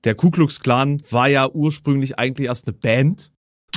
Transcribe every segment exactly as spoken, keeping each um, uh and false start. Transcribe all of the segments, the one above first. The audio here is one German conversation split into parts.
der Ku Klux Klan war ja ursprünglich eigentlich erst eine Band.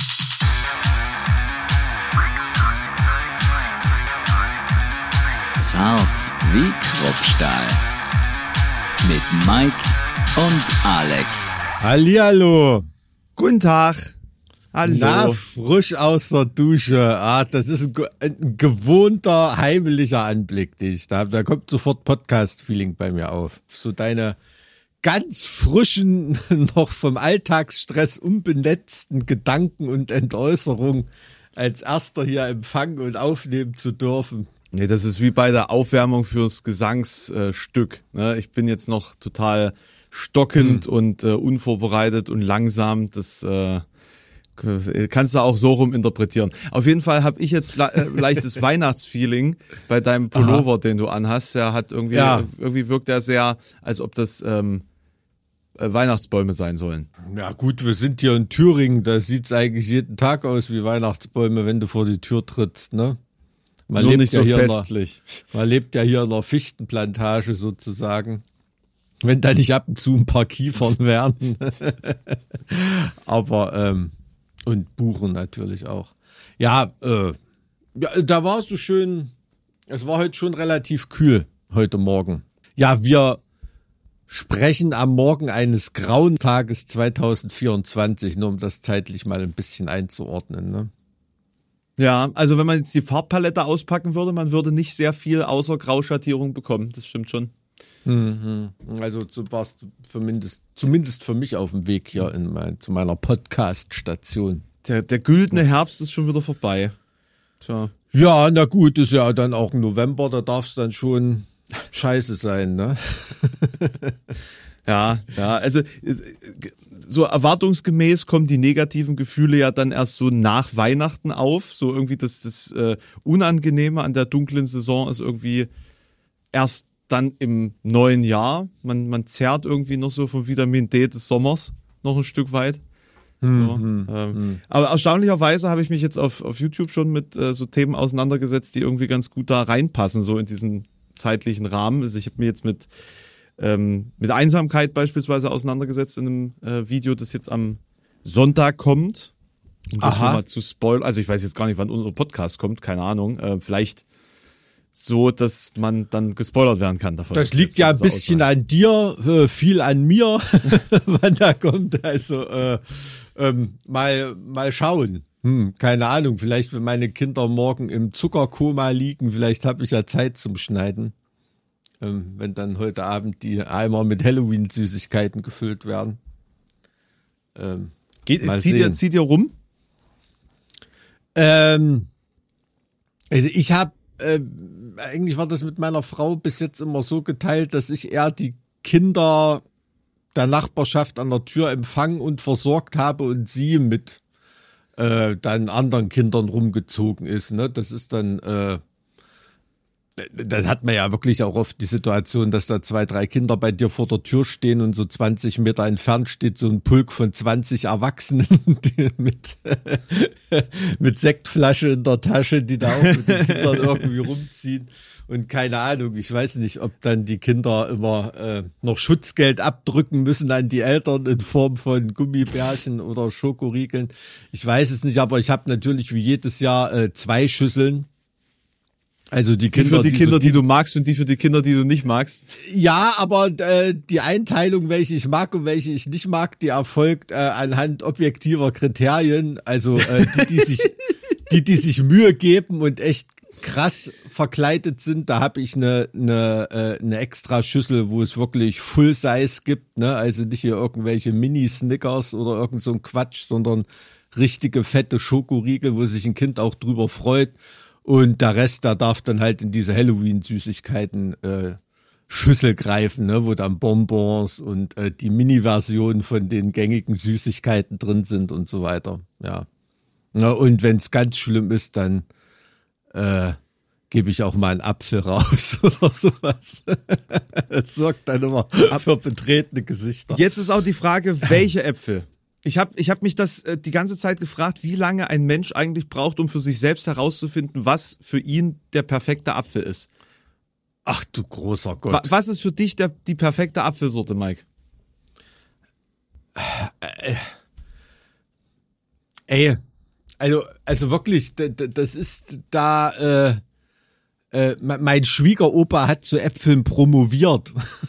Zart wie Kruppstahl. Mit Mike und Alex. Hallihallo. Guten Tag. Hallo. Na, frisch aus der Dusche. Ah, das ist ein, ein gewohnter, heimlicher Anblick, den ich da habe. Da kommt sofort Podcast-Feeling bei mir auf. So deine ganz frischen, noch vom Alltagsstress unbenetzten Gedanken und Entäußerungen als erster hier empfangen und aufnehmen zu dürfen. Nee, das ist wie bei der Aufwärmung fürs Gesangsstück. Ne? Ich bin jetzt noch total stockend hm. und äh, unvorbereitet und langsam. Das äh, kannst du auch so rum interpretieren. Auf jeden Fall habe ich jetzt le- äh, leichtes Weihnachtsfeeling bei deinem Pullover, Aha. den du anhast. Der hat irgendwie, ja. irgendwie wirkt er sehr, als ob das ähm, äh, Weihnachtsbäume sein sollen. Ja gut, wir sind hier in Thüringen. Da sieht's eigentlich jeden Tag aus wie Weihnachtsbäume, wenn du vor die Tür trittst, ne? Man Nur lebt nicht ja so hier festlich. Der, man lebt ja hier in einer Fichtenplantage sozusagen. Wenn da nicht ab und zu ein paar Kiefern wären. Aber, ähm, und Buchen natürlich auch. Ja, äh, ja, da war es so schön, es war heute schon relativ kühl, heute Morgen. Ja, wir sprechen am Morgen eines grauen Tages zwanzig vierundzwanzig, nur um das zeitlich mal ein bisschen einzuordnen, ne? Ja, also wenn man jetzt die Farbpalette auspacken würde, man würde nicht sehr viel außer Grauschattierung bekommen, das stimmt schon. Mhm. Also so warst du zumindest, zumindest für mich auf dem Weg hier in mein, zu meiner Podcast-Station. Der, der güldene Herbst ist schon wieder vorbei. Tja. Ja, na gut, ist ja dann auch November, da darf es dann schon scheiße sein, ne? Ja, ja, also so erwartungsgemäß kommen die negativen Gefühle ja dann erst so nach Weihnachten auf. So irgendwie das, das äh, Unangenehme an der dunklen Saison ist irgendwie erst dann im neuen Jahr. Man, man zerrt irgendwie noch so vom Vitamin D des Sommers noch ein Stück weit. Hm, Ja, hm, ähm, hm. Aber erstaunlicherweise habe ich mich jetzt auf, auf YouTube schon mit äh, so Themen auseinandergesetzt, die irgendwie ganz gut da reinpassen, so in diesen zeitlichen Rahmen. Also ich habe mir jetzt mit ähm, mit Einsamkeit beispielsweise auseinandergesetzt in einem äh, Video, das jetzt am Sonntag kommt. Um das schon mal zu spoilern. Also ich weiß jetzt gar nicht, wann unser Podcast kommt, keine Ahnung. Äh, vielleicht so, dass man dann gespoilert werden kann davon. Das liegt ja ein bisschen an dir, äh, viel an mir, wann da kommt. Also äh, ähm, mal mal schauen. Hm, keine Ahnung, vielleicht wenn meine Kinder morgen im Zuckerkoma liegen, vielleicht habe ich ja Zeit zum Schneiden. Ähm, wenn dann heute Abend die Eimer mit Halloween-Süßigkeiten gefüllt werden. Ähm, Geht, zieht, ihr, zieht ihr rum? Ähm, also ich habe, äh, eigentlich war das mit meiner Frau bis jetzt immer so geteilt, dass ich eher die Kinder der Nachbarschaft an der Tür empfangen und versorgt habe und sie mit äh, dann anderen Kindern rumgezogen ist. Ne? Das ist dann, äh, das hat man ja wirklich auch oft die Situation, dass da zwei, drei Kinder bei dir vor der Tür stehen und so zwanzig Meter entfernt steht so ein Pulk von zwanzig Erwachsenen die mit, mit Sektflasche in der Tasche, die da auch mit den Kindern irgendwie rumziehen. Und keine Ahnung, ich weiß nicht, ob dann die Kinder immer äh, noch Schutzgeld abdrücken müssen an die Eltern in Form von Gummibärchen oder Schokoriegeln. Ich weiß es nicht, aber ich habe natürlich wie jedes Jahr äh, zwei Schüsseln. Also die Kinder, die für die, die Kinder, so, die du magst und die für die Kinder, die du nicht magst. Ja, aber äh, die Einteilung, welche ich mag und welche ich nicht mag, die erfolgt äh, anhand objektiver Kriterien. Also äh, die, die sich, die, die sich Mühe geben und echt krass verkleidet sind. Da habe ich eine eine äh, eine extra Schüssel, wo es wirklich Full Size gibt, ne? Also nicht hier irgendwelche Mini Snickers oder irgend so ein Quatsch, sondern richtige fette Schokoriegel, wo sich ein Kind auch drüber freut. Und der Rest, der darf dann halt in diese Halloween-Süßigkeiten äh, Schüssel greifen, ne, wo dann Bonbons und äh, die Mini-Version von den gängigen Süßigkeiten drin sind und so weiter. Ja. Na, und wenn es ganz schlimm ist, dann äh, gebe ich auch mal einen Apfel raus oder sowas. Das sorgt dann immer für betretene Gesichter. Jetzt ist auch die Frage, welche Äpfel? Ich habe ich hab mich das äh, die ganze Zeit gefragt, wie lange ein Mensch eigentlich braucht, um für sich selbst herauszufinden, was für ihn der perfekte Apfel ist. Ach du großer Gott. Wa- Was ist für dich der, die perfekte Apfelsorte, Mike? ey, also, also wirklich, das ist da, äh, äh, mein Schwiegeropa hat zu Äpfeln promoviert.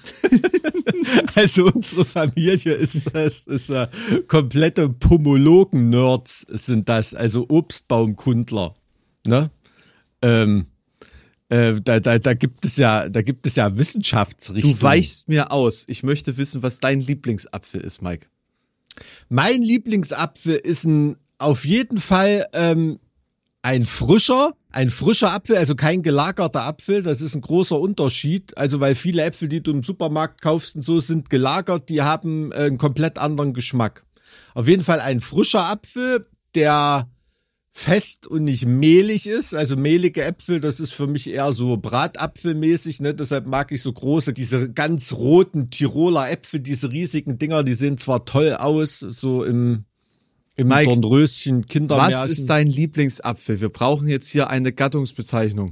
Also unsere Familie ist das, ist äh, komplette Pomologen-Nerds sind das, also Obstbaumkundler, ne? Ähm, äh, da, da, da gibt es ja, da gibt es ja Wissenschaftsrichtungen. Du weichst mir aus. Ich möchte wissen, was dein Lieblingsapfel ist, Mike. Mein Lieblingsapfel ist ein, auf jeden Fall ähm, ein frischer, ein frischer Apfel, also kein gelagerter Apfel. Das ist ein großer Unterschied. Also weil viele Äpfel, die du im Supermarkt kaufst und so, sind gelagert, die haben äh, einen komplett anderen Geschmack. Auf jeden Fall ein frischer Apfel, der fest und nicht mehlig ist. Also mehlige Äpfel, das ist für mich eher so Bratapfelmäßig, ne? Deshalb mag ich so große, diese ganz roten Tiroler Äpfel, diese riesigen Dinger, die sehen zwar toll aus, so im, im Mike, Dornröschen Kindermärchen. Was ist dein Lieblingsapfel? Wir brauchen jetzt hier eine Gattungsbezeichnung.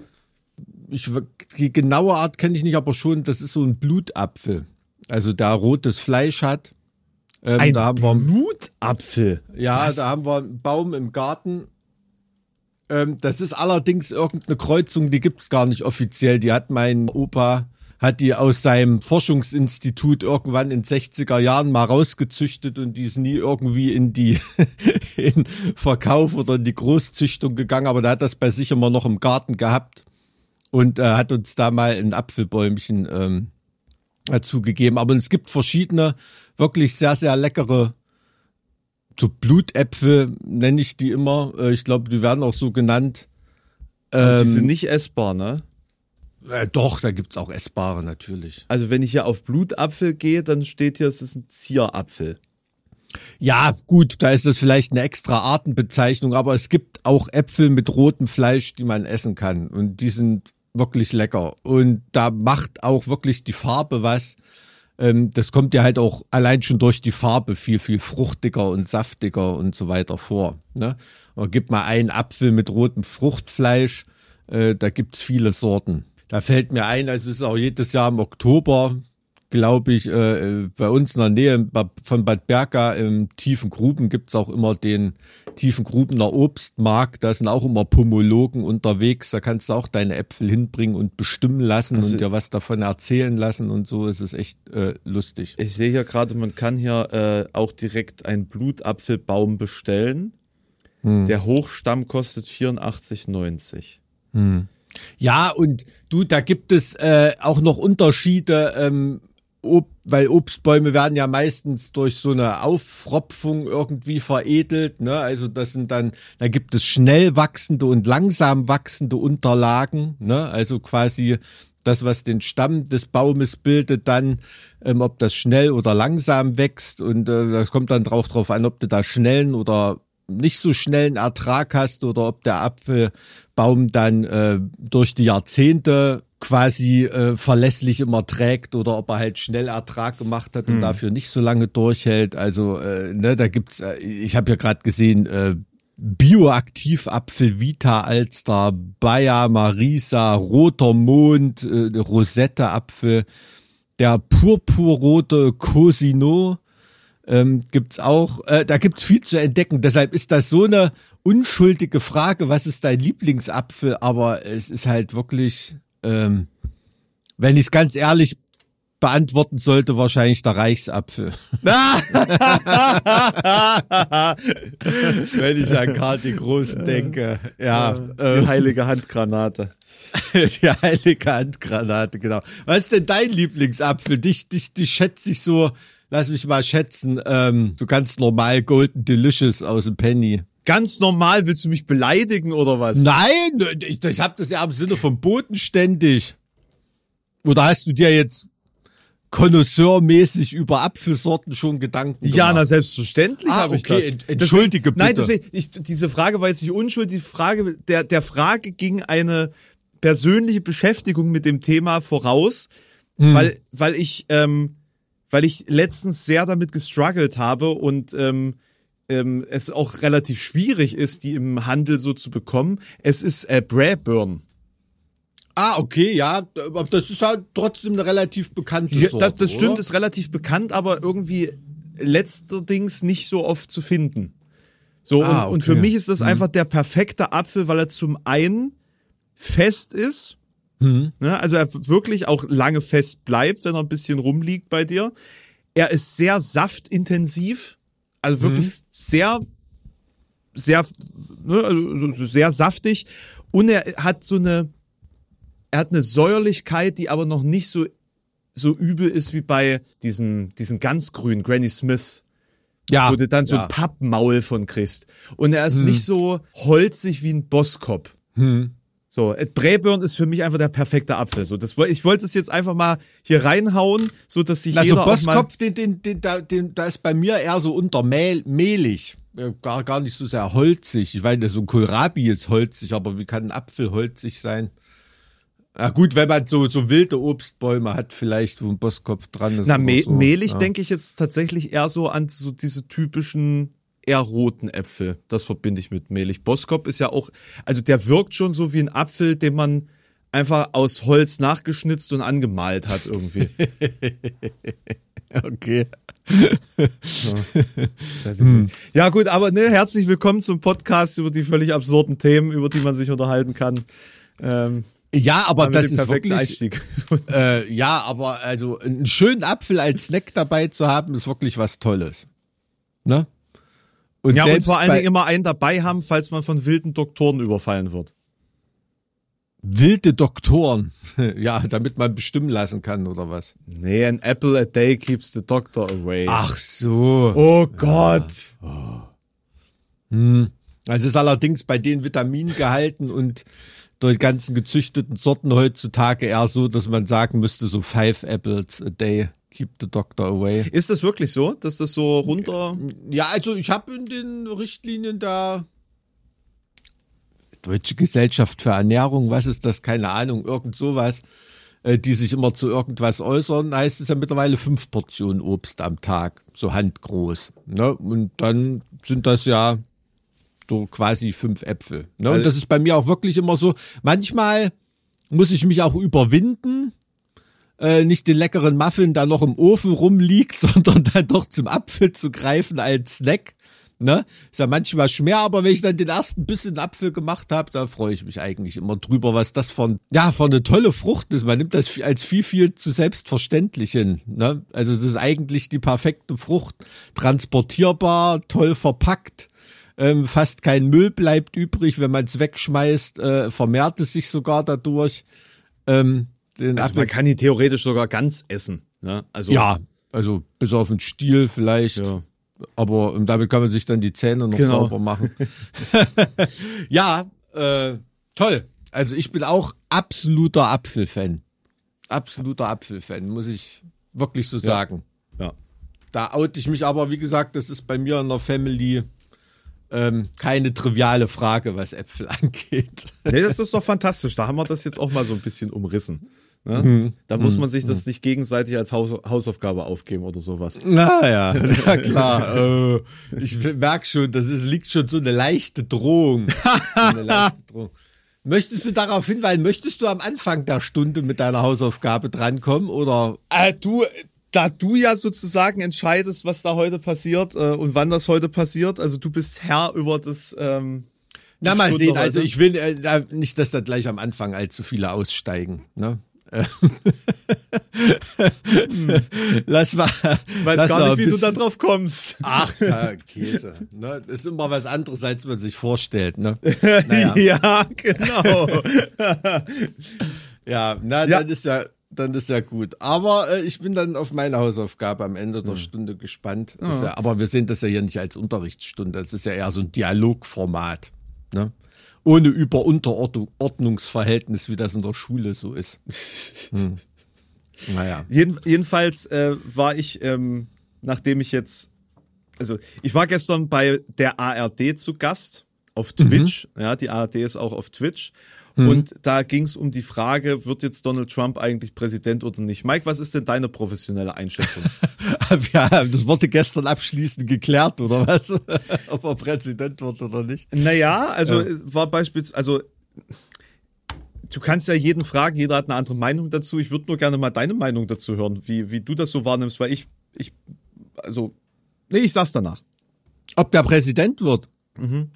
Ich, die genaue Art kenne ich nicht, aber schon, das ist so ein Blutapfel. Also der rotes Fleisch hat. Ähm, ein da haben wir, Blutapfel? Ja, Was? da haben wir einen Baum im Garten. Ähm, das ist allerdings irgendeine Kreuzung, die gibt's gar nicht offiziell. Die hat mein Opa, hat die aus seinem Forschungsinstitut irgendwann in sechziger Jahren mal rausgezüchtet und die ist nie irgendwie in die in Verkauf oder in die Großzüchtung gegangen, aber der hat das bei sich immer noch im Garten gehabt und äh, hat uns da mal ein Apfelbäumchen ähm, dazu gegeben. Aber es gibt verschiedene, wirklich sehr, sehr leckere so Blutäpfel, nenne ich die immer. Ich glaube, die werden auch so genannt. Ähm, die sind nicht essbar, ne? Äh, doch, da gibt's auch essbare natürlich. Also wenn ich hier auf Blutapfel gehe, dann steht hier, es ist ein Zierapfel. Ja, gut, da ist das vielleicht eine extra Artenbezeichnung, aber es gibt auch Äpfel mit rotem Fleisch, die man essen kann. Und die sind wirklich lecker. Und da macht auch wirklich die Farbe was. Ähm, das kommt ja halt auch allein schon durch die Farbe viel, viel fruchtiger und saftiger und so weiter vor. Ne? Und gib mal einen Apfel mit rotem Fruchtfleisch, äh, da gibt's viele Sorten. Da fällt mir ein, also es ist auch jedes Jahr im Oktober, glaube ich, äh, bei uns in der Nähe von Bad Berka im Tiefengruben gibt's auch immer den Tiefengrubener Obstmarkt. Da sind auch immer Pomologen unterwegs. Da kannst du auch deine Äpfel hinbringen und bestimmen lassen also, und dir was davon erzählen lassen und so. Es ist echt äh, lustig. Ich sehe hier gerade, man kann hier äh, auch direkt einen Blutapfelbaum bestellen. Hm. Der Hochstamm kostet vierundachtzig neunzig. Hm. Ja, und du, da gibt es äh, auch noch Unterschiede, ähm, Ob, weil Obstbäume werden ja meistens durch so eine Auffropfung irgendwie veredelt, ne? Also das sind dann, da gibt es schnell wachsende und langsam wachsende Unterlagen, ne? Also quasi das, was den Stamm des Baumes bildet, dann, ähm, ob das schnell oder langsam wächst und äh, das kommt dann drauf drauf an, ob du da schnellen oder nicht so schnellen Ertrag hast oder ob der Apfelbaum dann äh, durch die Jahrzehnte quasi äh, verlässlich immer trägt oder ob er halt schnell Ertrag gemacht hat und hm. dafür nicht so lange durchhält. Also äh, ne, da gibt's, äh, ich habe ja gerade gesehen, äh, Bioaktivapfel, Vita Alster, Bayer Marisa, Roter Mond, äh, Rosette-Apfel, der purpurrote Cosino ähm, gibt's auch. Äh, da gibt's viel zu entdecken. Deshalb ist das so eine unschuldige Frage, was ist dein Lieblingsapfel? Aber es ist halt wirklich... Ähm, wenn ich es ganz ehrlich beantworten sollte, wahrscheinlich der Reichsapfel. Wenn ich an Karl den Großen denke. Ja, die äh, heilige Handgranate. Die heilige Handgranate, genau. Was ist denn dein Lieblingsapfel? Dich, dich, dich schätze ich so, lass mich mal schätzen, ähm, so ganz normal Golden Delicious aus dem Penny. Ganz normal, willst du mich beleidigen oder was? Nein, ich, ich habe das ja im Sinne von bodenständig. Oder hast du dir jetzt konnoisseurmäßig über Apfelsorten schon Gedanken gemacht? Ja, na selbstverständlich ah, habe ich okay. das. Ent, entschuldige deswegen, bitte. Nein, deswegen, ich, diese Frage war jetzt nicht unschuldig. Die Frage, der, der Frage ging eine persönliche Beschäftigung mit dem Thema voraus, hm. weil, weil ich, ähm, weil ich letztens sehr damit gestruggelt habe und ähm, ähm, es auch relativ schwierig ist, die im Handel so zu bekommen. Es ist äh, Braeburn. Ah, okay, ja, aber das ist halt trotzdem eine relativ bekannte Ja, Sorte, das, das stimmt, oder? ist relativ bekannt, aber irgendwie letzterdings nicht so oft zu finden. So, Ah, und, und okay. für mich ist das Mhm. einfach der perfekte Apfel, weil er zum einen fest ist, Mhm. ne, also er wirklich auch lange fest bleibt, wenn er ein bisschen rumliegt bei dir. Er ist sehr saftintensiv, also wirklich Mhm. sehr, sehr, ne, also so sehr saftig. Und er hat so eine, er hat eine Säuerlichkeit, die aber noch nicht so, so übel ist wie bei diesen, diesen ganz grünen Granny Smith, Ja. wo du dann so ja. ein Pappmaul von kriegst. Und er ist Hm. nicht so holzig wie ein Boskop. Hm. So, äh, Braeburn ist für mich einfach der perfekte Apfel. So, das, woll- ich wollte es jetzt einfach mal hier reinhauen, so dass sich Also jeder auch mal... Boskopf, den, den, den, da, den, da ist bei mir eher so untermehlig. Gar, gar nicht so sehr holzig. Ich meine, so ein Kohlrabi ist holzig, aber wie kann ein Apfel holzig sein? Na gut, wenn man so, so wilde Obstbäume hat, vielleicht, wo ein Boskopf dran ist. Na, oder me so. mehlig ja. denke ich jetzt tatsächlich eher so an so diese typischen eher roten Äpfel. Das verbinde ich mit mehlig. Boskop ist ja auch, also der wirkt schon so wie ein Apfel, den man einfach aus Holz nachgeschnitzt und angemalt hat irgendwie. Okay. Weiß ich nicht. Ja gut, aber ne, herzlich willkommen zum Podcast über die völlig absurden Themen, über die man sich unterhalten kann. Ähm, Ja, aber damit das den ist perfekten wirklich, Einstieg. äh, ja, aber also einen schönen Apfel als Snack dabei zu haben, ist wirklich was Tolles. Ne? Und Ja, und selbst vor allen bei Dingen immer einen dabei haben, falls man von wilden Doktoren überfallen wird. wilde Doktoren, ja, damit man bestimmen lassen kann oder was. Nee, an apple a day keeps the doctor away. Ach so. Oh Gott. Hm. Also ist allerdings bei den Vitamingehalten und durch ganzen gezüchteten Sorten heutzutage eher so, dass man sagen müsste, so five apples a day keep the doctor away. Ist das wirklich so, dass das so runter... Ja, also ich habe in den Richtlinien da Deutsche Gesellschaft für Ernährung, was ist das? Keine Ahnung, irgend sowas, äh, die sich immer zu irgendwas äußern, heißt es ja mittlerweile fünf Portionen Obst am Tag, so handgroß. Ne? Und dann sind das ja so quasi fünf Äpfel. Ne? Und das ist bei mir auch wirklich immer so, manchmal muss ich mich auch überwinden, äh, nicht den leckeren Muffin, der noch im Ofen rumliegt, sondern dann doch zum Apfel zu greifen als Snack. Ne? Ist ja manchmal schwer, aber wenn ich dann den ersten Bissen Apfel gemacht habe, da freue ich mich eigentlich immer drüber, was das von, ja, von eine tolle Frucht ist. Man nimmt das als viel, viel zu selbstverständlichen. Ne? Also das ist eigentlich die perfekte Frucht. Transportierbar, toll verpackt. Ähm, fast kein Müll bleibt übrig. Wenn man es wegschmeißt, äh, vermehrt es sich sogar dadurch. Ähm, den Also man kann die theoretisch sogar ganz essen. Ne? Also, ja, also bis auf den Stiel vielleicht. Ja. Aber ähm, damit kann man sich dann die Zähne noch Genau. sauber machen. Ja, äh, toll. Also ich bin auch absoluter Apfelfan. Absoluter Apfelfan, muss ich wirklich so sagen. Ja. Da oute ich mich aber, wie gesagt, das ist bei mir in der Family ähm, keine triviale Frage, was Äpfel angeht. Nee, das ist doch fantastisch. Da haben wir das jetzt auch mal so ein bisschen umrissen. Ne? Da muss man sich das nicht gegenseitig als Haus Hausaufgabe aufgeben oder sowas. Naja, ja klar. äh, ich merke schon, das ist, liegt schon so eine leichte Drohung. So eine leichte Drohung. Möchtest du darauf hinweisen, möchtest du am Anfang der Stunde mit deiner Hausaufgabe drankommen oder? Äh, du, da du ja sozusagen entscheidest, was da heute passiert äh, und wann das heute passiert, also du bist Herr über das... Ähm, Na, die mal Stunde sehen, also heute. ich will äh, da- nicht, dass da gleich am Anfang allzu viele aussteigen, ne? Lass mal. weiß lass gar mal nicht, ein wie du da bisschen- drauf kommst. Ach, ja, Käse. Ne? Das ist immer was anderes, als man sich vorstellt. Ne? Naja. Ja, genau. Ja, na, Ja. dann ist ja, dann ist ja gut. Aber äh, ich bin dann auf meine Hausaufgabe am Ende der Stunde gespannt. Ist ja, aber wir sehen das ja hier nicht als Unterrichtsstunde. Das ist ja eher so ein Dialogformat. Ne? Ohne Über-Unterordnungsverhältnis, wie das in der Schule so ist. Hm. Naja. Jeden, jedenfalls äh, war ich, ähm, nachdem ich jetzt, also ich war gestern bei der A R D zu Gast auf Twitch. Mhm. Ja, die A R D ist auch auf Twitch. Mhm. Und da ging es um die Frage, wird jetzt Donald Trump eigentlich Präsident oder nicht? Mike, was ist denn deine professionelle Einschätzung? Ja, das wurde gestern abschließend geklärt, oder was? Ob er Präsident wird oder nicht. Naja, also Ja. es war beispielsweise, also du kannst ja jeden fragen, jeder hat eine andere Meinung dazu. Ich würde nur gerne mal deine Meinung dazu hören, wie, wie du das so wahrnimmst, weil ich, ich, also Nee, ich sag's danach. Ob der Präsident wird? Mhm.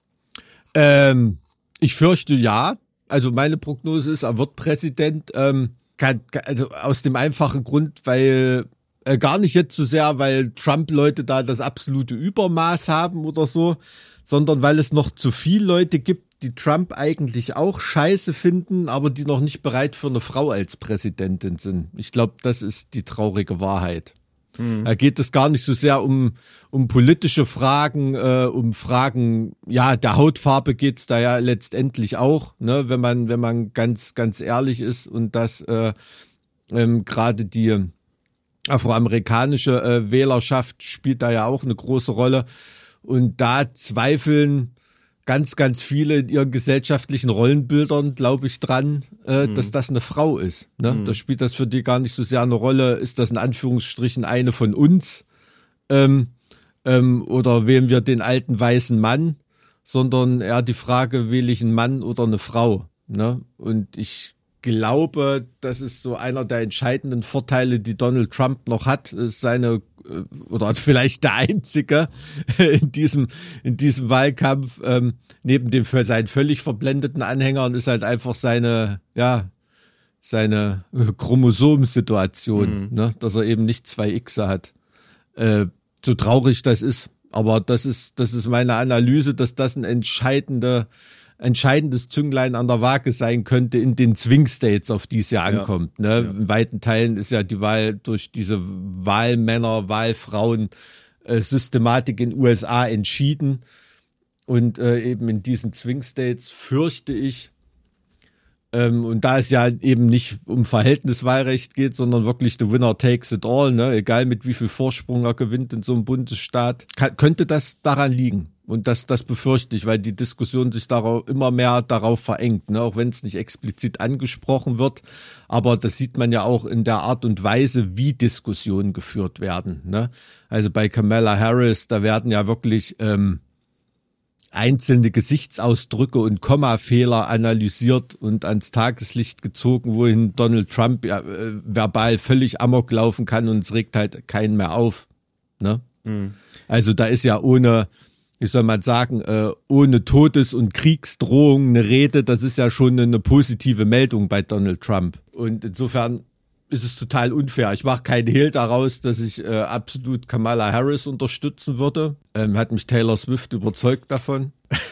Ähm, ich fürchte ja. Also meine Prognose ist, er wird Präsident. Ähm, kann, also aus dem einfachen Grund, weil äh, gar nicht jetzt so sehr, weil Trump-Leute da das absolute Übermaß haben oder so, sondern weil es noch zu viele Leute gibt, die Trump eigentlich auch scheiße finden, aber die noch nicht bereit für eine Frau als Präsidentin sind. Ich glaube, das ist die traurige Wahrheit. Mhm. Da geht es gar nicht so sehr um, um politische Fragen, äh, um Fragen, ja, der Hautfarbe geht's da ja letztendlich auch, ne, wenn man, wenn man ganz, ganz ehrlich ist und das äh, ähm, gerade die afroamerikanische äh, Wählerschaft spielt da ja auch eine große Rolle. Und da zweifeln ganz, ganz viele in ihren gesellschaftlichen Rollenbildern, glaube ich, dran, äh, mhm. dass das eine Frau ist. Ne? Mhm. Da spielt das für die gar nicht so sehr eine Rolle. Ist das in Anführungsstrichen eine von uns? Ähm, ähm, oder wählen wir den alten weißen Mann? Sondern eher die Frage, wähle ich einen Mann oder eine Frau? Ne? Und ich glaube, das ist so einer der entscheidenden Vorteile, die Donald Trump noch hat, ist seine, oder vielleicht der einzige in diesem, in diesem Wahlkampf, ähm, neben dem für seinen völlig verblendeten Anhängern ist halt einfach seine, ja, seine Chromosomensituation, mhm. ne, dass er eben nicht zwei Xe hat. Äh, so traurig das ist, aber das ist, das ist meine Analyse, dass das ein entscheidender entscheidendes Zünglein an der Waage sein könnte in den Swing States, auf die es ja ankommt. Ja, ne? Ja. In weiten Teilen ist ja die Wahl durch diese Wahlmänner, Wahlfrauen äh, Systematik in den U S A entschieden. Und äh, eben in diesen Swing States fürchte ich, ähm, und da es ja eben nicht um Verhältniswahlrecht geht, sondern wirklich the winner takes it all, ne? Egal mit wie viel Vorsprung er gewinnt in so einem Bundesstaat, kann, könnte das daran liegen. Und das, das befürchte ich, weil die Diskussion sich darauf, immer mehr darauf verengt, ne? Auch wenn es nicht explizit angesprochen wird. Aber das sieht man ja auch in der Art und Weise, wie Diskussionen geführt werden, ne? Also bei Kamala Harris, da werden ja wirklich ähm, einzelne Gesichtsausdrücke und Kommafehler analysiert und ans Tageslicht gezogen, wohin Donald Trump ja, äh, verbal völlig amok laufen kann und es regt halt keinen mehr auf, ne? Mhm. Also da ist ja ohne... wie soll man sagen, äh, ohne Todes- und Kriegsdrohung eine Rede, das ist ja schon eine positive Meldung bei Donald Trump. Und insofern ist es total unfair. Ich mache keinen Hehl daraus, dass ich äh, absolut Kamala Harris unterstützen würde. Ähm, hat mich Taylor Swift überzeugt davon.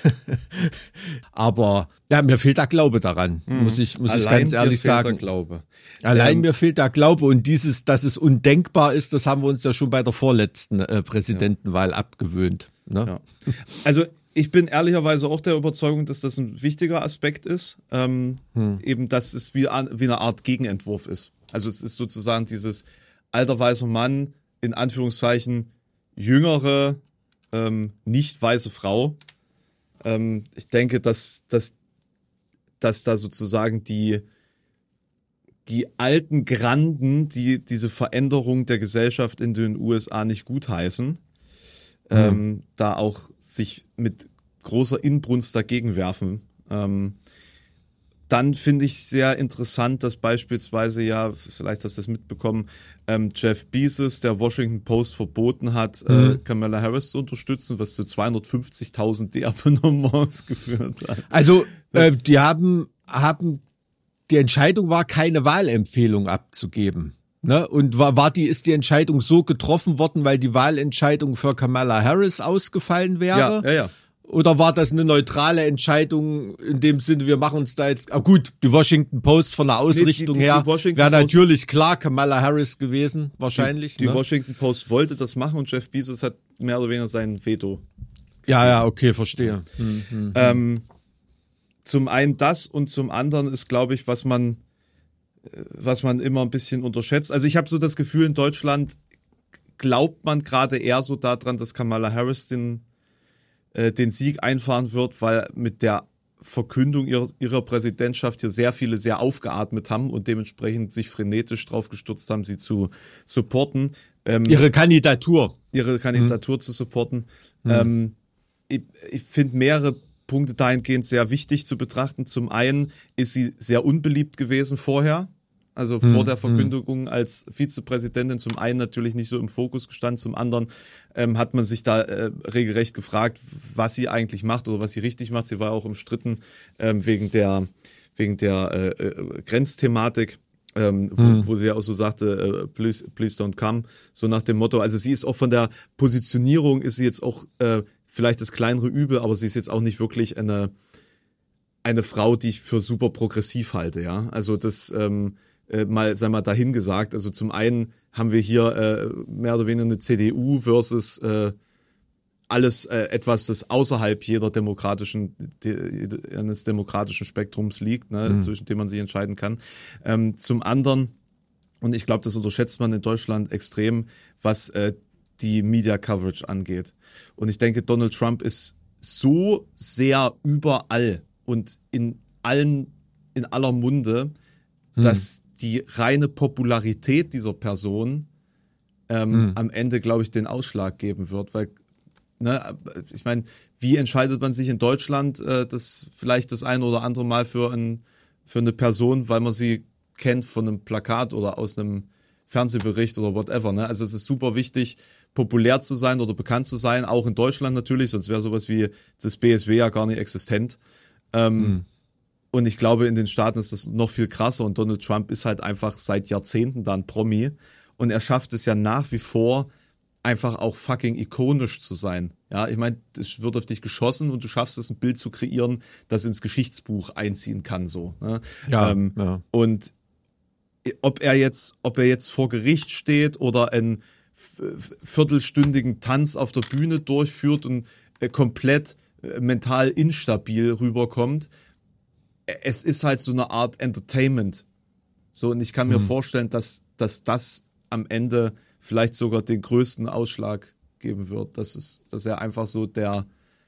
Aber ja, mir fehlt der Glaube daran, hm. muss ich, muss Allein ich ganz ehrlich fehlt sagen. Der Glaube. Allein ähm, mir fehlt der Glaube und dieses, dass es undenkbar ist, das haben wir uns ja schon bei der vorletzten äh, Präsidentenwahl ja. abgewöhnt. Ne? Ja. Also ich bin ehrlicherweise auch der Überzeugung, dass das ein wichtiger Aspekt ist, ähm, hm. eben, dass es wie, wie eine Art Gegenentwurf ist. Also es ist sozusagen dieses alter weißer Mann, in Anführungszeichen jüngere, ähm, nicht weiße Frau. Ähm, ich denke, dass, dass, dass da sozusagen die, die alten Granden, die diese Veränderung der Gesellschaft in den U S A nicht gutheißen, Mhm. Ähm, da auch sich mit großer Inbrunst dagegen werfen. Ähm, dann finde ich sehr interessant, dass beispielsweise ja, vielleicht hast du das mitbekommen, ähm, Jeff Bezos der Washington Post verboten hat, mhm. äh, Kamala Harris zu unterstützen, was zu zweihundertfünfzigtausend Deabonnements geführt hat. Also äh, die haben, haben, die Entscheidung war, keine Wahlempfehlung abzugeben. Ne, und war, war die, ist die Entscheidung so getroffen worden, weil die Wahlentscheidung für Kamala Harris ausgefallen wäre? Ja, ja, ja. Oder war das eine neutrale Entscheidung in dem Sinne, wir machen uns da jetzt, ah gut, die Washington Post von der Ausrichtung nee, die, die, die her wäre natürlich klar Kamala Harris gewesen, wahrscheinlich. Die, die ne? Washington Post wollte das machen und Jeff Bezos hat mehr oder weniger sein Veto. Ja, ja, okay, verstehe. Hm, hm, ähm, zum einen das und zum anderen ist, glaube ich, was man was man immer ein bisschen unterschätzt. Also ich habe so das Gefühl, in Deutschland glaubt man gerade eher so daran, dass Kamala Harris den, äh, den Sieg einfahren wird, weil mit der Verkündung ihrer, ihrer Präsidentschaft hier sehr viele sehr aufgeatmet haben und dementsprechend sich frenetisch drauf gestürzt haben, sie zu supporten. Ähm, ihre Kandidatur. Ihre Kandidatur mhm. zu supporten. Mhm. Ähm, ich ich finde mehrere Punkte dahingehend sehr wichtig zu betrachten. Zum einen ist sie sehr unbeliebt gewesen vorher. Also hm, vor der Verkündigung hm. als Vizepräsidentin zum einen natürlich nicht so im Fokus gestanden, zum anderen ähm, hat man sich da äh, regelrecht gefragt, was sie eigentlich macht oder was sie richtig macht. Sie war auch umstritten ähm, wegen der wegen der äh, Grenzthematik, ähm, wo, hm. wo sie ja auch so sagte, äh, please, please don't come, so nach dem Motto. Also sie ist auch von der Positionierung, ist sie jetzt auch äh, vielleicht das kleinere Übel, aber sie ist jetzt auch nicht wirklich eine eine Frau, die ich für super progressiv halte, ja. Also das ähm, äh, mal, sagen wir mal, dahingesagt. Also zum einen haben wir hier äh, mehr oder weniger eine C D U versus äh, alles äh, etwas, das außerhalb jeder demokratischen, de, eines demokratischen Spektrums liegt, ne, mhm. zwischen dem man sich entscheiden kann. Ähm, zum anderen, und ich glaube, das unterschätzt man in Deutschland extrem, was äh, die Media Coverage angeht. Und ich denke, Donald Trump ist so sehr überall und in allen, in aller Munde, hm. dass die reine Popularität dieser Person ähm, hm. am Ende, glaube ich, den Ausschlag geben wird. Weil, ne, ich meine, wie entscheidet man sich in Deutschland, äh, das vielleicht das ein oder andere Mal für, ein, für eine Person, weil man sie kennt von einem Plakat oder aus einem Fernsehbericht oder whatever. Ne? Also es ist super wichtig, populär zu sein oder bekannt zu sein, auch in Deutschland natürlich, sonst wäre sowas wie das B S W ja gar nicht existent. Ähm, mhm. Und ich glaube, in den Staaten ist das noch viel krasser und Donald Trump ist halt einfach seit Jahrzehnten da ein Promi und er schafft es ja nach wie vor, einfach auch fucking ikonisch zu sein. Ja, ich meine, es wird auf dich geschossen und du schaffst es, ein Bild zu kreieren, das ins Geschichtsbuch einziehen kann, so. Ne? Ja, ähm, ja. Und ob er jetzt, ob er jetzt vor Gericht steht oder einen viertelstündigen Tanz auf der Bühne durchführt und äh, komplett äh, mental instabil rüberkommt, es ist halt so eine Art Entertainment. So, und ich kann mir mhm. vorstellen, dass, dass das am Ende vielleicht sogar den größten Ausschlag geben wird. Das ist, dass er einfach so der,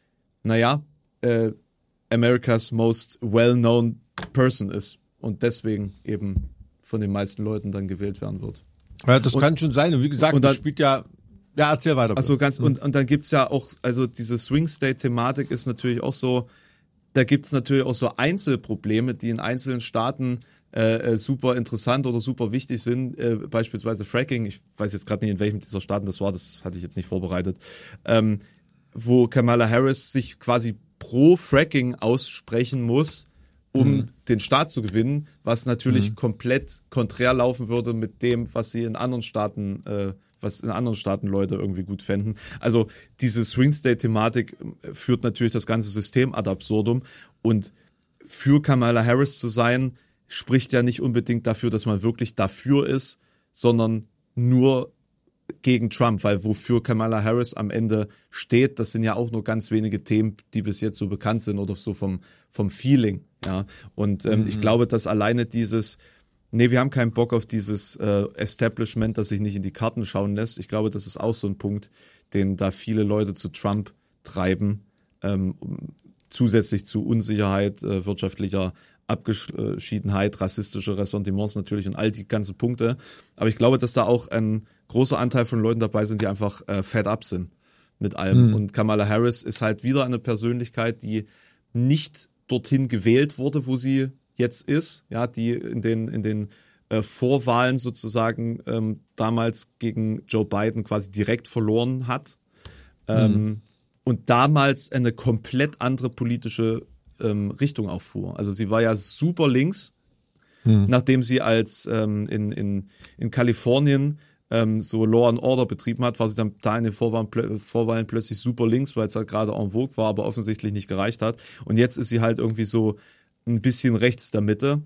naja, äh, America's most well-known person ist und deswegen eben von den meisten Leuten dann gewählt werden wird. Ja, das und, kann schon sein. Und wie gesagt, und dann, das spielt ja, ja, erzähl weiter. Also ganz, und, und dann gibt's ja auch, also diese Swing-State-Thematik ist natürlich auch so, da gibt's natürlich auch so Einzelprobleme, die in einzelnen Staaten äh, super interessant oder super wichtig sind, äh, beispielsweise Fracking, ich weiß jetzt gerade nicht, in welchem dieser Staaten das war, das hatte ich jetzt nicht vorbereitet, ähm, wo Kamala Harris sich quasi pro Fracking aussprechen muss, um mhm. den Staat zu gewinnen, was natürlich mhm. komplett konträr laufen würde mit dem, was sie in anderen Staaten, äh, was in anderen Staaten Leute irgendwie gut fänden. Also diese Swing-State-Thematik führt natürlich das ganze System ad absurdum und für Kamala Harris zu sein, spricht ja nicht unbedingt dafür, dass man wirklich dafür ist, sondern nur gegen Trump, weil wofür Kamala Harris am Ende steht, das sind ja auch nur ganz wenige Themen, die bis jetzt so bekannt sind oder so vom, vom Feeling, ja. Und ähm, mhm. ich glaube, dass alleine dieses, nee, wir haben keinen Bock auf dieses äh, Establishment, das sich nicht in die Karten schauen lässt. Ich glaube, das ist auch so ein Punkt, den da viele Leute zu Trump treiben, ähm, zusätzlich zu Unsicherheit, äh, wirtschaftlicher Abgeschiedenheit, rassistische Ressentiments natürlich und all die ganzen Punkte. Aber ich glaube, dass da auch ein großer Anteil von Leuten dabei sind, die einfach äh, fed up sind mit allem. Mhm. Und Kamala Harris ist halt wieder eine Persönlichkeit, die nicht dorthin gewählt wurde, wo sie jetzt ist, ja, die in den in den äh, Vorwahlen sozusagen ähm, damals gegen Joe Biden quasi direkt verloren hat ähm, mhm. und damals eine komplett andere politische ähm, Richtung auch fuhr. Also sie war ja super links, mhm. nachdem sie als ähm, in in in Kalifornien ähm, so Law and Order betrieben hat, war sie dann da in den Vorwahlen, plö- Vorwahlen plötzlich super links, weil es halt gerade en vogue war, aber offensichtlich nicht gereicht hat. Und jetzt ist sie halt irgendwie so ein bisschen rechts der Mitte.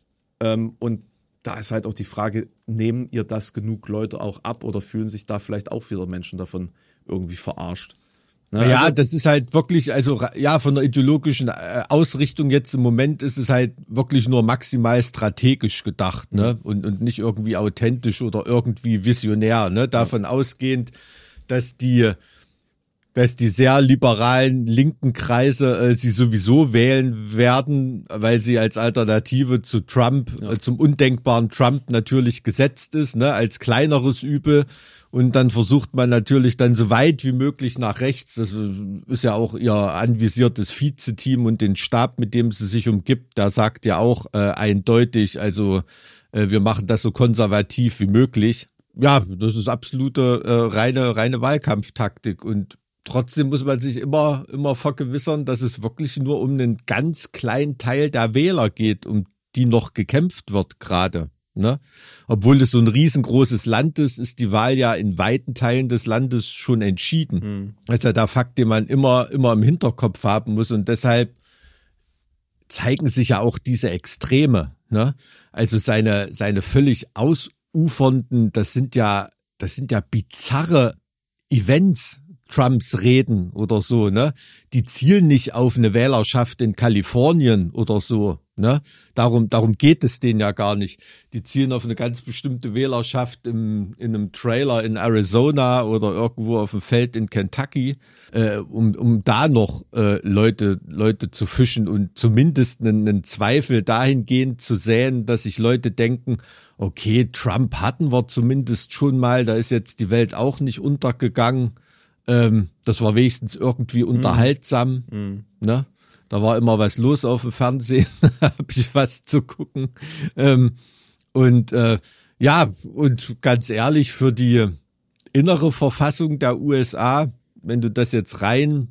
Ähm, und da ist halt auch die Frage, nehmen ihr das genug Leute auch ab oder fühlen sich da vielleicht auch wieder Menschen davon irgendwie verarscht? Ne? Ja, also, das ist halt wirklich, also ja, von der ideologischen Ausrichtung jetzt im Moment ist es halt wirklich nur maximal strategisch gedacht, ne? Und, und nicht irgendwie authentisch oder irgendwie visionär, ne? Davon ja. ausgehend, dass die dass die sehr liberalen linken Kreise äh, sie sowieso wählen werden, weil sie als Alternative zu Trump, ja. äh, zum undenkbaren Trump natürlich gesetzt ist, ne, als kleineres Übel. Und dann versucht man natürlich dann so weit wie möglich nach rechts, das ist ja auch ihr anvisiertes Vizeteam und den Stab, mit dem sie sich umgibt, der sagt ja auch äh, eindeutig, also äh, wir machen das so konservativ wie möglich. Ja, das ist absolute äh, reine reine Wahlkampftaktik und trotzdem muss man sich immer immer vergewissern, dass es wirklich nur um einen ganz kleinen Teil der Wähler geht, um die noch gekämpft wird gerade. Ne? Obwohl es so ein riesengroßes Land ist, ist die Wahl ja in weiten Teilen des Landes schon entschieden. Mhm. Das ist ja der Fakt, den man immer, immer im Hinterkopf haben muss. Und deshalb zeigen sich ja auch diese Extreme. Ne? Also seine, seine völlig ausufernden, das sind ja, das sind ja bizarre Events, Trumps Reden oder so, ne? Die zielen nicht auf eine Wählerschaft in Kalifornien oder so, ne? Darum, darum geht es denen ja gar nicht. Die zielen auf eine ganz bestimmte Wählerschaft im, in einem Trailer in Arizona oder irgendwo auf dem Feld in Kentucky, äh, um, um da noch äh, Leute, Leute zu fischen und zumindest einen, einen Zweifel dahingehend zu säen, dass sich Leute denken, okay, Trump hatten wir zumindest schon mal, da ist jetzt die Welt auch nicht untergegangen. Ähm, das war wenigstens irgendwie unterhaltsam, mm. ne? Da war immer was los auf dem Fernsehen, hab ich was zu gucken. Ähm, und äh, ja, und ganz ehrlich, für die innere Verfassung der U S A, wenn du das jetzt rein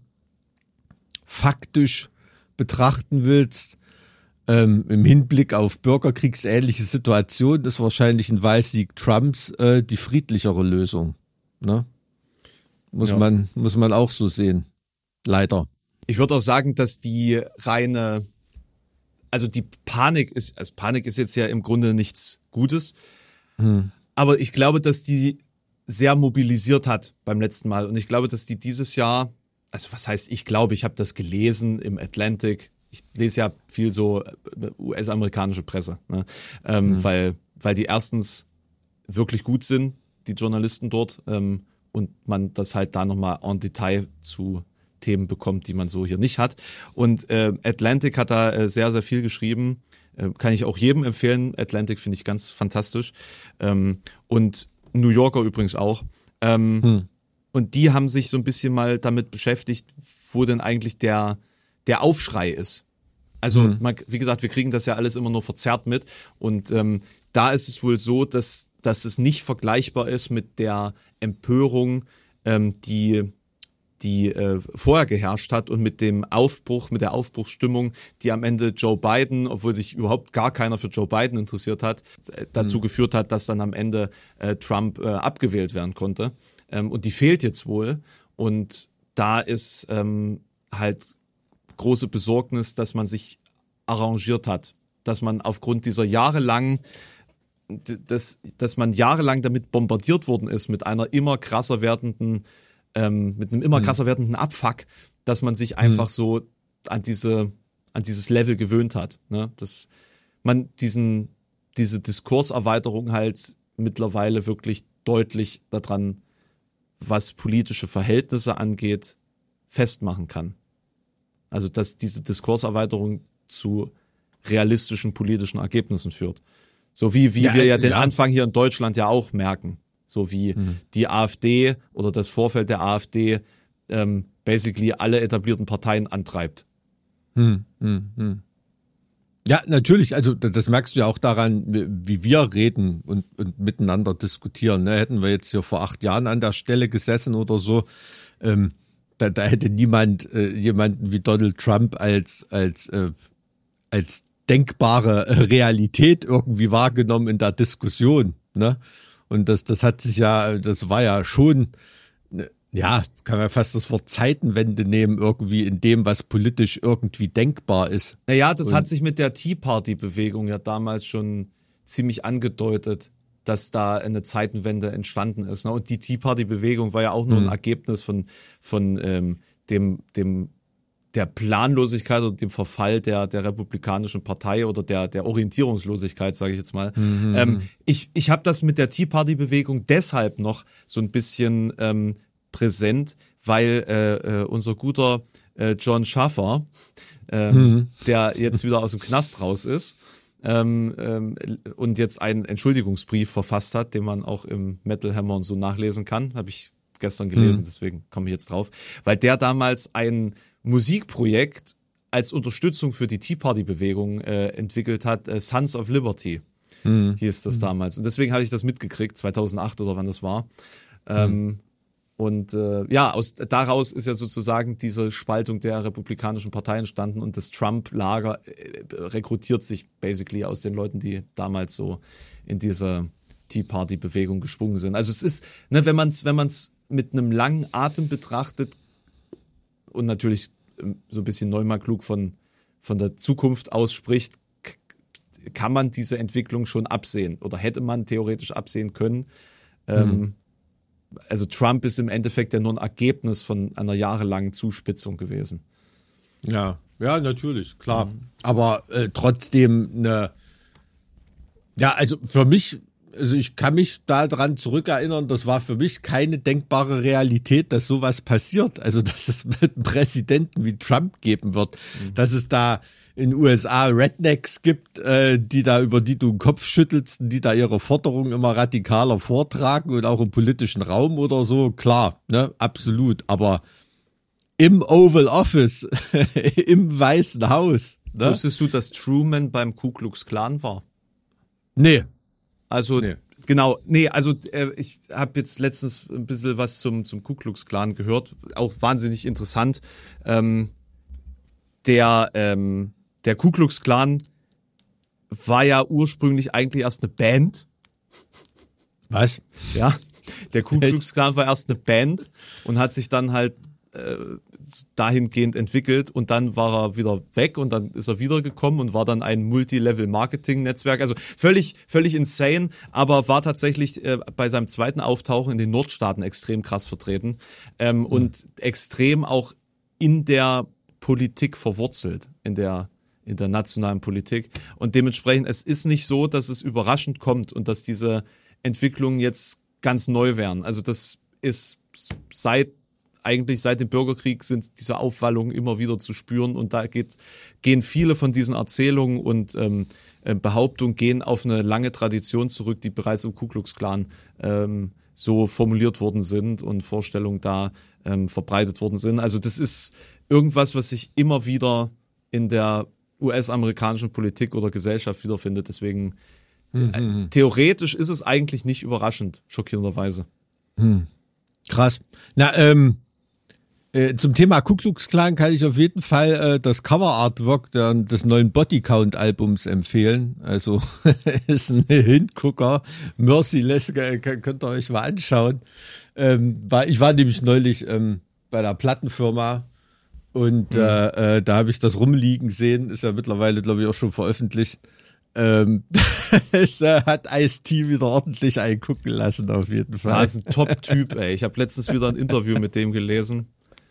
faktisch betrachten willst, ähm, im Hinblick auf bürgerkriegsähnliche Situation, ist wahrscheinlich ein Wahlsieg Trumps äh, die friedlichere Lösung, ne? Muss ja. man, muss man auch so sehen. Leider. Ich würde auch sagen, dass die reine, also die Panik ist, also Panik ist jetzt ja im Grunde nichts Gutes. Hm. Aber ich glaube, dass die sehr mobilisiert hat beim letzten Mal. Und ich glaube, dass die dieses Jahr, also was heißt, ich glaube, ich habe das gelesen im Atlantic. Ich lese ja viel so U S-amerikanische Presse, ne? ähm, hm. weil, weil die erstens wirklich gut sind, die Journalisten dort, ähm, und man das halt da nochmal en Detail zu Themen bekommt, die man so hier nicht hat. Und äh, Atlantic hat da äh, sehr, sehr viel geschrieben. Äh, kann ich auch jedem empfehlen. Atlantic finde ich ganz fantastisch. Ähm, und New Yorker übrigens auch. Ähm, hm. Und die haben sich so ein bisschen mal damit beschäftigt, wo denn eigentlich der, der Aufschrei ist. Also, hm. man, wie gesagt, wir kriegen das ja alles immer nur verzerrt mit. Und ähm, da ist es wohl so, dass, dass es nicht vergleichbar ist mit der Empörung, ähm, die, die äh, vorher geherrscht hat und mit dem Aufbruch, mit der Aufbruchsstimmung, die am Ende Joe Biden, obwohl sich überhaupt gar keiner für Joe Biden interessiert hat, äh, dazu mhm. geführt hat, dass dann am Ende äh, Trump äh, abgewählt werden konnte. Ähm, und die fehlt jetzt wohl. Und da ist ähm, halt große Besorgnis, dass man sich arrangiert hat, dass man aufgrund dieser jahrelangen Dass, dass man jahrelang damit bombardiert worden ist, mit einer immer krasser werdenden, ähm, mit einem immer krasser werdenden Abfuck, dass man sich einfach so an diese, an dieses Level gewöhnt hat, ne? Dass man diesen, diese Diskurserweiterung halt mittlerweile wirklich deutlich daran, was politische Verhältnisse angeht, festmachen kann. Also, dass diese Diskurserweiterung zu realistischen politischen Ergebnissen führt. So wie, wie ja, wir ja den ja. Anfang hier in Deutschland ja auch merken. So wie mhm. die AfD oder das Vorfeld der AfD ähm, basically alle etablierten Parteien antreibt. Hm, hm, hm. Ja, natürlich. Also das merkst du ja auch daran, wie wir reden und, und miteinander diskutieren. Ne? Hätten wir jetzt hier vor acht Jahren an der Stelle gesessen oder so, ähm, da, da hätte niemand äh, jemanden wie Donald Trump als als äh, als denkbare Realität irgendwie wahrgenommen in der Diskussion, ne? Und das, das hat sich ja, das war ja schon, ja, kann man fast das Wort Zeitenwende nehmen, irgendwie in dem, was politisch irgendwie denkbar ist. Naja, das Und hat sich mit der Tea Party-Bewegung ja damals schon ziemlich angedeutet, dass da eine Zeitenwende entstanden ist, ne? Und die Tea Party-Bewegung war ja auch nur ein Ergebnis von, von ähm, dem, dem der Planlosigkeit oder dem Verfall der der republikanischen Partei oder der der Orientierungslosigkeit, sage ich jetzt mal. Mhm. Ähm, ich ich habe das mit der Tea Party Bewegung deshalb noch so ein bisschen ähm, präsent, weil äh, äh, unser guter äh, John Schaffer, ähm, mhm. der jetzt wieder aus dem Knast raus ist, ähm, ähm, und jetzt einen Entschuldigungsbrief verfasst hat, den man auch im Metal Hammer und so nachlesen kann, habe ich gestern gelesen, mhm. deswegen komme ich jetzt drauf, weil der damals ein Musikprojekt als Unterstützung für die Tea Party Bewegung äh, entwickelt hat, äh, Sons of Liberty mhm. hieß das mhm. damals. Und deswegen habe ich das mitgekriegt, zweitausendacht oder wann das war. Ähm, mhm. Und äh, ja, aus daraus ist ja sozusagen diese Spaltung der republikanischen Partei entstanden und das Trump-Lager äh, rekrutiert sich basically aus den Leuten, die damals so in diese Tea Party Bewegung gesprungen sind. Also es ist, ne, wenn man es wenn man es mit einem langen Atem betrachtet und natürlich so ein bisschen neunmal klug von, von der Zukunft ausspricht, kann man diese Entwicklung schon absehen oder hätte man theoretisch absehen können. Mhm. Ähm, also Trump ist im Endeffekt ja nur ein Ergebnis von einer jahrelangen Zuspitzung gewesen. Ja, ja, natürlich, klar. Mhm. Aber äh, trotzdem eine, ja, also für mich, also ich kann mich daran zurückerinnern, das war für mich keine denkbare Realität, dass sowas passiert. Also, dass es mit einem Präsidenten wie Trump geben wird. Mhm. Dass es da in den U S A Rednecks gibt, äh, die da, über die du den Kopf schüttelst, die da ihre Forderungen immer radikaler vortragen und auch im politischen Raum oder so. Klar, ne, absolut. Aber im Oval Office, im Weißen Haus. Ne? Wusstest du, dass Truman beim Ku Klux Klan war? Nee. Also nee. genau, nee, also äh, ich habe jetzt letztens ein bisschen was zum zum Ku Klux Klan gehört, auch wahnsinnig interessant. Ähm, der ähm, der Ku Klux Klan war ja ursprünglich eigentlich erst eine Band. Was? Ja, der Ku Klux Klan war erst eine Band und hat sich dann halt äh, dahingehend entwickelt und dann war er wieder weg und dann ist er wiedergekommen und war dann ein Multilevel-Marketing-Netzwerk. Also völlig, völlig insane, aber war tatsächlich äh, bei seinem zweiten Auftauchen in den Nordstaaten extrem krass vertreten ähm, mhm. und extrem auch in der Politik verwurzelt, in der in der nationalen Politik. Und dementsprechend, es ist nicht so, dass es überraschend kommt und dass diese Entwicklungen jetzt ganz neu wären. Also das ist seit eigentlich seit dem Bürgerkrieg sind diese Aufwallungen immer wieder zu spüren und da geht, gehen viele von diesen Erzählungen und ähm, Behauptungen gehen auf eine lange Tradition zurück, die bereits im Ku Klux Klan ähm, so formuliert worden sind und Vorstellungen da ähm, verbreitet worden sind. Also das ist irgendwas, was sich immer wieder in der U S-amerikanischen Politik oder Gesellschaft wiederfindet. Deswegen mhm. äh, theoretisch ist es eigentlich nicht überraschend, schockierenderweise. Mhm. Krass. Na, ähm, Äh, zum Thema Ku Klux Klan kann ich auf jeden Fall äh, das Cover-Artwork der, des neuen Bodycount-Albums empfehlen. Also ist ein Hingucker. Merciless, äh, könnt ihr euch mal anschauen. Ähm, war, ich war nämlich neulich ähm, bei der Plattenfirma und mhm. äh, äh, da habe ich das rumliegen sehen. Ist ja mittlerweile, glaube ich, auch schon veröffentlicht. Ähm, es äh, hat Ice-T wieder ordentlich eingucken lassen, auf jeden Fall. Ja, ist ein Top-Typ, ey. Ich habe letztens wieder ein Interview mit dem gelesen.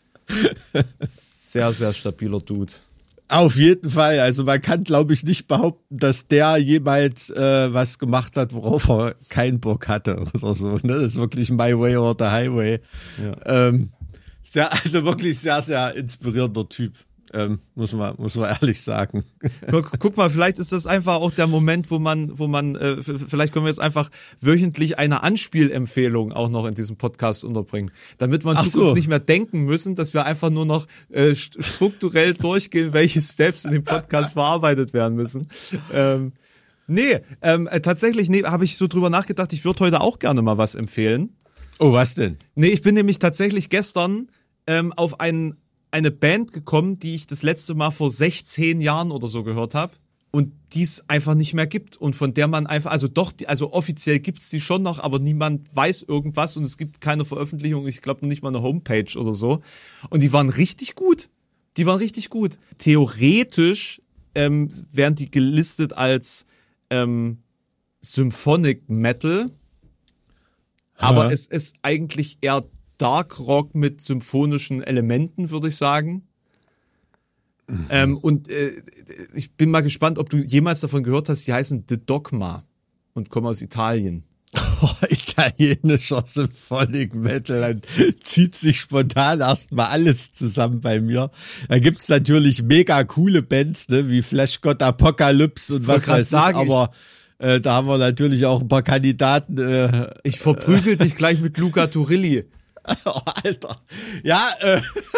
Sehr, sehr stabiler Dude. Auf jeden Fall. Also man kann, glaube ich, nicht behaupten, dass der jemals äh, was gemacht hat, worauf er keinen Bock hatte oder so. Ne? Das ist wirklich my way or the highway. Ja. Ähm, sehr, also wirklich sehr, sehr inspirierender Typ. Ähm, muss man, muss man ehrlich sagen. Guck, guck mal, vielleicht ist das einfach auch der Moment, wo man, wo man, äh, vielleicht können wir jetzt einfach wöchentlich eine Anspielempfehlung auch noch in diesem Podcast unterbringen, damit wir in Ach Zukunft so. nicht mehr denken müssen, dass wir einfach nur noch äh, strukturell durchgehen, welche Steps in dem Podcast verarbeitet werden müssen. Ähm, nee, ähm, äh, tatsächlich, nee, habe ich so drüber nachgedacht, ich würde heute auch gerne mal was empfehlen. Oh, was denn? Nee, ich bin nämlich tatsächlich gestern ähm, auf einen eine Band gekommen, die ich das letzte Mal vor sechzehn Jahren oder so gehört habe und die es einfach nicht mehr gibt und von der man einfach, also doch, also offiziell gibt's die schon noch, aber niemand weiß irgendwas und es gibt keine Veröffentlichung, ich glaube nicht mal eine Homepage oder so und die waren richtig gut, die waren richtig gut. Theoretisch ähm, wären die gelistet als ähm, Symphonic Metal, aber ja. Es ist eigentlich eher Dark Rock mit symphonischen Elementen, würde ich sagen. Mhm. Ähm, und äh, ich bin mal gespannt, ob du jemals davon gehört hast, die heißen The Dogma und kommen aus Italien. italienischer Symphonic Metal, dann zieht sich spontan erstmal alles zusammen bei mir. Da gibt's natürlich mega coole Bands, ne, wie Flash God Apocalypse und was weiß ich, aber äh, da haben wir natürlich auch ein paar Kandidaten. Äh, ich verprügel dich gleich mit Luca Turilli. Oh, Alter. Ja, äh,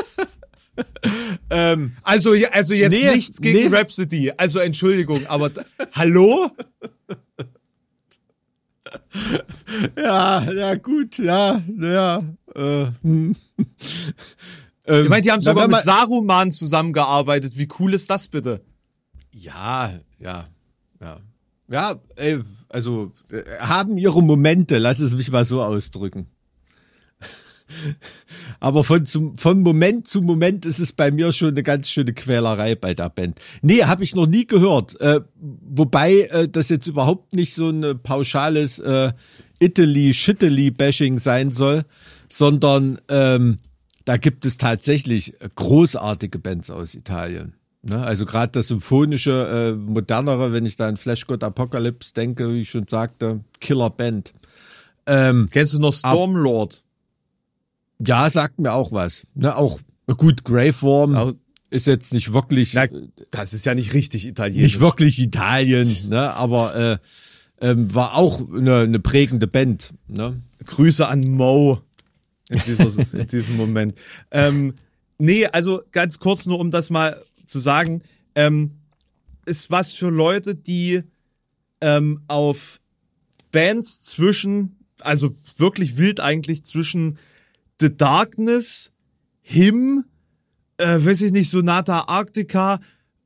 ähm, also, also jetzt nee, nichts gegen nee. Rhapsody. Also Entschuldigung, aber hallo? Ja, ja, gut, ja, ja. Äh, hm. ähm, Ich meine, die haben na, sogar wenn mit man- Saruman zusammengearbeitet. Wie cool ist das bitte? Ja, ja, ja. Ja, ey, also äh, haben ihre Momente, lass es mich mal so ausdrücken. Aber von, zum, von Moment zu Moment ist es bei mir schon eine ganz schöne Quälerei bei der Band. Nee, habe ich noch nie gehört. Äh, wobei äh, das jetzt überhaupt nicht so ein pauschales äh, Italy-Shittily-Bashing sein soll, sondern ähm, da gibt es tatsächlich großartige Bands aus Italien. Ne? Also gerade das symphonische, äh, modernere, wenn ich da an Flash God Apocalypse denke, wie ich schon sagte, Killer Band. Ähm, Kennst du noch Stormlord? Ja, sagt mir auch was. Ne, auch gut, Graveworm Auch- ist jetzt nicht wirklich Na, äh, das ist ja nicht richtig italienisch. nicht wirklich Italien, ne, aber äh, ähm, war auch eine, eine prägende Band. Ne? Grüße an Mo in, dieser, in diesem Moment. Ähm, nee, also ganz kurz nur, um das mal zu sagen, ähm, ist was für Leute, die ähm, auf Bands zwischen, also wirklich wild eigentlich zwischen The Darkness, Him, äh, weiß ich nicht, Sonata Arctica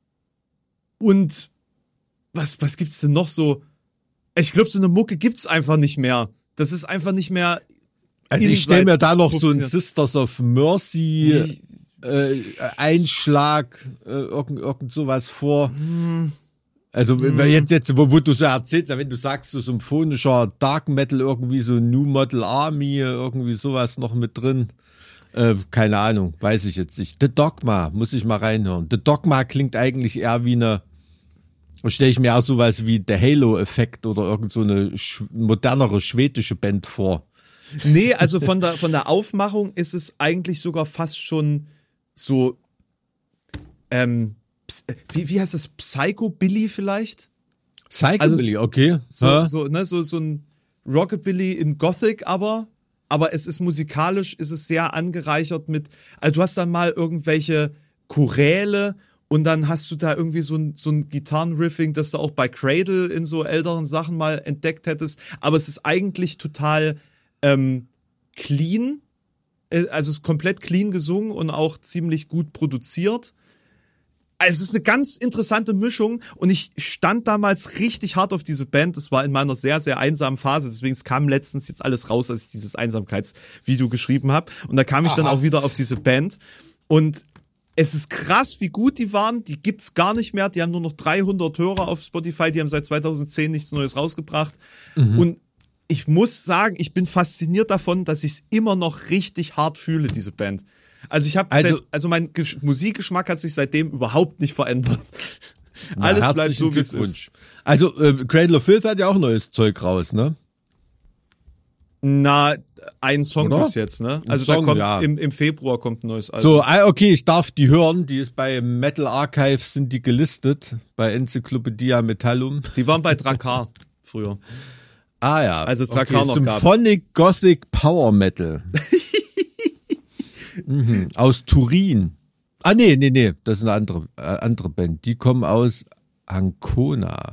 und was, was gibt's denn noch so? Ich glaube, so eine Mucke gibt's einfach nicht mehr. Das ist einfach nicht mehr. Also in ich stelle seit mir da noch so ein fünfzehn Sisters of Mercy äh, Einschlag, äh, irgend, irgend sowas vor. Also wenn jetzt, jetzt wo, wo du so erzählst, wenn du sagst, so symphonischer Dark Metal, irgendwie so New Model Army, irgendwie sowas noch mit drin. Äh, keine Ahnung, weiß ich jetzt nicht. The Dogma, muss ich mal reinhören. The Dogma klingt eigentlich eher wie eine, stelle ich mir auch sowas wie The Halo-Effekt oder irgend so eine sch modernere schwedische Band vor. Nee, also von der, von der Aufmachung ist es eigentlich sogar fast schon so, ähm, Ps- wie, wie heißt das? Psychobilly vielleicht? Psychobilly, Also, okay. So, Ja. so, ne, so, so ein Rockabilly in Gothic, aber, aber es ist musikalisch, ist es sehr angereichert mit, also du hast dann mal irgendwelche Choräle und dann hast du da irgendwie so ein, so ein Gitarrenriffing, das du auch bei Cradle in so älteren Sachen mal entdeckt hättest, aber es ist eigentlich total ähm, clean, äh, also es ist komplett clean gesungen und auch ziemlich gut produziert. Also es ist eine ganz interessante Mischung und ich stand damals richtig hart auf diese Band. Das war in meiner sehr, sehr einsamen Phase. Deswegen es kam letztens jetzt alles raus, als ich dieses Einsamkeitsvideo geschrieben habe. Und da kam ich dann auch wieder auf diese Band. Und es ist krass, wie gut die waren. Die gibt's gar nicht mehr. Die haben nur noch dreihundert Hörer auf Spotify. Die haben seit zweitausendzehn nichts Neues rausgebracht. Mhm. Und ich muss sagen, ich bin fasziniert davon, dass ich es immer noch richtig hart fühle, diese Band. Also ich habe Also- also, also mein Gesch- Musikgeschmack hat sich seitdem überhaupt nicht verändert. Na, Alles bleibt herzlichen so, wie es Glückwunsch. ist. Also äh, Cradle of Filth hat ja auch neues Zeug raus, ne? Na, ein Song Oder? bis jetzt, ne? Ein Also Song, da kommt ja. im, im Februar kommt ein neues Album. So, ah, okay, ich darf die hören. Die ist bei Metal Archives, sind die gelistet, bei Enzyklopädia Metallum. Die waren bei Drakkar früher. Ah ja, Als es Drakkar noch gab. Symphonic Gothic Power Metal. mhm. Aus Turin. Ah nee, nee, nee, das ist eine andere, äh, andere Band. Die kommen aus Ancona.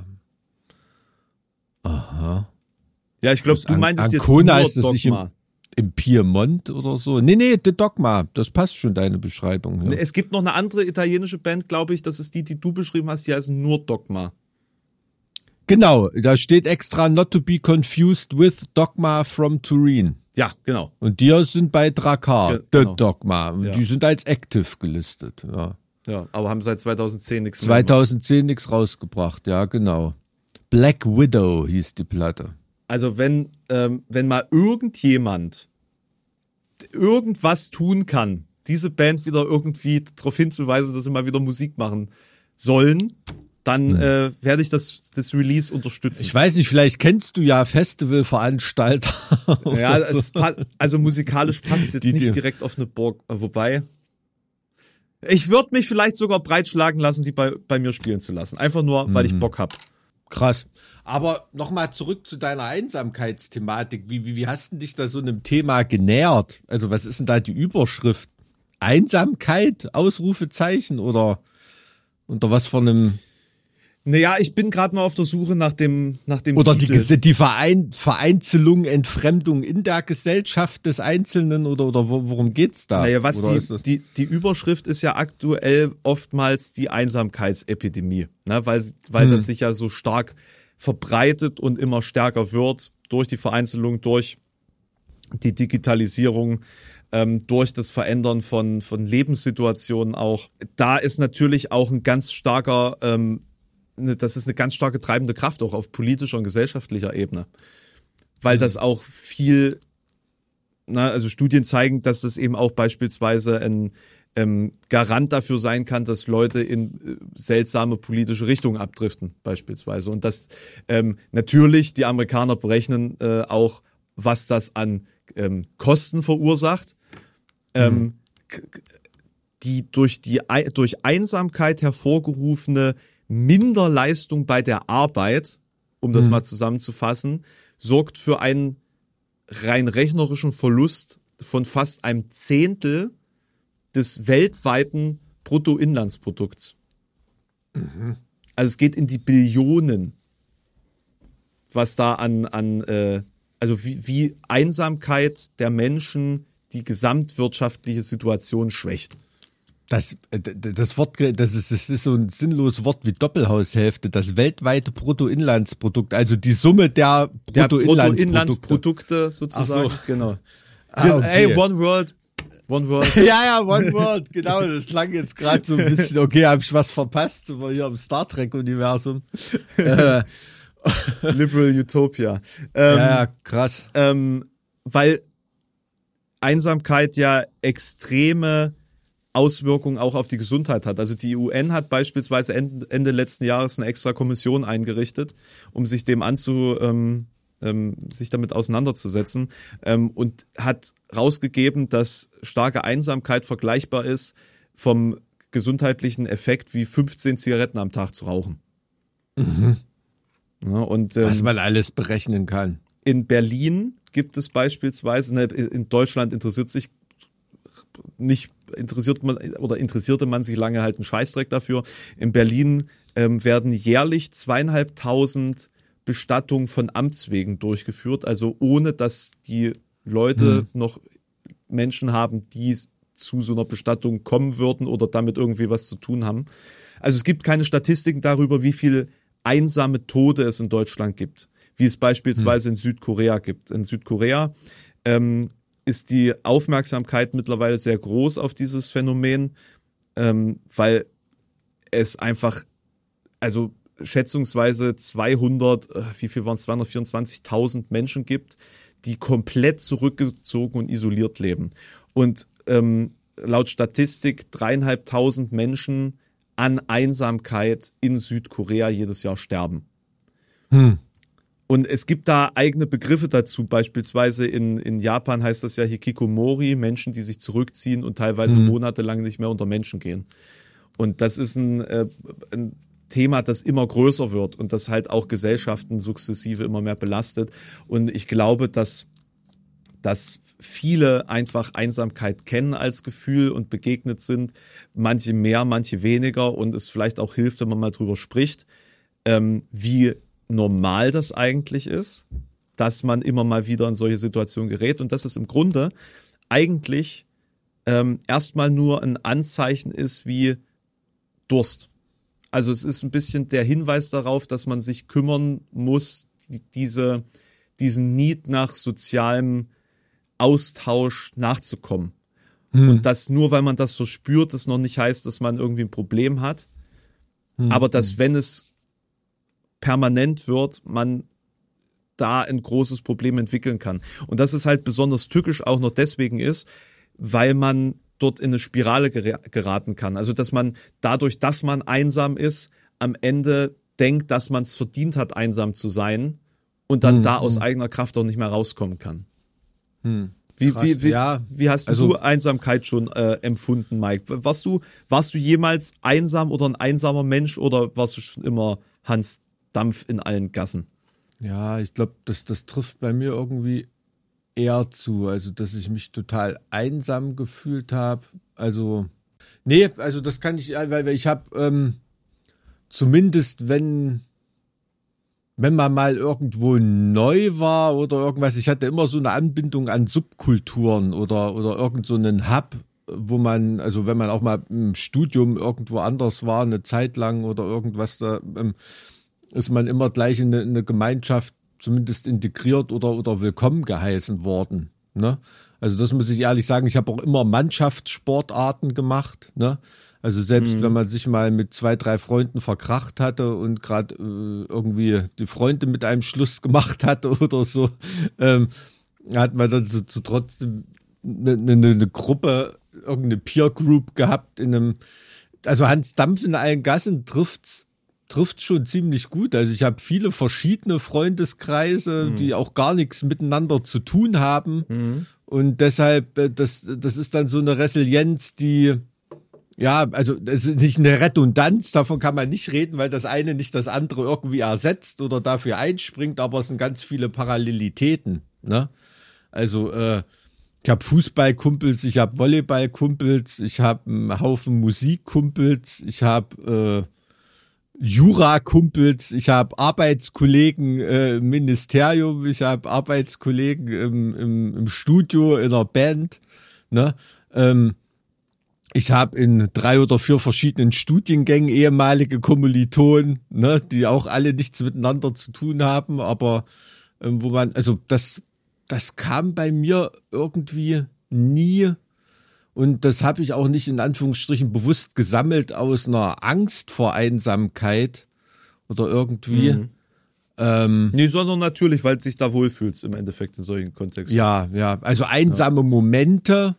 Ja, ich glaube, du An- meintest Ancona jetzt ist nur das nicht im, Dogma. im Piemont oder so? Nee, nee, The Dogma. Das passt schon, deine Beschreibung. Ja. Es gibt noch eine andere italienische Band, glaube ich, das ist die, die du beschrieben hast, die heißt nur Dogma. Genau, da steht extra not to be confused with Dogma from Turin. Ja, genau. Und die sind bei Drakkar, Ge- The genau. Dogma. Und Ja. die sind als active gelistet. Ja. Ja, aber haben seit zweitausendzehn nichts mehr. zweitausendzehn nichts rausgebracht, ja genau. Black Widow hieß die Platte. Also wenn, ähm, wenn mal irgendjemand irgendwas tun kann, diese Band wieder irgendwie darauf hinzuweisen, dass sie mal wieder Musik machen sollen, dann äh, werde ich das, das Release unterstützen. Ich weiß nicht, vielleicht kennst du ja Festivalveranstalter. Ja, es pa- also musikalisch passt es jetzt Die- nicht die- direkt auf eine Burg, wobei ich würde mich vielleicht sogar breitschlagen lassen, die bei, bei mir spielen zu lassen. Einfach nur, weil ich Bock hab. Krass. Aber nochmal zurück zu deiner Einsamkeitsthematik. Wie, wie, wie hast du dich da so einem Thema genähert? Also was ist denn da die Überschrift? Einsamkeit? Ausrufezeichen? Oder unter was von einem... Naja, ich bin gerade mal auf der Suche nach dem, nach dem Oder die, Titel. Ges- die Verein, Vereinzelung, Entfremdung in der Gesellschaft des Einzelnen oder, oder wo, worum geht's da? Naja, was oder ist die, das- die, die Überschrift ist ja aktuell oftmals die Einsamkeitsepidemie, ne? weil, weil Hm. das sich ja so stark verbreitet und immer stärker wird durch die Vereinzelung, durch die Digitalisierung, ähm, durch das Verändern von, von Lebenssituationen auch. Da ist natürlich auch ein ganz starker, ähm, ne, das ist eine ganz starke treibende Kraft auch auf politischer und gesellschaftlicher Ebene, weil das auch viel, na, also Studien zeigen, dass das eben auch beispielsweise ein ähm, Garant dafür sein kann, dass Leute in äh, seltsame politische Richtungen abdriften beispielsweise. Und dass ähm, natürlich die Amerikaner berechnen äh, auch, was das an ähm, Kosten verursacht, ähm, k- k- die durch die Ei- durch Einsamkeit hervorgerufene Minderleistung bei der Arbeit, um das mal zusammenzufassen, sorgt für einen rein rechnerischen Verlust von fast einem Zehntel des weltweiten Bruttoinlandsprodukts. Also es geht in die Billionen, was da an, an äh, also wie, wie Einsamkeit der Menschen die gesamtwirtschaftliche Situation schwächt. Das, äh, d- das Wort, das ist, das ist so ein sinnloses Wort wie Doppelhaushälfte. Das weltweite Bruttoinlandsprodukt, also die Summe der Der Bruttoinlandsprodukte. Bruttoinlandsprodukte sozusagen, Ach so. genau. Ah, okay. Ey, One World, One World. Ja, ja, One World, genau. Das klang jetzt gerade so ein bisschen, okay, habe ich was verpasst, sind wir hier im Star Trek-Universum. äh, Liberal Utopia. Ähm, ja, ja, krass. ähm, weil Einsamkeit ja extreme Auswirkungen auch auf die Gesundheit hat. Also die U N hat beispielsweise Ende, Ende letzten Jahres eine extra Kommission eingerichtet, um sich dem anzu, ähm, ähm, sich damit auseinanderzusetzen, ähm, und hat rausgegeben, dass starke Einsamkeit vergleichbar ist vom gesundheitlichen Effekt wie fünfzehn Zigaretten am Tag zu rauchen. Mhm. Ja, und ähm, Was man alles berechnen kann. in Berlin gibt es beispielsweise, ne, in Deutschland interessiert sich nicht, interessiert man oder interessierte man sich lange halt einen Scheißdreck dafür. In Berlin ähm, werden jährlich zweieinhalbtausend Bestattungen von Amts wegen durchgeführt, also ohne dass die Leute Hm. noch Menschen haben, die zu so einer Bestattung kommen würden oder damit irgendwie was zu tun haben. Also es gibt keine Statistiken darüber, wie viel einsame Tode es in Deutschland gibt, wie es beispielsweise in Südkorea gibt. In Südkorea ähm, ist die Aufmerksamkeit mittlerweile sehr groß auf dieses Phänomen, ähm, weil es einfach, also schätzungsweise zweihundert, äh, wie viel waren es, zweihundertvierundzwanzigtausend Menschen gibt, die komplett zurückgezogen und isoliert leben. Und ähm, laut Statistik dreieinhalbtausend Menschen an Einsamkeit in Südkorea jedes Jahr sterben. Hm. Und es gibt da eigene Begriffe dazu, beispielsweise in, in Japan heißt das ja Hikikomori, Menschen, die sich zurückziehen und teilweise Mhm. monatelang nicht mehr unter Menschen gehen. Und das ist ein, äh, ein Thema, das immer größer wird und das halt auch Gesellschaften sukzessive immer mehr belastet. Und ich glaube, dass, dass viele einfach Einsamkeit kennen als Gefühl und begegnet sind, manche mehr, manche weniger, und es vielleicht auch hilft, wenn man mal drüber spricht, ähm, wie normal das eigentlich ist, dass man immer mal wieder in solche Situationen gerät und dass es im Grunde eigentlich ähm, erstmal nur ein Anzeichen ist wie Durst. Also es ist ein bisschen der Hinweis darauf, dass man sich kümmern muss, die, diese, diesen Need nach sozialem Austausch nachzukommen. Hm. Und dass nur, weil man das so spürt, das noch nicht heißt, dass man irgendwie ein Problem hat. Hm. Aber dass, wenn es permanent wird, man da ein großes Problem entwickeln kann. Und dass es halt besonders tückisch auch noch deswegen ist, weil man dort in eine Spirale geraten kann. Also dass man dadurch, dass man einsam ist, am Ende denkt, dass man es verdient hat, einsam zu sein und dann hm, da aus hm. eigener Kraft auch nicht mehr rauskommen kann. Hm. Wie, Krass, wie, wie, ja. wie hast also, du Einsamkeit schon äh, empfunden, Mike? Warst du, warst du jemals einsam oder ein einsamer Mensch oder warst du schon immer Hans Dampf in allen Gassen? Ja, ich glaube, das, das trifft bei mir irgendwie eher zu. Also, dass ich mich total einsam gefühlt habe. Also, nee, also das kann ich, weil ich habe ähm, zumindest, wenn wenn man mal irgendwo neu war oder irgendwas, ich hatte immer so eine Anbindung an Subkulturen oder oder irgend so einen Hub, wo man, also wenn man auch mal im Studium irgendwo anders war, eine Zeit lang oder irgendwas, da ähm, ist man immer gleich in eine, in eine Gemeinschaft zumindest integriert oder oder willkommen geheißen worden, ne? Also das muss ich ehrlich sagen, ich habe auch immer Mannschaftssportarten gemacht, ne? Also selbst mhm. wenn man sich mal mit zwei, drei Freunden verkracht hatte und gerade äh, irgendwie die Freunde mit einem Schluss gemacht hatte oder so, ähm, hat man dann so, so trotzdem eine, eine, eine Gruppe, irgendeine Peer Group gehabt in einem, also Hans Dampf in allen Gassen trifft's trifft's schon ziemlich gut. Also ich habe viele verschiedene Freundeskreise, mhm. die auch gar nichts miteinander zu tun haben mhm. und deshalb, das, das ist dann so eine Resilienz, die ja, also das ist nicht eine Redundanz, davon kann man nicht reden, weil das eine nicht das andere irgendwie ersetzt oder dafür einspringt, aber es sind ganz viele Parallelitäten, ne? Also äh, ich habe Fußballkumpels, ich habe Volleyballkumpels, ich habe einen Haufen Musikkumpels, ich habe äh, Jura-Kumpels, ich habe Arbeitskollegen äh, im Ministerium, ich habe Arbeitskollegen im, im, im Studio, in einer Band, ne? Ähm, Ich habe in drei oder vier verschiedenen Studiengängen ehemalige Kommilitonen, ne, die auch alle nichts miteinander zu tun haben, aber ähm, wo man, also das, das kam bei mir irgendwie nie und das habe ich auch nicht in Anführungsstrichen bewusst gesammelt aus einer Angst vor Einsamkeit oder irgendwie. Mhm. Ähm, nee, sondern natürlich, weil du dich da wohlfühlst im Endeffekt in solchen Kontexten. Ja, ja, also einsame ja. Momente,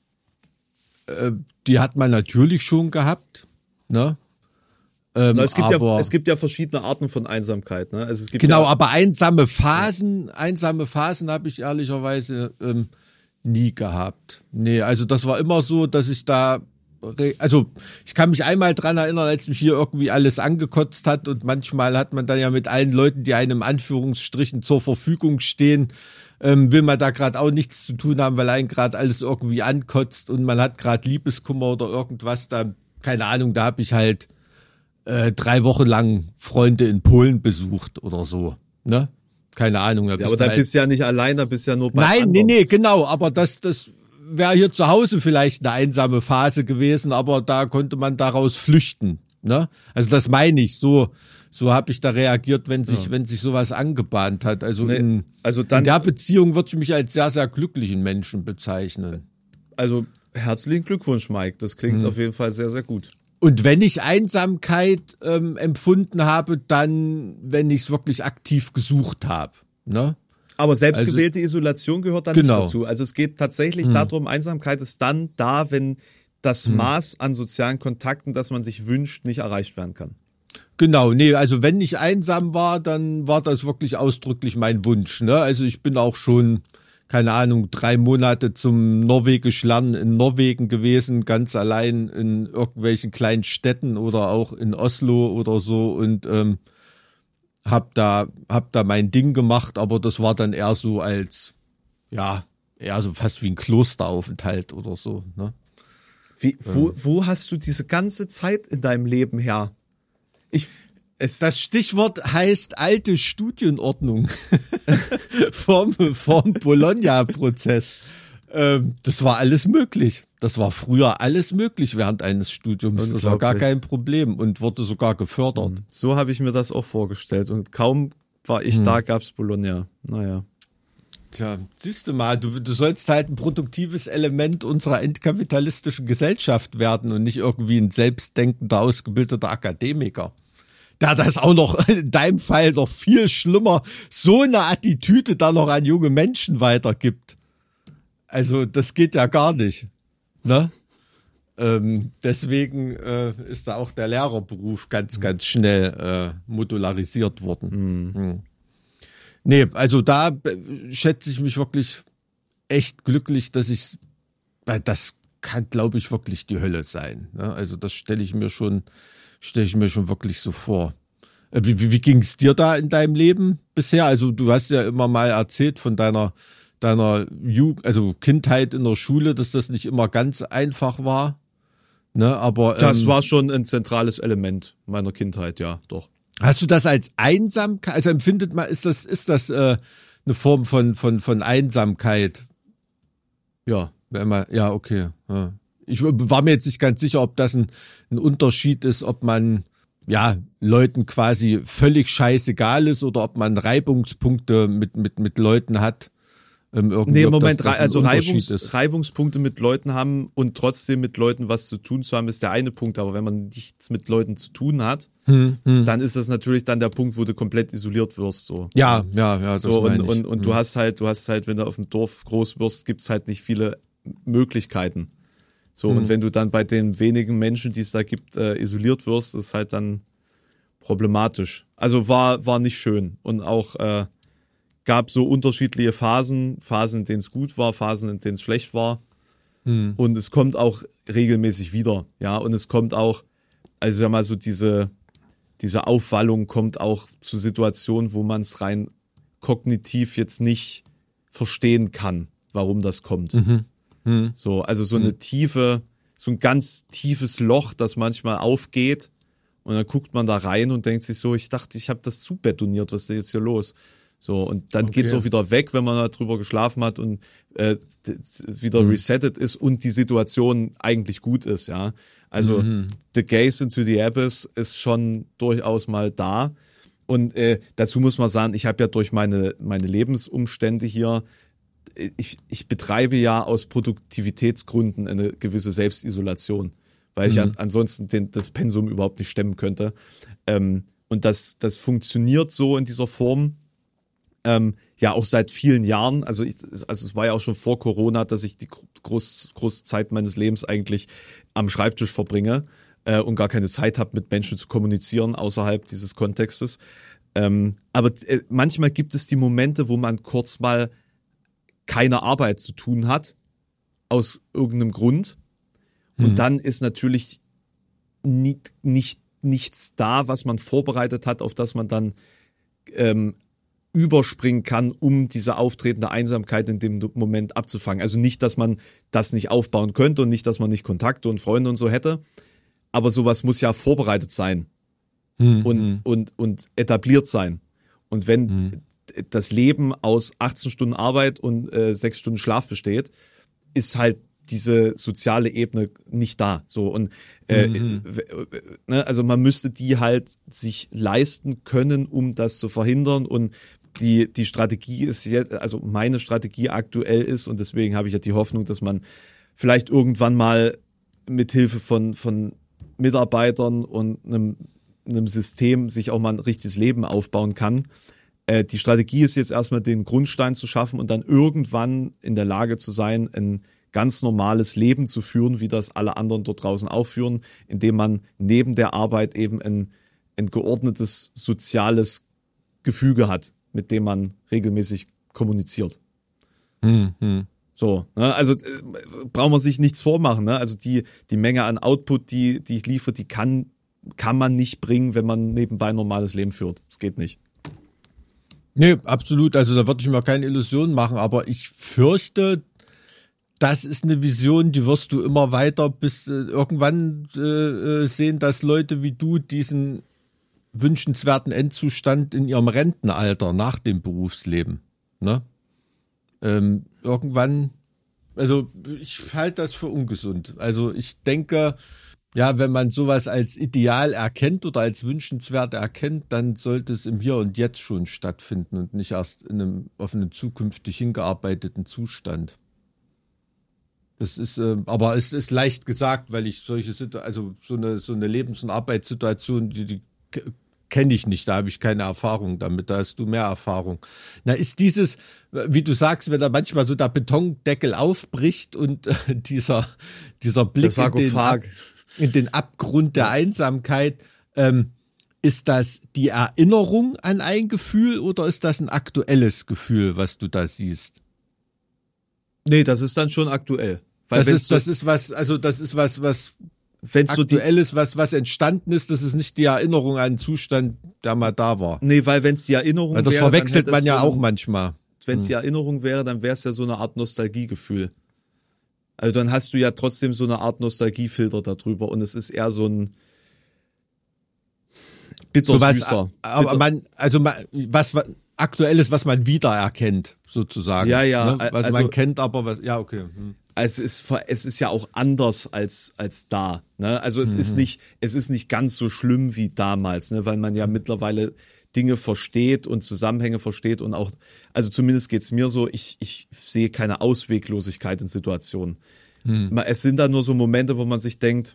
die hat man natürlich schon gehabt, ne? Ähm, Na, es gibt aber, ja es gibt ja verschiedene Arten von Einsamkeit, ne? Also es gibt genau, ja, aber einsame Phasen, ja. einsame Phasen habe ich ehrlicherweise ähm, nie gehabt. Nee, also das war immer so, dass ich da, also ich kann mich einmal dran erinnern, als mich hier irgendwie alles angekotzt hat und manchmal hat man dann ja mit allen Leuten, die einem in Anführungsstrichen zur Verfügung stehen, Ähm, will man da gerade auch nichts zu tun haben, weil einen gerade alles irgendwie ankotzt und man hat gerade Liebeskummer oder irgendwas, da, keine Ahnung, da habe ich halt äh, drei Wochen lang Freunde in Polen besucht oder so, ne? Keine Ahnung. Da ja, aber da halt bist du ja nicht allein, da bist du ja nur bei Nein, anderen. nee, nee, genau, aber das, das wäre hier zu Hause vielleicht eine einsame Phase gewesen, aber da konnte man daraus flüchten, ne? Also das meine ich, so So habe ich da reagiert, wenn sich, ja. wenn sich sowas angebahnt hat. Also, nee, in, also dann, in der Beziehung würde ich mich als sehr, sehr glücklichen Menschen bezeichnen. Also herzlichen Glückwunsch, Mike. Das klingt mhm. auf jeden Fall sehr, sehr gut. Und wenn ich Einsamkeit ähm, empfunden habe, dann, wenn ich es wirklich aktiv gesucht habe. Ne? Aber selbstgewählte also, Isolation gehört da genau. nicht dazu. Also es geht tatsächlich mhm. darum, Einsamkeit ist dann da, wenn das mhm. Maß an sozialen Kontakten, das man sich wünscht, nicht erreicht werden kann. Genau, nee, also wenn ich einsam war, dann war das wirklich ausdrücklich mein Wunsch, ne? Also ich bin auch schon, keine Ahnung, drei Monate zum Norwegisch lernen in Norwegen gewesen, ganz allein in irgendwelchen kleinen Städten oder auch in Oslo oder so und ähm, hab da, hab da mein Ding gemacht, aber das war dann eher so als, ja, eher so fast wie ein Klosteraufenthalt oder so, ne? Wie, wo, wo hast du diese ganze Zeit in deinem Leben her? Ich, es das Stichwort heißt alte Studienordnung vom, vom Bologna-Prozess. Ähm, das war alles möglich. Das war früher alles möglich während eines Studiums. Das war gar kein Problem und wurde sogar gefördert. So habe ich mir das auch vorgestellt. Und kaum war ich hm. da, gab's Bologna. Naja. Tja, siehst du mal, du, du sollst halt ein produktives Element unserer entkapitalistischen Gesellschaft werden und nicht irgendwie ein selbstdenkender, ausgebildeter Akademiker. Der das auch noch, in deinem Fall noch viel schlimmer, so eine Attitüde da noch an junge Menschen weitergibt. Also, das geht ja gar nicht. Ne? Ähm, deswegen äh, ist da auch der Lehrerberuf ganz, mhm. ganz schnell äh, modularisiert worden. Mhm. Mhm. Nee, also da schätze ich mich wirklich echt glücklich, dass ich, weil das kann, glaube ich, wirklich die Hölle sein. Ne? Also das stelle ich mir schon, stelle ich mir schon wirklich so vor. Wie, wie, wie ging es dir da in deinem Leben bisher? Also du hast ja immer mal erzählt von deiner, deiner Jugend, also Kindheit in der Schule, dass das nicht immer ganz einfach war. Ne, aber, das ähm, war schon ein zentrales Element meiner Kindheit, ja, doch. Hast du das als Einsamkeit, also empfindet man, ist das, ist das äh, eine Form von, von, von Einsamkeit? Ja. Wenn man, ja, okay. Ja. Ich war mir jetzt nicht ganz sicher, ob das ein, ein Unterschied ist, ob man ja Leuten quasi völlig scheißegal ist oder ob man Reibungspunkte mit, mit, mit Leuten hat. Ähm, nee, im Moment, das, das also Reibungs, Reibungspunkte mit Leuten haben und trotzdem mit Leuten was zu tun zu haben, ist der eine Punkt. Aber wenn man nichts mit Leuten zu tun hat, hm, hm. dann ist das natürlich dann der Punkt, wo du komplett isoliert wirst. So. Ja, ja, ja. Das so, und, meine ich. und, und hm. du hast halt, du hast halt, wenn du auf dem Dorf groß wirst, gibt's halt nicht viele Möglichkeiten. So, hm. und wenn du dann bei den wenigen Menschen, die es da gibt, äh, isoliert wirst, ist halt dann problematisch. Also war, war nicht schön. Und auch, äh, gab so unterschiedliche Phasen, Phasen, in denen es gut war, Phasen, in denen es schlecht war. Hm. Und es kommt auch regelmäßig wieder, ja. Und es kommt auch, also sag mal so diese, diese Aufwallung kommt auch zu Situationen, wo man es rein kognitiv jetzt nicht verstehen kann, warum das kommt. Mhm. Hm. So, also so eine tiefe, so ein ganz tiefes Loch, das manchmal aufgeht. Und dann guckt man da rein und denkt sich so, ich dachte, ich habe das zubetoniert, was ist denn jetzt hier los? So, und dann okay. geht's auch wieder weg, wenn man da drüber geschlafen hat und äh, wieder mhm. resettet ist und die Situation eigentlich gut ist, ja. Also mhm. The Gaze into the Abyss ist schon durchaus mal da. Und äh, dazu muss man sagen, ich habe ja durch meine meine Lebensumstände hier, ich, ich betreibe ja aus Produktivitätsgründen eine gewisse Selbstisolation, weil mhm. ich an, ansonsten den, das Pensum überhaupt nicht stemmen könnte. Ähm, und das, das funktioniert so in dieser Form, Ähm, ja, auch seit vielen Jahren, also, ich, also es war ja auch schon vor Corona, dass ich die groß, große Zeit meines Lebens eigentlich am Schreibtisch verbringe äh, und gar keine Zeit habe, mit Menschen zu kommunizieren außerhalb dieses Kontextes. Ähm, aber äh, manchmal gibt es die Momente, wo man kurz mal keine Arbeit zu tun hat, aus irgendeinem Grund. Und mhm. dann ist natürlich nicht, nicht, nichts da, was man vorbereitet hat, auf das man dann ähm, überspringen kann, um diese auftretende Einsamkeit in dem Moment abzufangen. Also nicht, dass man das nicht aufbauen könnte und nicht, dass man nicht Kontakte und Freunde und so hätte, aber sowas muss ja vorbereitet sein hm, und, hm. und, und etabliert sein. Und wenn hm. das Leben aus achtzehn Stunden Arbeit und äh, sechs Stunden Schlaf besteht, ist halt diese soziale Ebene nicht da. So und äh, mhm. ne, also man müsste die halt sich leisten können, um das zu verhindern. Und die die Strategie ist jetzt, also meine Strategie aktuell ist, und deswegen habe ich ja die Hoffnung, dass man vielleicht irgendwann mal mit Hilfe von von Mitarbeitern und einem einem System sich auch mal ein richtiges Leben aufbauen kann. Äh, die Strategie ist jetzt erstmal den Grundstein zu schaffen und dann irgendwann in der Lage zu sein, ein ganz normales Leben zu führen, wie das alle anderen dort draußen auch führen, indem man neben der Arbeit eben ein, ein geordnetes soziales Gefüge hat, mit dem man regelmäßig kommuniziert. Hm, hm. So, ne? Also äh, braucht man sich nichts vormachen. Ne? Also die die Menge an Output, die die ich liefere, die kann kann man nicht bringen, wenn man nebenbei ein normales Leben führt. Das geht nicht. Nee, absolut. Also da würde ich mir keine Illusionen machen, aber ich fürchte, das ist eine Vision, die wirst du immer weiter bis äh, irgendwann äh, sehen, dass Leute wie du diesen wünschenswerten Endzustand in ihrem Rentenalter nach dem Berufsleben, ne? Ähm, irgendwann, also ich halte das für ungesund. Also ich denke, ja, wenn man sowas als ideal erkennt oder als wünschenswert erkennt, dann sollte es im Hier und Jetzt schon stattfinden und nicht erst in einem auf einen zukünftig hingearbeiteten Zustand. Das ist, äh, aber es ist leicht gesagt, weil ich solche Situ- also so eine so eine Lebens- und Arbeitssituation, die, die kenne ich nicht, da habe ich keine Erfahrung damit, da hast du mehr Erfahrung. Na, ist dieses, wie du sagst, wenn da manchmal so der Betondeckel aufbricht und äh, dieser, dieser Blick in den, Ab, in den Abgrund der Einsamkeit, ähm, ist das die Erinnerung an ein Gefühl oder ist das ein aktuelles Gefühl, was du da siehst? Nee, das ist dann schon aktuell. Weil das ist, so, das ist was, also das ist was, was wenn's aktuell so ist, was, was entstanden ist, das ist nicht die Erinnerung an einen Zustand, der mal da war. Nee, weil wenn es die Erinnerung weil das wäre, verwechselt man ja so auch manchmal. Wenn es die Erinnerung wäre, dann wäre es ja so eine Art Nostalgiegefühl. Also dann hast du ja trotzdem so eine Art Nostalgiefilter darüber und es ist eher so ein bittersüßer. So was, aber man, also man, was, was Aktuelles, was man wiedererkennt, sozusagen. Ja, ja. Ne? Was also, man kennt, aber was, ja, okay. Hm. Es ist, es ist ja auch anders als, als da. Ne? Also es mhm. ist nicht, es ist nicht ganz so schlimm wie damals, ne? Weil man ja mittlerweile Dinge versteht und Zusammenhänge versteht und auch, also zumindest geht's mir so, ich, ich sehe keine Ausweglosigkeit in Situationen. Mhm. Es sind da nur so Momente, wo man sich denkt,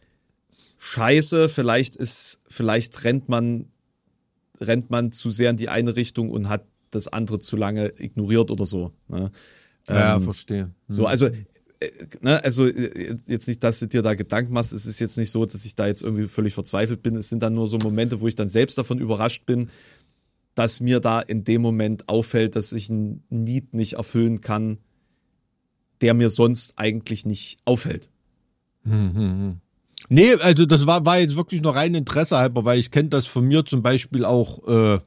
Scheiße, vielleicht ist, vielleicht rennt man, rennt man zu sehr in die eine Richtung und hat das andere zu lange ignoriert oder so. Ne? Ja, ähm, verstehe. Hm. So, also, äh, ne, also jetzt nicht, dass du dir da Gedanken machst. Es ist jetzt nicht so, dass ich da jetzt irgendwie völlig verzweifelt bin. Es sind dann nur so Momente, wo ich dann selbst davon überrascht bin, dass mir da in dem Moment auffällt, dass ich einen Need nicht erfüllen kann, der mir sonst eigentlich nicht auffällt. Hm, hm, hm. Nee, also das war, war jetzt wirklich nur rein Interesse halber, weil ich kenne das von mir zum Beispiel auch, äh,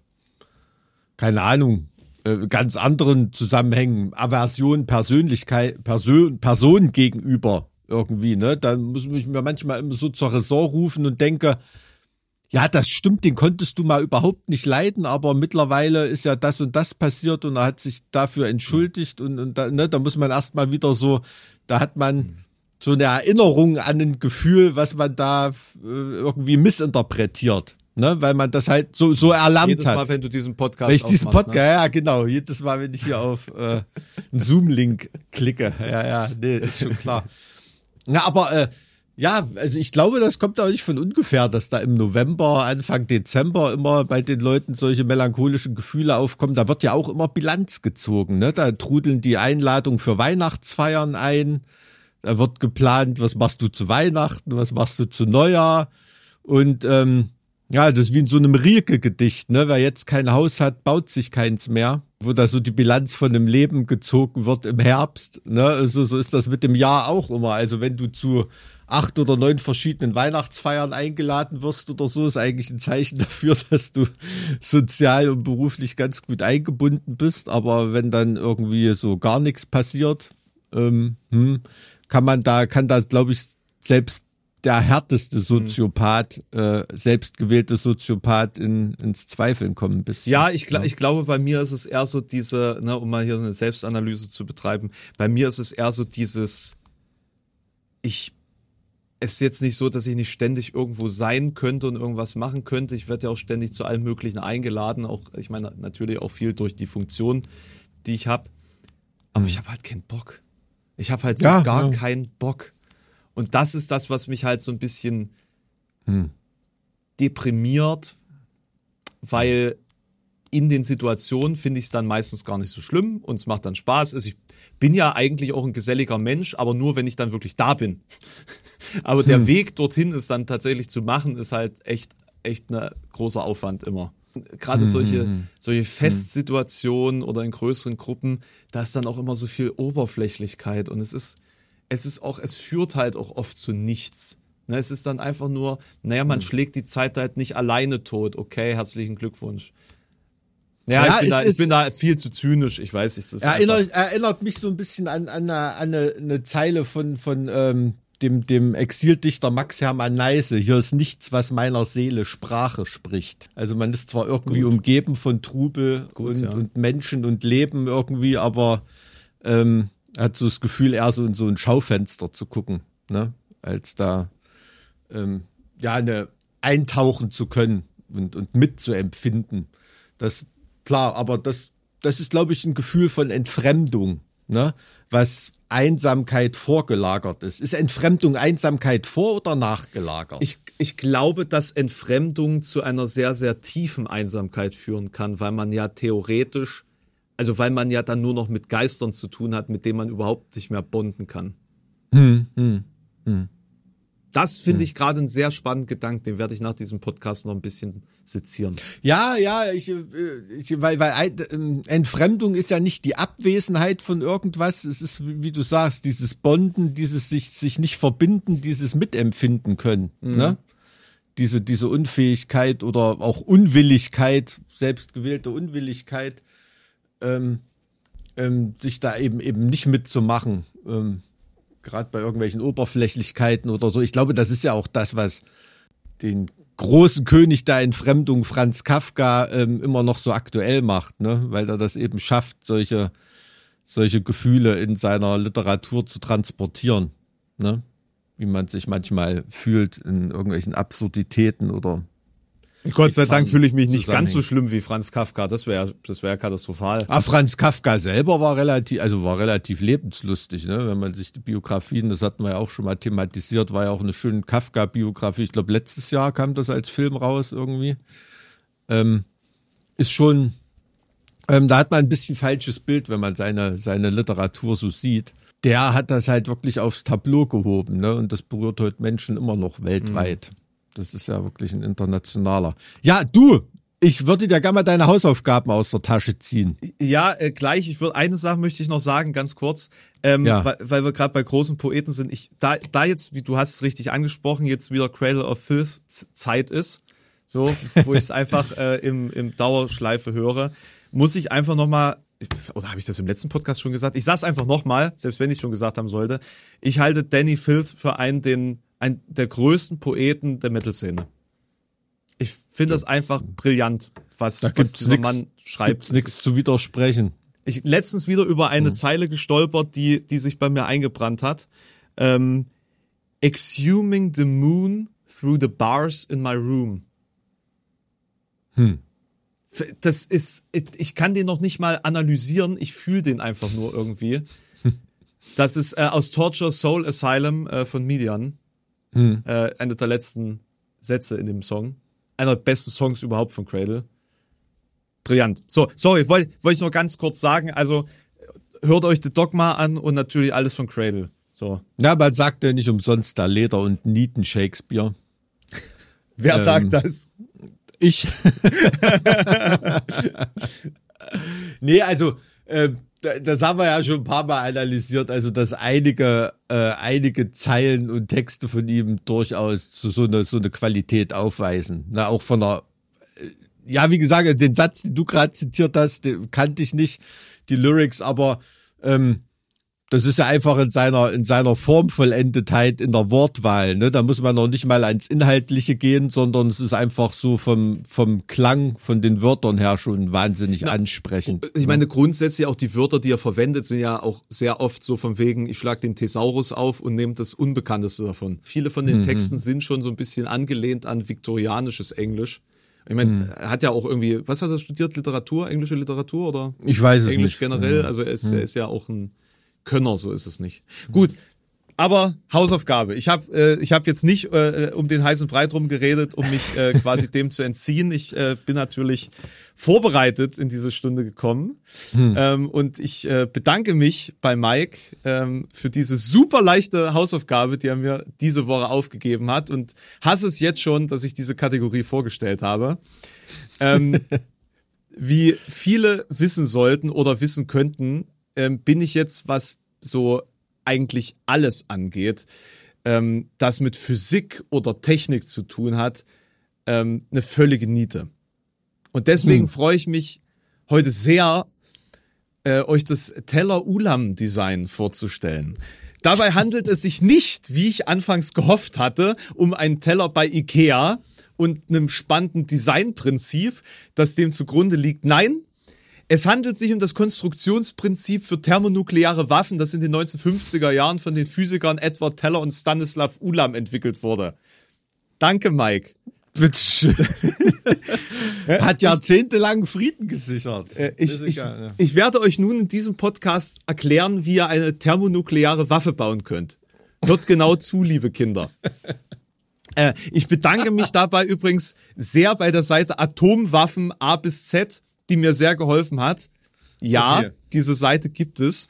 keine Ahnung, äh, ganz anderen Zusammenhängen, Aversion, Persönlichkeit, Person, Person gegenüber irgendwie, ne? Dann muss ich mir manchmal immer so zur Raison rufen und denke, ja, das stimmt, den konntest du mal überhaupt nicht leiden, aber mittlerweile ist ja das und das passiert und er hat sich dafür entschuldigt und, und da, ne, da muss man erstmal wieder so, da hat man so eine Erinnerung an ein Gefühl, was man da äh, irgendwie missinterpretiert, ne, weil man das halt so so erlernt jedes hat. Jedes Mal, wenn du diesen Podcast wenn ich diesen Podcast, ne? ja genau, jedes Mal, wenn ich hier auf äh, einen Zoom-Link klicke, ja, ja, nee, ist schon klar. Ja, aber äh, ja, also ich glaube, das kommt auch nicht von ungefähr, dass da im November, Anfang Dezember immer bei den Leuten solche melancholischen Gefühle aufkommen. Da wird ja auch immer Bilanz gezogen, ne? Da trudeln die Einladungen für Weihnachtsfeiern ein. Da wird geplant, was machst du zu Weihnachten, was machst du zu Neujahr. Und ähm, ja, das ist wie in so einem Rilke-Gedicht, ne? Wer jetzt kein Haus hat, baut sich keins mehr. Wo da so die Bilanz von dem Leben gezogen wird im Herbst, ne? Also, so ist das mit dem Jahr auch immer. Also wenn du zu acht oder neun verschiedenen Weihnachtsfeiern eingeladen wirst oder so, ist eigentlich ein Zeichen dafür, dass du sozial und beruflich ganz gut eingebunden bist. Aber wenn dann irgendwie so gar nichts passiert, ähm, hm, kann man da, kann da, glaube ich, selbst der härteste Soziopath, mhm. äh, selbstgewählte Soziopath in, ins Zweifeln kommen ein bisschen. Ja, ich, ja. ich glaube, bei mir ist es eher so diese, ne, um mal hier eine Selbstanalyse zu betreiben, bei mir ist es eher so dieses, ich, es ist jetzt nicht so, dass ich nicht ständig irgendwo sein könnte und irgendwas machen könnte. Ich werde ja auch ständig zu allem Möglichen eingeladen, auch, ich meine, natürlich auch viel durch die Funktion, die ich habe. Aber mhm. ich habe halt keinen Bock. Ich habe halt so ja, gar ja. keinen Bock. Und das ist das, was mich halt so ein bisschen hm. deprimiert, weil in den Situationen finde ich es dann meistens gar nicht so schlimm und es macht dann Spaß. Also ich bin ja eigentlich auch ein geselliger Mensch, aber nur, wenn ich dann wirklich da bin. Aber der hm. Weg dorthin ist dann tatsächlich zu machen, ist halt echt, echt ein großer Aufwand immer. Gerade solche, solche Festsituationen oder in größeren Gruppen, da ist dann auch immer so viel Oberflächlichkeit und es ist, es ist auch, es führt halt auch oft zu nichts. Ne, es ist dann einfach nur, naja, man mhm. schlägt die Zeit halt nicht alleine tot. Okay, herzlichen Glückwunsch. Ja, ja ich, bin da, ich bin da viel zu zynisch, ich weiß. Es ist erinnert, erinnert mich so ein bisschen an, an, eine, an eine, eine Zeile von, von ähm, dem, dem Exildichter Max Hermann Neise. Hier ist nichts, was meiner Seele Sprache spricht. Also man ist zwar irgendwie Gut. umgeben von Trubel Gut, und, ja. und Menschen und Leben irgendwie, aber ähm, hat so das Gefühl, eher so in so ein Schaufenster zu gucken, ne, als da ähm, ja eine eintauchen zu können und, und mitzuempfinden. Das klar, aber das, das ist, glaube ich, ein Gefühl von Entfremdung, ne, was Einsamkeit vorgelagert ist. Ist Entfremdung Einsamkeit vor- oder nachgelagert? Ich, Ich glaube, dass Entfremdung zu einer sehr, sehr tiefen Einsamkeit führen kann, weil man ja theoretisch, also weil man ja dann nur noch mit Geistern zu tun hat, mit denen man überhaupt nicht mehr bonden kann. Hm, hm, hm. Das finde ich gerade einen sehr spannenden Gedanken, den werde ich nach diesem Podcast noch ein bisschen sezieren. Ja, ja, ich, ich, weil, weil Entfremdung ist ja nicht die Abwesenheit von irgendwas. Es ist, wie du sagst, dieses Bonden, dieses sich, sich nicht verbinden, dieses Mitempfinden können. Mhm. Ne? Diese, diese Unfähigkeit oder auch Unwilligkeit, selbstgewählte Unwilligkeit, ähm, ähm, sich da eben eben nicht mitzumachen. Ähm, Gerade bei irgendwelchen Oberflächlichkeiten oder so. Ich glaube, das ist ja auch das, was den großen König der Entfremdung, Franz Kafka, ähm, immer noch so aktuell macht, ne? Weil er das eben schafft, solche, solche Gefühle in seiner Literatur zu transportieren, ne? Wie man sich manchmal fühlt in irgendwelchen Absurditäten oder Gott sei Dank fühle ich mich nicht ganz so schlimm wie Franz Kafka. Das wäre, das wäre katastrophal. Ah, Franz Kafka selber war relativ, also war relativ lebenslustig, ne? Wenn man sich die Biografien, das hatten wir ja auch schon mal thematisiert, war ja auch eine schöne Kafka-Biografie. Ich glaube, letztes Jahr kam das als Film raus irgendwie. Ähm, ist schon, ähm, da hat man ein bisschen falsches Bild, wenn man seine, seine Literatur so sieht. Der hat das halt wirklich aufs Tableau gehoben, ne? Und das berührt heute Menschen immer noch weltweit. Mhm. Das ist ja wirklich ein internationaler. Ja, du, ich würde dir gerne mal deine Hausaufgaben aus der Tasche ziehen. Ja, äh, gleich. Ich würde eine Sache möchte ich noch sagen, ganz kurz, ähm, ja. weil, weil wir gerade bei großen Poeten sind. Ich da da jetzt, wie du hast es richtig angesprochen, jetzt wieder Cradle of Filth Zeit ist, so, wo ich es einfach äh, im im Dauerschleife höre, muss ich einfach noch mal, oder habe ich das im letzten Podcast schon gesagt? Ich sag's einfach noch mal, selbst wenn ich schon gesagt haben sollte. Ich halte Danny Filth für einen den ein der größten Poeten der Metal-Szene. Ich finde das einfach brillant, was, da was dieser nix, Mann schreibt. Gibt's nichts zu widersprechen. Ich letztens wieder über eine mhm. Zeile gestolpert, die die sich bei mir eingebrannt hat. Ähm, Exhuming the moon through the bars in my room. Hm. Das ist, ich kann den noch nicht mal analysieren, ich fühle den einfach nur irgendwie. Das ist äh, aus Torture Soul Asylum äh, von Median. Hm. Äh, einer der letzten Sätze in dem Song. Einer der besten Songs überhaupt von Cradle. Brillant. So, sorry, wollte wollt ich nur ganz kurz sagen, also hört euch The Dogma an und natürlich alles von Cradle. So. Ja, man sagt ja nicht umsonst da Leder und Nieten Shakespeare. Wer ähm, sagt das? Ich. Nee, also äh, das haben wir ja schon ein paar Mal analysiert, also dass einige äh, einige Zeilen und Texte von ihm durchaus so, so eine so eine Qualität aufweisen. Na, auch von der, ja, wie gesagt, den Satz, den du gerade zitiert hast, den kannte ich nicht, die Lyrics, aber ähm, das ist ja einfach in seiner in seiner Formvollendetheit in der Wortwahl, ne? Da muss man noch nicht mal ans Inhaltliche gehen, sondern es ist einfach so vom vom Klang von den Wörtern her schon wahnsinnig Na, ansprechend. Ich meine, grundsätzlich auch die Wörter, die er verwendet, sind ja auch sehr oft so von wegen, ich schlag den Thesaurus auf und nehme das Unbekannteste davon. Viele von den mhm. Texten sind schon so ein bisschen angelehnt an viktorianisches Englisch. Ich meine, hm. er hat ja auch irgendwie, was hat er studiert? Literatur, englische Literatur oder? Ich weiß es Englisch nicht. generell, also er ist, hm. er ist ja auch ein Könner, so ist es nicht. Gut, aber Hausaufgabe. Ich habe äh, ich hab jetzt nicht äh, um den heißen Brei drum geredet, um mich äh, quasi dem zu entziehen. Ich äh, bin natürlich vorbereitet in diese Stunde gekommen. Hm. Ähm, und ich äh, bedanke mich bei Mike ähm, für diese super leichte Hausaufgabe, die er mir diese Woche aufgegeben hat. Und hasse es jetzt schon, dass ich diese Kategorie vorgestellt habe. Ähm, wie viele wissen sollten oder wissen könnten, ähm, bin ich jetzt, was so eigentlich alles angeht, ähm, das mit Physik oder Technik zu tun hat, ähm, eine völlige Niete. Und deswegen hm. freue ich mich heute sehr, äh, euch das Teller-Ulam-Design vorzustellen. Dabei handelt es sich nicht, wie ich anfangs gehofft hatte, um einen Teller bei Ikea und einem spannenden Designprinzip, das dem zugrunde liegt. Nein, es handelt sich um das Konstruktionsprinzip für thermonukleare Waffen, das in den neunzehnhundertfünfziger Jahren von den Physikern Edward Teller und Stanislav Ulam entwickelt wurde. Danke, Mike. Bitteschön. Hat jahrzehntelang Frieden gesichert. Äh, ich, ich, ja. ich werde euch nun in diesem Podcast erklären, wie ihr eine thermonukleare Waffe bauen könnt. Hört genau zu, liebe Kinder. Äh, ich bedanke mich dabei übrigens sehr bei der Seite Atomwaffen A bis Z, die mir sehr geholfen hat. Ja, okay. Diese Seite gibt es.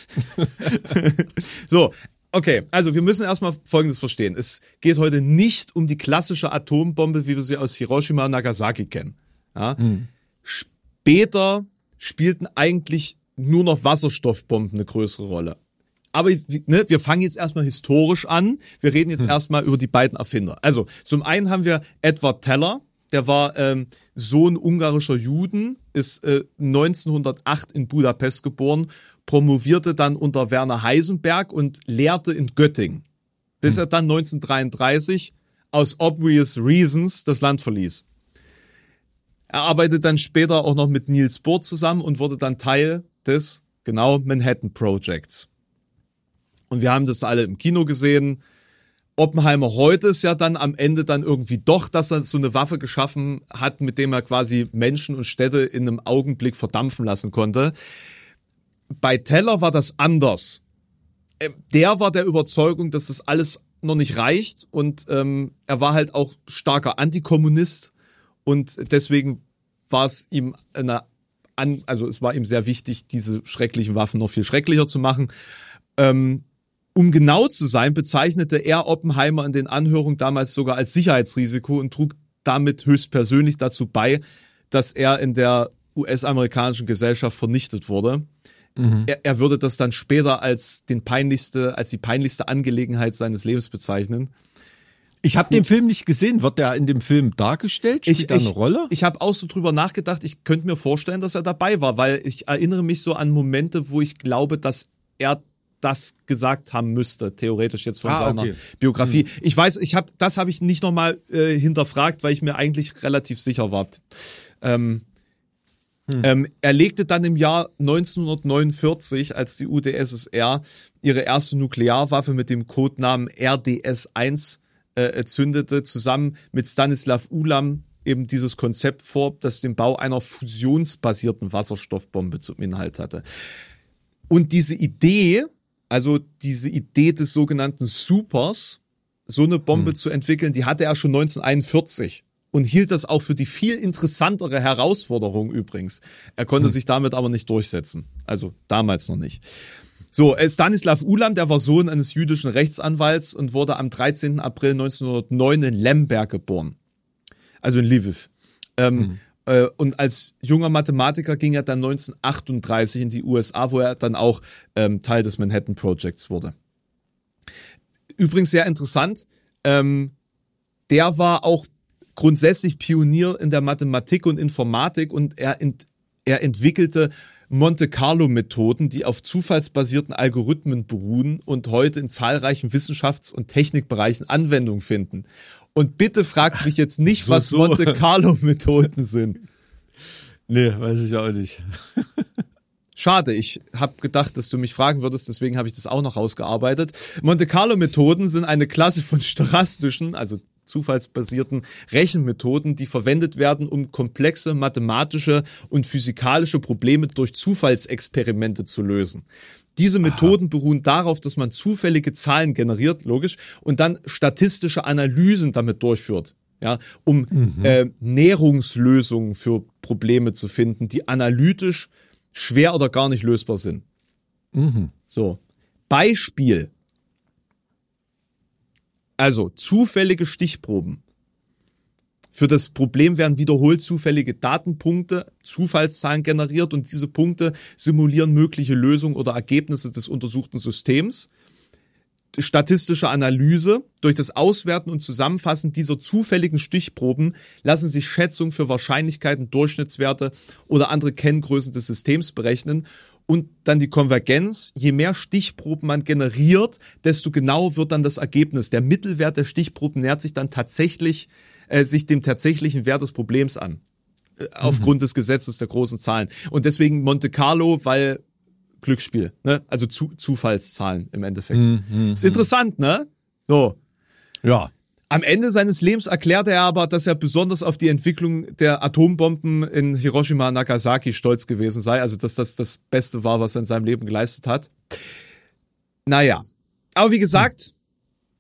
So, okay, also wir müssen erstmal Folgendes verstehen. Es geht heute nicht um die klassische Atombombe, wie wir sie aus Hiroshima und Nagasaki kennen. Ja? Hm. Später spielten eigentlich nur noch Wasserstoffbomben eine größere Rolle. Aber ne, wir fangen jetzt erstmal historisch an. Wir reden jetzt hm. erstmal über die beiden Erfinder. Also zum einen haben wir Edward Teller. Der war ähm, Sohn ungarischer Juden, ist äh, neunzehnhundertacht in Budapest geboren, promovierte dann unter Werner Heisenberg und lehrte in Göttingen, bis hm. er dann neunzehnhundertdreiunddreißig aus obvious reasons das Land verließ. Er arbeitete dann später auch noch mit Niels Bohr zusammen und wurde dann Teil des, genau, Manhattan Projects. Und wir haben das alle im Kino gesehen. Oppenheimer heute ist ja dann am Ende dann irgendwie doch, dass er so eine Waffe geschaffen hat, mit dem er quasi Menschen und Städte in einem Augenblick verdampfen lassen konnte. Bei Teller war das anders. Der war der Überzeugung, dass das alles noch nicht reicht und ähm, er war halt auch starker Antikommunist und deswegen war es ihm eine, also es war ihm sehr wichtig, diese schrecklichen Waffen noch viel schrecklicher zu machen. Ähm, Um genau zu sein, bezeichnete er Oppenheimer in den Anhörungen damals sogar als Sicherheitsrisiko und trug damit höchstpersönlich dazu bei, dass er in der U S-amerikanischen Gesellschaft vernichtet wurde. Mhm. Er, er würde das dann später als den peinlichste, als die peinlichste Angelegenheit seines Lebens bezeichnen. Ich habe den Film nicht gesehen. Wird der in dem Film dargestellt? Spielt ich, da eine ich, Rolle? Ich habe auch so drüber nachgedacht. Ich könnte mir vorstellen, dass er dabei war, weil ich erinnere mich so an Momente, wo ich glaube, dass er das gesagt haben müsste, theoretisch jetzt von ah, seiner okay. Biografie. Hm. Ich weiß, ich habe, das habe ich nicht nochmal äh, hinterfragt, weil ich mir eigentlich relativ sicher war. Ähm, hm. ähm, er legte dann im Jahr neunzehnhundertneunundvierzig, als die U d S S R ihre erste Nuklearwaffe mit dem Codenamen R D S eins äh, zündete, zusammen mit Stanislav Ulam eben dieses Konzept vor, das den Bau einer fusionsbasierten Wasserstoffbombe zum Inhalt hatte. Und diese Idee, also diese Idee des sogenannten Supers, so eine Bombe hm. zu entwickeln, die hatte er schon neunzehnhunderteinundvierzig und hielt das auch für die viel interessantere Herausforderung übrigens. Er konnte hm. sich damit aber nicht durchsetzen, also damals noch nicht. So, Stanislav Ulam, der war Sohn eines jüdischen Rechtsanwalts und wurde am dreizehnten April neunzehnhundertneun in Lemberg geboren, also in Lviv. Ähm, hm. Und als junger Mathematiker ging er dann neunzehnhundertachtunddreißig in die U S A, wo er dann auch ähm, Teil des Manhattan Projects wurde. Übrigens sehr interessant, ähm, der war auch grundsätzlich Pionier in der Mathematik und Informatik und er, ent, er entwickelte Monte-Carlo-Methoden, die auf zufallsbasierten Algorithmen beruhen und heute in zahlreichen Wissenschafts- und Technikbereichen Anwendung finden. Und bitte fragt mich jetzt nicht, so, was so. Monte-Carlo-Methoden sind. Nee, weiß ich auch nicht. Schade, ich habe gedacht, dass du mich fragen würdest, deswegen habe ich das auch noch rausgearbeitet. Monte-Carlo-Methoden sind eine Klasse von stochastischen, also zufallsbasierten Rechenmethoden, die verwendet werden, um komplexe mathematische und physikalische Probleme durch Zufallsexperimente zu lösen. Diese Methoden Aha. beruhen darauf, dass man zufällige Zahlen generiert, logisch, und dann statistische Analysen damit durchführt, ja, um mhm. äh, Näherungslösungen für Probleme zu finden, die analytisch schwer oder gar nicht lösbar sind. Mhm. So, Beispiel. Also zufällige Stichproben. Für das Problem werden wiederholt zufällige Datenpunkte, Zufallszahlen generiert und diese Punkte simulieren mögliche Lösungen oder Ergebnisse des untersuchten Systems. Statistische Analyse. Durch das Auswerten und Zusammenfassen dieser zufälligen Stichproben lassen sich Schätzungen für Wahrscheinlichkeiten, Durchschnittswerte oder andere Kenngrößen des Systems berechnen. Und dann die Konvergenz. Je mehr Stichproben man generiert, desto genauer wird dann das Ergebnis. Der Mittelwert der Stichproben nähert sich dann tatsächlich äh, sich dem tatsächlichen Wert des Problems an. Äh, aufgrund mhm. des Gesetzes der großen Zahlen. Und deswegen Monte Carlo, weil Glücksspiel, ne? Also zu, Zufallszahlen im Endeffekt. Mhm. Ist interessant, ne? So. Ja. Am Ende seines Lebens erklärte er aber, dass er besonders auf die Entwicklung der Atombomben in Hiroshima und Nagasaki stolz gewesen sei. Also, dass das das Beste war, was er in seinem Leben geleistet hat. Naja. Aber wie gesagt,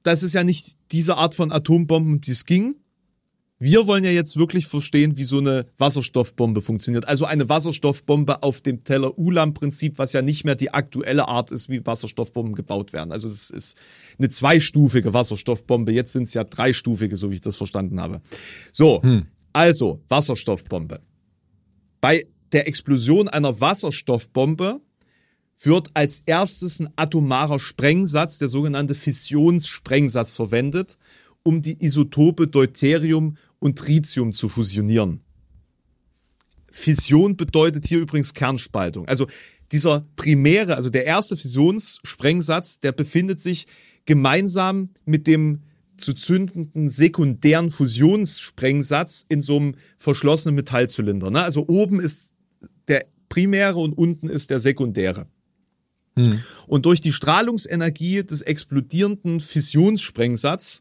das ist ja nicht diese Art von Atombomben, die es ging. Wir wollen ja jetzt wirklich verstehen, wie so eine Wasserstoffbombe funktioniert. Also eine Wasserstoffbombe auf dem Teller-Ulam-Prinzip, was ja nicht mehr die aktuelle Art ist, wie Wasserstoffbomben gebaut werden. Also es ist eine zweistufige Wasserstoffbombe. Jetzt sind es ja dreistufige, so wie ich das verstanden habe. So, hm. also Wasserstoffbombe. Bei der Explosion einer Wasserstoffbombe wird als erstes ein atomarer Sprengsatz, der sogenannte Fissionssprengsatz, verwendet, um die Isotope Deuterium und Tritium zu fusionieren. Fission bedeutet hier übrigens Kernspaltung. Also dieser primäre, also der erste Fissionssprengsatz, der befindet sich gemeinsam mit dem zu zündenden sekundären Fusionssprengsatz in so einem verschlossenen Metallzylinder. Ne? Also oben ist der primäre und unten ist der sekundäre. Hm. Und durch die Strahlungsenergie des explodierenden Fissionssprengsatzes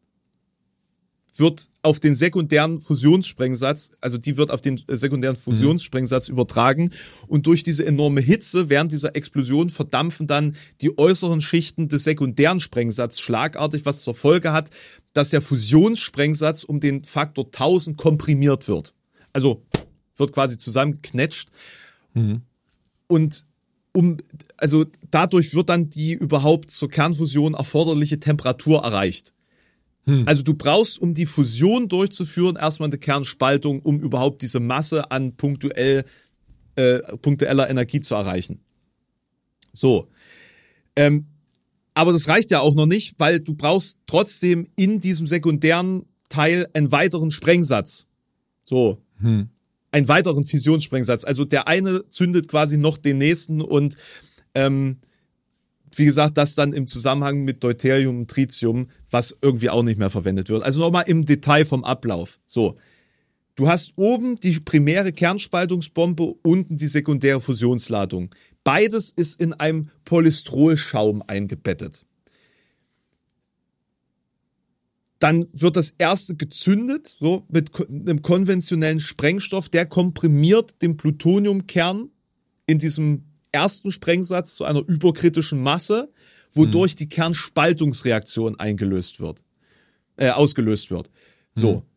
wird auf den sekundären Fusionssprengsatz, also die wird auf den sekundären Fusionssprengsatz mhm. übertragen und durch diese enorme Hitze während dieser Explosion verdampfen dann die äußeren Schichten des sekundären Sprengsatzes schlagartig, was zur Folge hat, dass der Fusionssprengsatz um den Faktor tausend komprimiert wird. Also wird quasi zusammengeknetscht mhm. und um, also dadurch wird dann die überhaupt zur Kernfusion erforderliche Temperatur erreicht. Hm. Also du brauchst, um die Fusion durchzuführen, erstmal eine Kernspaltung, um überhaupt diese Masse an punktuell, äh, punktueller Energie zu erreichen. So. Ähm, aber das reicht ja auch noch nicht, weil du brauchst trotzdem in diesem sekundären Teil einen weiteren Sprengsatz. So. Hm. Einen weiteren Fissionssprengsatz. Also der eine zündet quasi noch den nächsten und ähm, wie gesagt, das dann im Zusammenhang mit Deuterium und Tritium, was irgendwie auch nicht mehr verwendet wird. Also nochmal im Detail vom Ablauf. So, du hast oben die primäre Kernspaltungsbombe, unten die sekundäre Fusionsladung. Beides ist in einem Polystrolschaum eingebettet. Dann wird das erste gezündet, so mit einem konventionellen Sprengstoff, der komprimiert den Plutoniumkern in diesem ersten Sprengsatz zu einer überkritischen Masse, wodurch mhm. die Kernspaltungsreaktion eingelöst wird, äh, ausgelöst wird. So. Mhm.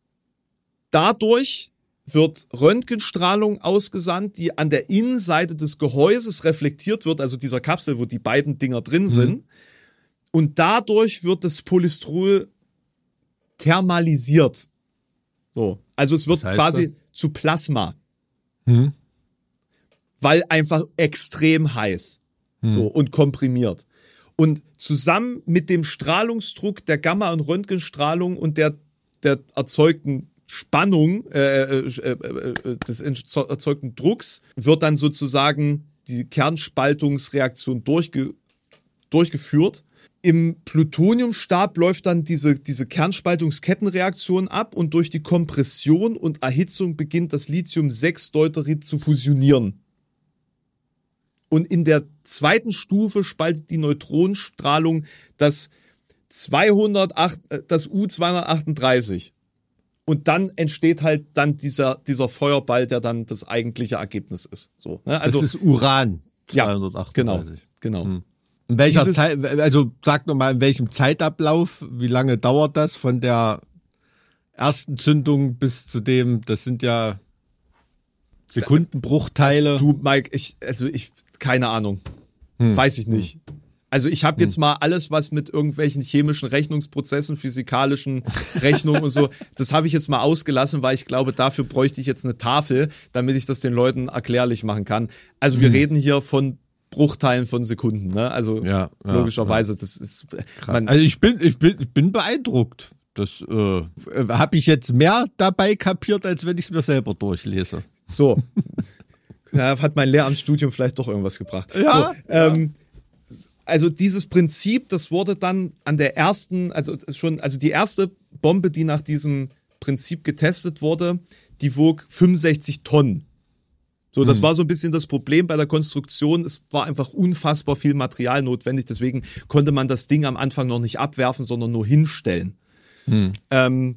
Dadurch wird Röntgenstrahlung ausgesandt, die an der Innenseite des Gehäuses reflektiert wird, also dieser Kapsel, wo die beiden Dinger drin mhm. sind. Und dadurch wird das Polystrol thermalisiert. So. Also es wird quasi das? zu Plasma. Mhm. Weil einfach extrem heiß hm. so und komprimiert. Und zusammen mit dem Strahlungsdruck der Gamma- und Röntgenstrahlung und der, der erzeugten Spannung, äh, äh, äh, des erzeugten Drucks, wird dann sozusagen die Kernspaltungsreaktion durchge, durchgeführt. Im Plutoniumstab läuft dann diese, diese Kernspaltungskettenreaktion ab und durch die Kompression und Erhitzung beginnt das Lithium sechs Deuterid zu fusionieren. Und in der zweiten Stufe spaltet die Neutronenstrahlung das zweihundertacht, das U zweihundertachtunddreißig. Und dann entsteht halt dann dieser, dieser Feuerball, der dann das eigentliche Ergebnis ist. So, ne? Also, das ist Uran zweihundertachtunddreißig. Ja, genau, genau. Hm. In welcher Dieses, Zeit, also sag nochmal, in welchem Zeitablauf, wie lange dauert das von der ersten Zündung bis zu dem, das sind ja Sekundenbruchteile. Du, Mike, ich, also ich, keine Ahnung. Hm. Weiß ich nicht. Also ich habe jetzt mal alles, was mit irgendwelchen chemischen Rechnungsprozessen, physikalischen Rechnungen und so, das habe ich jetzt mal ausgelassen, weil ich glaube, dafür bräuchte ich jetzt eine Tafel, damit ich das den Leuten erklärlich machen kann. Also wir hm. reden hier von Bruchteilen von Sekunden, ne? Also ja, ja, logischerweise, ja. das ist. Man, also ich bin, ich bin, ich bin beeindruckt. Das äh, habe ich jetzt mehr dabei kapiert, als wenn ich es mir selber durchlese. So. Ja, hat mein Lehramtsstudium vielleicht doch irgendwas gebracht. Ja. So, ähm, also dieses Prinzip, das wurde dann an der ersten, also schon, also die erste Bombe, die nach diesem Prinzip getestet wurde, die wog fünfundsechzig Tonnen. So, das hm. war so ein bisschen das Problem bei der Konstruktion. Es war einfach unfassbar viel Material notwendig. Deswegen konnte man das Ding am Anfang noch nicht abwerfen, sondern nur hinstellen. Hm. Ähm,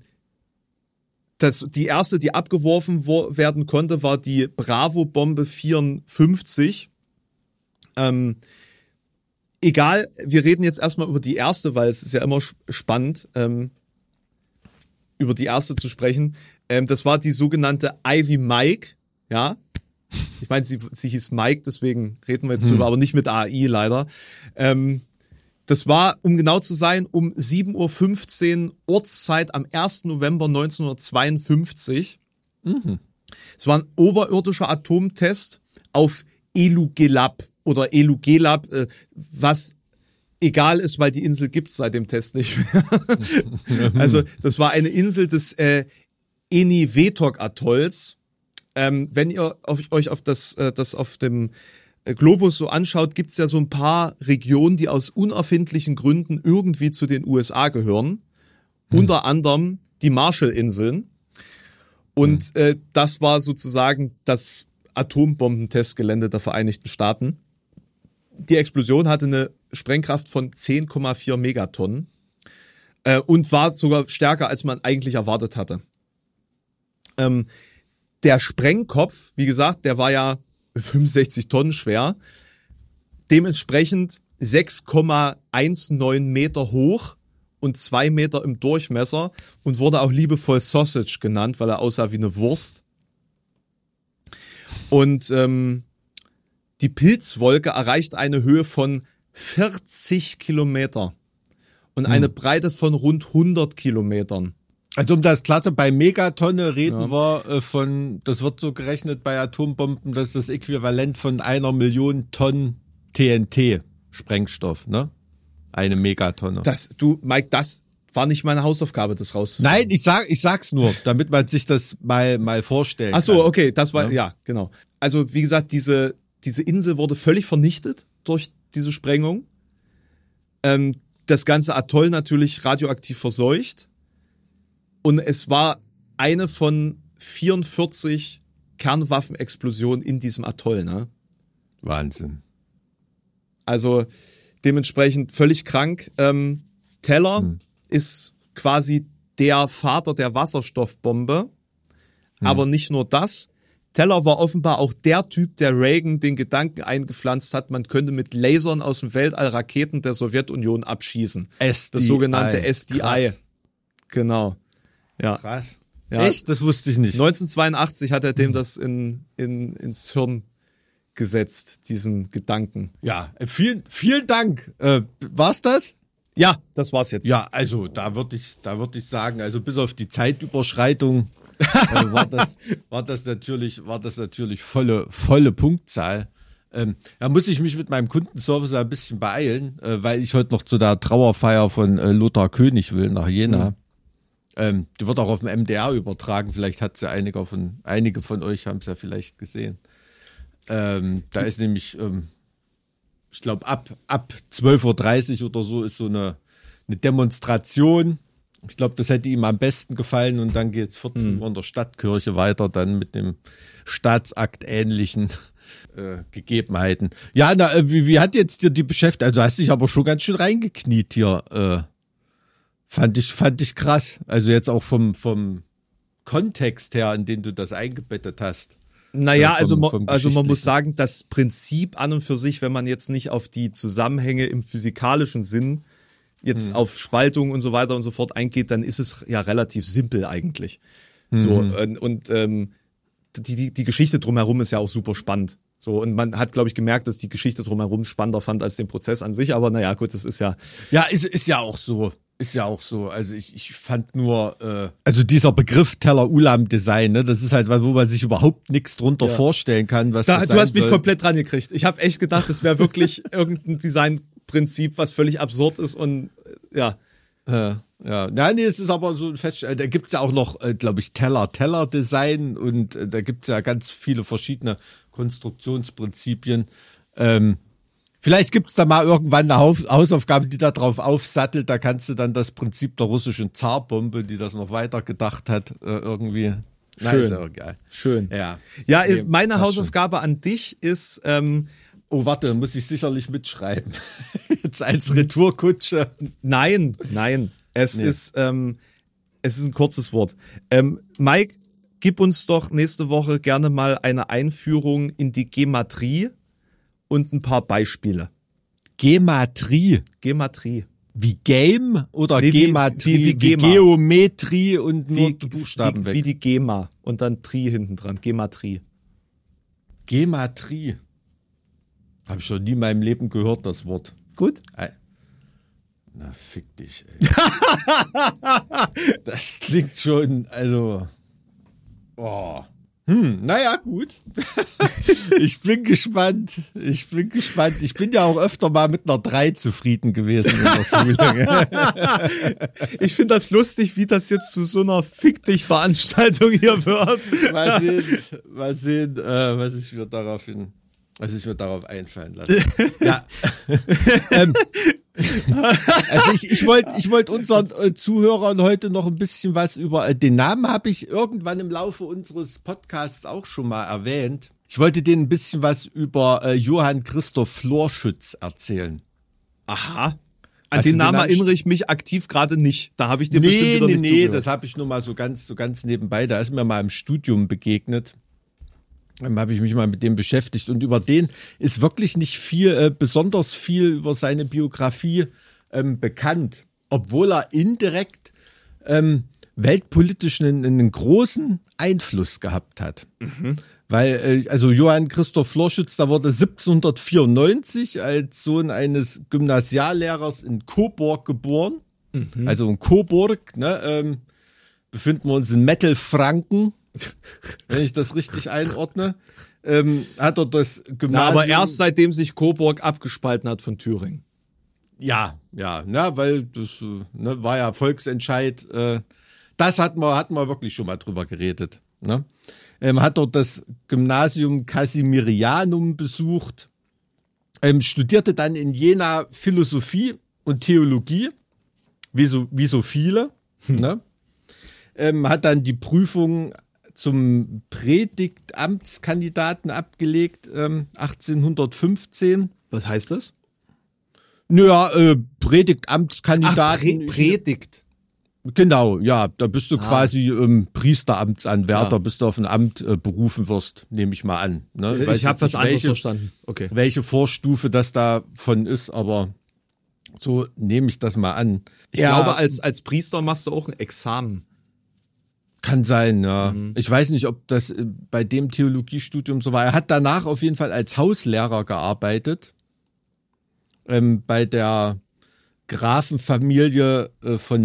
das, die erste, die abgeworfen wo, werden konnte, war die Bravo-Bombe vierundfünfzig. Ähm, egal, wir reden jetzt erstmal über die erste, weil es ist ja immer spannend, ähm, über die erste zu sprechen. Ähm, das war die sogenannte Ivy Mike, ja. Ich meine, sie, sie hieß Mike, deswegen reden wir jetzt hm. drüber, aber nicht mit A I leider. Ähm, das war, um genau zu sein, um sieben Uhr fünfzehn Ortszeit am ersten November neunzehnhundertzweiundfünfzig. Mhm. Es war ein oberirdischer Atomtest auf Elugelab oder Elugelab, äh, was egal ist, weil die Insel gibt's seit dem Test nicht mehr. Also das war eine Insel des äh, Eniwetok-Atolls. Ähm, wenn ihr auf, euch auf das, äh, das auf dem Globus so anschaut, gibt's ja so ein paar Regionen, die aus unerfindlichen Gründen irgendwie zu den U S A gehören. Hm. Unter anderem die Marshallinseln. Und hm. äh, das war sozusagen das Atombombentestgelände der Vereinigten Staaten. Die Explosion hatte eine Sprengkraft von zehn Komma vier Megatonnen äh, und war sogar stärker, als man eigentlich erwartet hatte. Ähm, der Sprengkopf, wie gesagt, der war ja fünfundsechzig Tonnen schwer, dementsprechend sechs Komma neunzehn Meter hoch und zwei Meter im Durchmesser und wurde auch liebevoll Sausage genannt, weil er aussah wie eine Wurst. Und ähm, die Pilzwolke erreicht eine Höhe von vierzig Kilometer und hm. eine Breite von rund hundert Kilometern. Also um das Glatte, bei Megatonne reden ja. wir äh, von, das wird so gerechnet bei Atombomben, das ist das Äquivalent von einer Million Tonnen T N T-Sprengstoff, ne? Eine Megatonne. Das, du, Mike, das war nicht meine Hausaufgabe, das rauszufinden. Nein, ich sag, ich sag's nur, damit man sich das mal, mal vorstellen Ach so, kann. okay, das war, ja. ja, genau. Also, wie gesagt, diese, diese Insel wurde völlig vernichtet durch diese Sprengung. Ähm, das ganze Atoll natürlich radioaktiv verseucht. Und es war eine von vierundvierzig Kernwaffenexplosionen in diesem Atoll, ne? Wahnsinn. Also dementsprechend völlig krank. Ähm, Teller hm. ist quasi der Vater der Wasserstoffbombe. Hm. Aber nicht nur das. Teller war offenbar auch der Typ, der Reagan den Gedanken eingepflanzt hat, man könnte mit Lasern aus dem Weltall Raketen der Sowjetunion abschießen. S D I. Das sogenannte S D I. Krass. Genau. Ja. Krass. Ja. Echt? Das wusste ich nicht. neunzehnhundertzweiundachtzig hat er dem das in, in, ins Hirn gesetzt, diesen Gedanken. Ja, vielen, vielen Dank. Äh, war's das? Ja, das war's jetzt. Ja, also da würde ich, da würde ich sagen, also bis auf die Zeitüberschreitung äh, war das, war das natürlich, war das natürlich volle, volle Punktzahl. Ähm, da muss ich mich mit meinem Kundenservice ein bisschen beeilen, äh, weil ich heute noch zu der Trauerfeier von äh, Lothar König will nach Jena. Mhm. Ähm, die wird auch auf dem M D R übertragen. Vielleicht hat sie ja einige von, einige von euch haben es ja vielleicht gesehen. Ähm, da ist nämlich, ähm, ich glaube, ab, ab zwölf Uhr dreißig oder so ist so eine, eine Demonstration. Ich glaube, das hätte ihm am besten gefallen. Und dann geht es vierzehn Uhr in der Stadtkirche weiter, dann mit dem Staatsakt ähnlichen äh, Gegebenheiten. Ja, na, wie, wie hat jetzt dir die beschäftigt? Also hast dich aber schon ganz schön reingekniet hier. Äh, fand ich, fand ich krass. Also jetzt auch vom, vom Kontext her, in den du das eingebettet hast. Naja, also, man, also man muss sagen, das Prinzip an und für sich, wenn man jetzt nicht auf die Zusammenhänge im physikalischen Sinn jetzt hm. auf Spaltung und so weiter und so fort eingeht, dann ist es ja relativ simpel eigentlich. Hm. So und, und ähm, die, die, die Geschichte drumherum ist ja auch super spannend. So, und man hat, glaube ich, gemerkt, dass die Geschichte drumherum spannender fand als den Prozess an sich, aber naja, gut, das ist ja. Ja, ist, ist ja auch so. Ist ja auch so. Also ich, ich fand nur, äh, also dieser Begriff Teller-Ulam-Design, ne, das ist halt was, wo man sich überhaupt nichts drunter ja. vorstellen kann, was da, das Du hast mich soll. komplett dran gekriegt. Ich habe echt gedacht, das wäre wirklich irgendein Designprinzip, was völlig absurd ist und ja. Ja, ja. Nein, nee, es ist aber so ein Fest. Da gibt's ja auch noch, äh, glaube ich, Teller-Teller-Design und äh, da gibt's ja ganz viele verschiedene Konstruktionsprinzipien. Ähm, Vielleicht gibt's da mal irgendwann eine Hausaufgabe, die da drauf aufsattelt. Da kannst du dann das Prinzip der russischen Zarbombe, die das noch weiter gedacht hat, irgendwie. Schön. Ist ja geil. Schön. Ja. Ja, nee, meine Hausaufgabe schon. an dich ist. Ähm, oh, warte, muss ich sicherlich mitschreiben. Jetzt als Retourkutsche. Nein, nein. Es nee. ist, ähm, es ist ein kurzes Wort. Ähm, Mike, gib uns doch nächste Woche gerne mal eine Einführung in die Gematrie und ein paar Beispiele. Gematrie. Gematrie. Wie Game oder Nee, wie- Gematrie? wie- wie Gema. Geometrie und nur Wie, die Buchstaben wie, weg. wie die Gema und dann Tri hinten dran. Gematrie. Gematrie. Habe ich schon nie in meinem Leben gehört, das Wort. Gut? Ei. Na, fick dich, ey. Das klingt schon, also. Oh. Hm, naja, gut. Ich bin gespannt. Ich bin gespannt. Ich bin ja auch öfter mal mit einer drei zufrieden gewesen in der Schule. Ich finde das lustig, wie das jetzt zu so einer Fick dich Veranstaltung hier wird. Mal sehen, mal sehen, äh, was ich mir darauf hin, was ich mir darauf einfallen lasse. Ja. ähm, also ich, ich wollte ich wollt unseren äh, Zuhörern heute noch ein bisschen was über, äh, den Namen habe ich irgendwann im Laufe unseres Podcasts auch schon mal erwähnt. Ich wollte denen ein bisschen was über äh, Johann Christoph Florschütz erzählen. Aha. An Hast du den den Namen Namen erinnere ich mich aktiv gerade nicht. Da habe ich dir bestimmt Nee, wieder nee, nicht nee, zugehört. das habe ich nur mal so ganz, so ganz nebenbei. Da ist mir mal im Studium begegnet. Dann habe ich mich mal mit dem beschäftigt und über den ist wirklich nicht viel, äh, besonders viel über seine Biografie ähm, bekannt, obwohl er indirekt ähm, weltpolitisch einen, einen großen Einfluss gehabt hat. Mhm. Weil, äh, also Johann Christoph Florschütz, da wurde siebzehnhundertvierundneunzig als Sohn eines Gymnasiallehrers in Coburg geboren. Mhm. Also in Coburg, ne, ähm, befinden wir uns in Mittelfranken. Wenn ich das richtig einordne, ähm, hat er das Gymnasium... Na, aber erst seitdem sich Coburg abgespalten hat von Thüringen. Ja, ja, na, weil das äh, ne, war ja Volksentscheid. Äh, das hatten wir, hatten wir wirklich schon mal drüber geredet. Ne? Ähm, hat dort das Gymnasium Casimirianum besucht, ähm, studierte dann in Jena Philosophie und Theologie, wie so, wie so viele. Hm. Ne? Ähm, hat dann die Prüfung zum Predigtamtskandidaten abgelegt, ähm, achtzehnhundertfünfzehn. Was heißt das? Naja, äh, Predigtamtskandidaten. Ach, Prä Predigt. Genau, ja, da bist du ah. quasi ähm, Priesteramtsanwärter, ja. bis du auf ein Amt äh, berufen wirst, nehme ich mal an. Ne? Ich, ich habe was anderes verstanden. Okay. Welche Vorstufe das davon ist, aber so nehme ich das mal an. Ich ja, glaube, als, als Priester machst du auch ein Examen. Kann sein, ja. Mhm. Ich weiß nicht, ob das bei dem Theologiestudium so war. Er hat danach auf jeden Fall als Hauslehrer gearbeitet. Ähm, bei der Grafenfamilie äh, von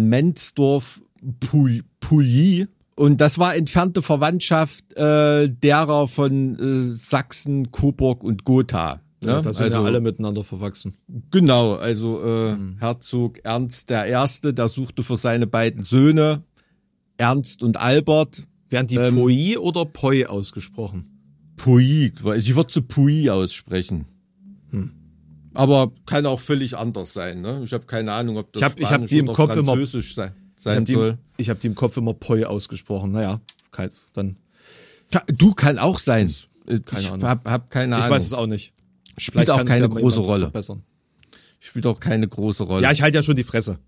Menzdorf-Pouilly. Und das war entfernte Verwandtschaft äh, derer von äh, Sachsen, Coburg und Gotha. Ne? Ja, da sind also, ja alle miteinander verwachsen. Genau, also äh, mhm. Herzog Ernst der Erste, der suchte für seine beiden Söhne Ernst und Albert. Werden die ähm, Pouilly oder Poi ausgesprochen? Pouilly, ich würde zu Pouilly aussprechen. Hm. Aber kann auch völlig anders sein. Ne? Ich habe keine Ahnung, ob das ich hab, ich hab die im Kopf Französisch immer, sein, sein ich soll. Die, ich habe die im Kopf immer Poi ausgesprochen. Naja, kein, dann. Du, kann auch sein. Keine ich Ahnung. Hab, hab keine ich Ahnung. Ich weiß es auch nicht. Spielt auch keine ja große Rolle. Verbessern. Spielt auch keine große Rolle. Ja, ich halte ja schon die Fresse.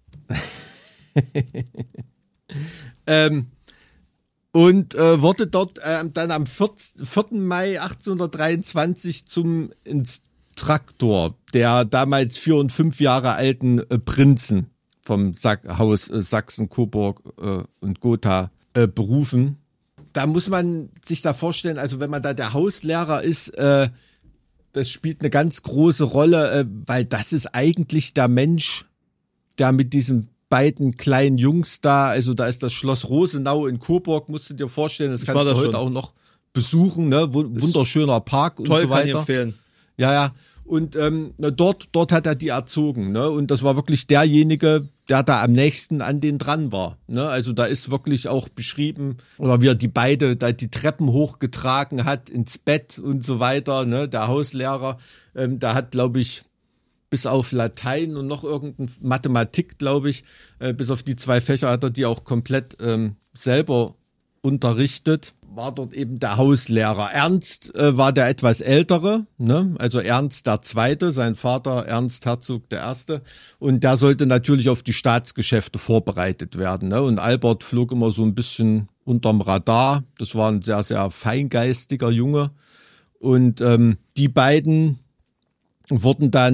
ähm, und äh, wurde dort äh, dann am vierten Mai achtzehnhundertdreiundzwanzig zum Instruktor der damals vier und fünf Jahre alten äh, Prinzen vom Sa- Haus äh, Sachsen, Coburg äh, und Gotha äh, berufen. Da muss man sich da vorstellen, also wenn man da der Hauslehrer ist, äh, das spielt eine ganz große Rolle, äh, weil das ist eigentlich der Mensch, der mit diesem beiden kleinen Jungs da, also da ist das Schloss Rosenau in Coburg, musst du dir vorstellen, das kannst du heute schon auch noch besuchen, ne? Wunderschöner Park und toll, so weiter. Kann ich empfehlen. Ja, ja. Und ähm, dort, dort hat er die erzogen, ne? Und das war wirklich derjenige, der da am nächsten an den dran war. Ne? Also da ist wirklich auch beschrieben, oder wie er die beide da die Treppen hochgetragen hat ins Bett und so weiter. Ne? Der Hauslehrer, ähm, der hat, glaube ich, bis auf Latein und noch irgendeine Mathematik, glaube ich, äh, bis auf die zwei Fächer hat er die auch komplett ähm, selber unterrichtet. War dort eben der Hauslehrer. Ernst äh, war der etwas ältere, ne? Also Ernst der Zweite, sein Vater Ernst Herzog der Erste. Und der sollte natürlich auf die Staatsgeschäfte vorbereitet werden. Ne? Und Albert flog immer so ein bisschen unterm Radar. Das war ein sehr, sehr feingeistiger Junge. Und ähm, die beiden wurden dann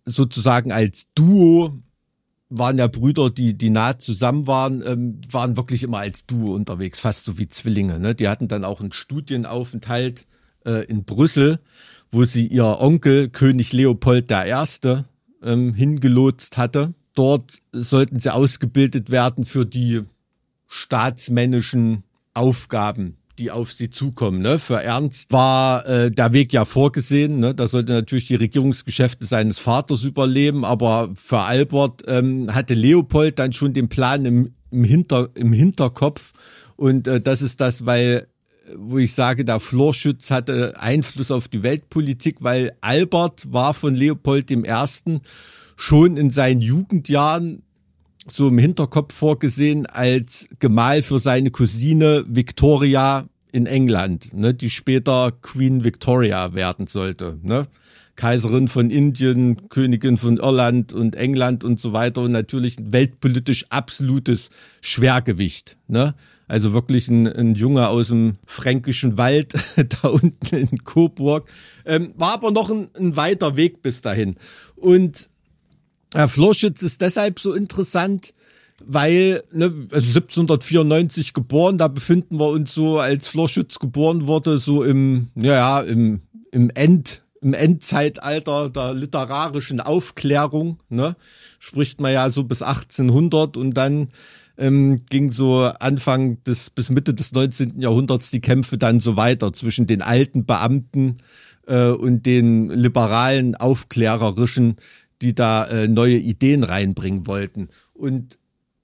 sozusagen als Duo, waren ja Brüder, die die nah zusammen waren, ähm, waren wirklich immer als Duo unterwegs, fast so wie Zwillinge. Ne? Die hatten dann auch einen Studienaufenthalt äh, in Brüssel, wo sie ihr Onkel, König Leopold der Erste, ähm, hingelotst hatte. Dort sollten sie ausgebildet werden für die staatsmännischen Aufgaben, die auf sie zukommen. Ne? Für Ernst war äh, der Weg ja vorgesehen. Ne? Da sollte natürlich die Regierungsgeschäfte seines Vaters überleben, aber für Albert ähm, hatte Leopold dann schon den Plan im, im, Hinter, im Hinterkopf. Und äh, das ist das, weil, wo ich sage, der Florschütz hatte Einfluss auf die Weltpolitik, weil Albert war von Leopold dem Ersten schon in seinen Jugendjahren so im Hinterkopf vorgesehen als Gemahl für seine Cousine Victoria in England, ne, die später Queen Victoria werden sollte, ne? Kaiserin von Indien, Königin von Irland und England und so weiter und natürlich ein weltpolitisch absolutes Schwergewicht, ne? Also wirklich ein, ein Junge aus dem fränkischen Wald da unten in Coburg. Ähm, war aber noch ein, ein weiter Weg bis dahin. Und Herr Florschütz ist deshalb so interessant, weil, ne, also siebzehnhundertvierundneunzig geboren, da befinden wir uns so, als Florschütz geboren wurde, so im, ja, im, im End, im Endzeitalter der literarischen Aufklärung, ne, spricht man ja so bis achtzehnhundert und dann ähm, ging so Anfang des, bis Mitte des neunzehnten Jahrhunderts die Kämpfe dann so weiter zwischen den alten Beamten äh, und den liberalen, aufklärerischen, die da äh, neue Ideen reinbringen wollten. Und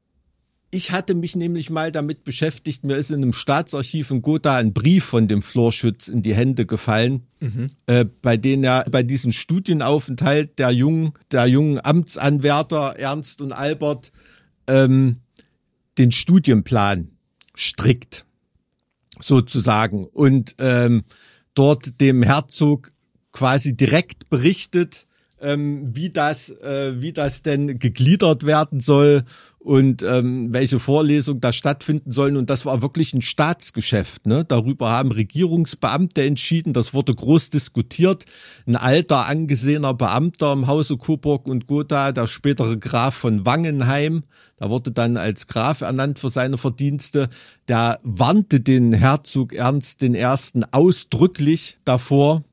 ich hatte mich nämlich mal damit beschäftigt, mir ist in einem Staatsarchiv in Gotha ein Brief von dem Florschütz in die Hände gefallen, mhm. äh, bei denen er bei diesem Studienaufenthalt der jungen, der jungen Amtsanwärter Ernst und Albert ähm, den Studienplan strickt, sozusagen. Und ähm, dort dem Herzog quasi direkt berichtet, ähm, wie das, äh, wie das denn gegliedert werden soll und ähm, welche Vorlesungen da stattfinden sollen. Und das war wirklich ein Staatsgeschäft. Ne? Darüber haben Regierungsbeamte entschieden. Das wurde groß diskutiert. Ein alter, angesehener Beamter im Hause Coburg und Gotha, der spätere Graf von Wangenheim, da wurde dann als Graf ernannt für seine Verdienste, der warnte den Herzog Ernst den Ersten ausdrücklich davor,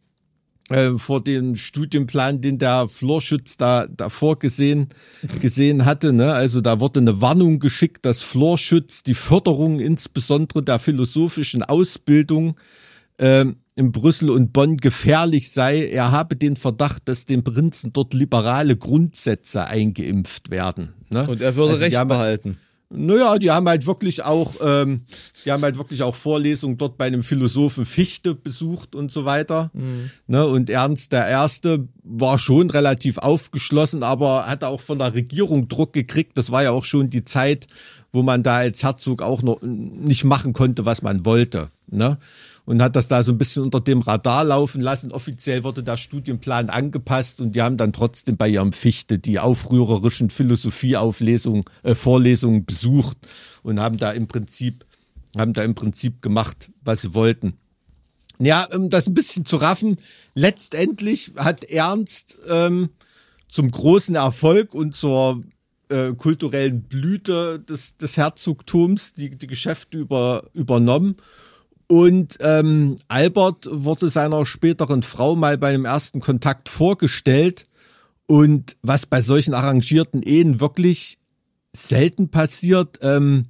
Äh, vor dem Studienplan, den der Florschütz da davor gesehen gesehen hatte, ne? Also da wurde eine Warnung geschickt, dass Florschütz die Förderung insbesondere der philosophischen Ausbildung äh, in Brüssel und Bonn gefährlich sei. Er habe den Verdacht, dass den Prinzen dort liberale Grundsätze eingeimpft werden. Ne? Und er würde also Recht behalten. Naja, die haben halt wirklich auch, ähm, die haben halt wirklich auch Vorlesungen dort bei einem Philosophen Fichte besucht und so weiter. Mhm. Ne, und Ernst der Erste war schon relativ aufgeschlossen, aber hatte auch von der Regierung Druck gekriegt. Das war ja auch schon die Zeit, wo man da als Herzog auch noch nicht machen konnte, was man wollte. Ne? Und hat das da so ein bisschen unter dem Radar laufen lassen. Offiziell wurde der Studienplan angepasst und die haben dann trotzdem bei ihrem Fichte die aufrührerischen Philosophieauflesungen, äh, Vorlesungen besucht und haben da im Prinzip, haben da im Prinzip gemacht, was sie wollten. Ja, um das ein bisschen zu raffen, letztendlich hat Ernst ähm, zum großen Erfolg und zur äh, kulturellen Blüte des, des Herzogtums die, die Geschäfte über, übernommen. Und ähm, Albert wurde seiner späteren Frau mal bei einem ersten Kontakt vorgestellt. Und was bei solchen arrangierten Ehen wirklich selten passiert, ähm,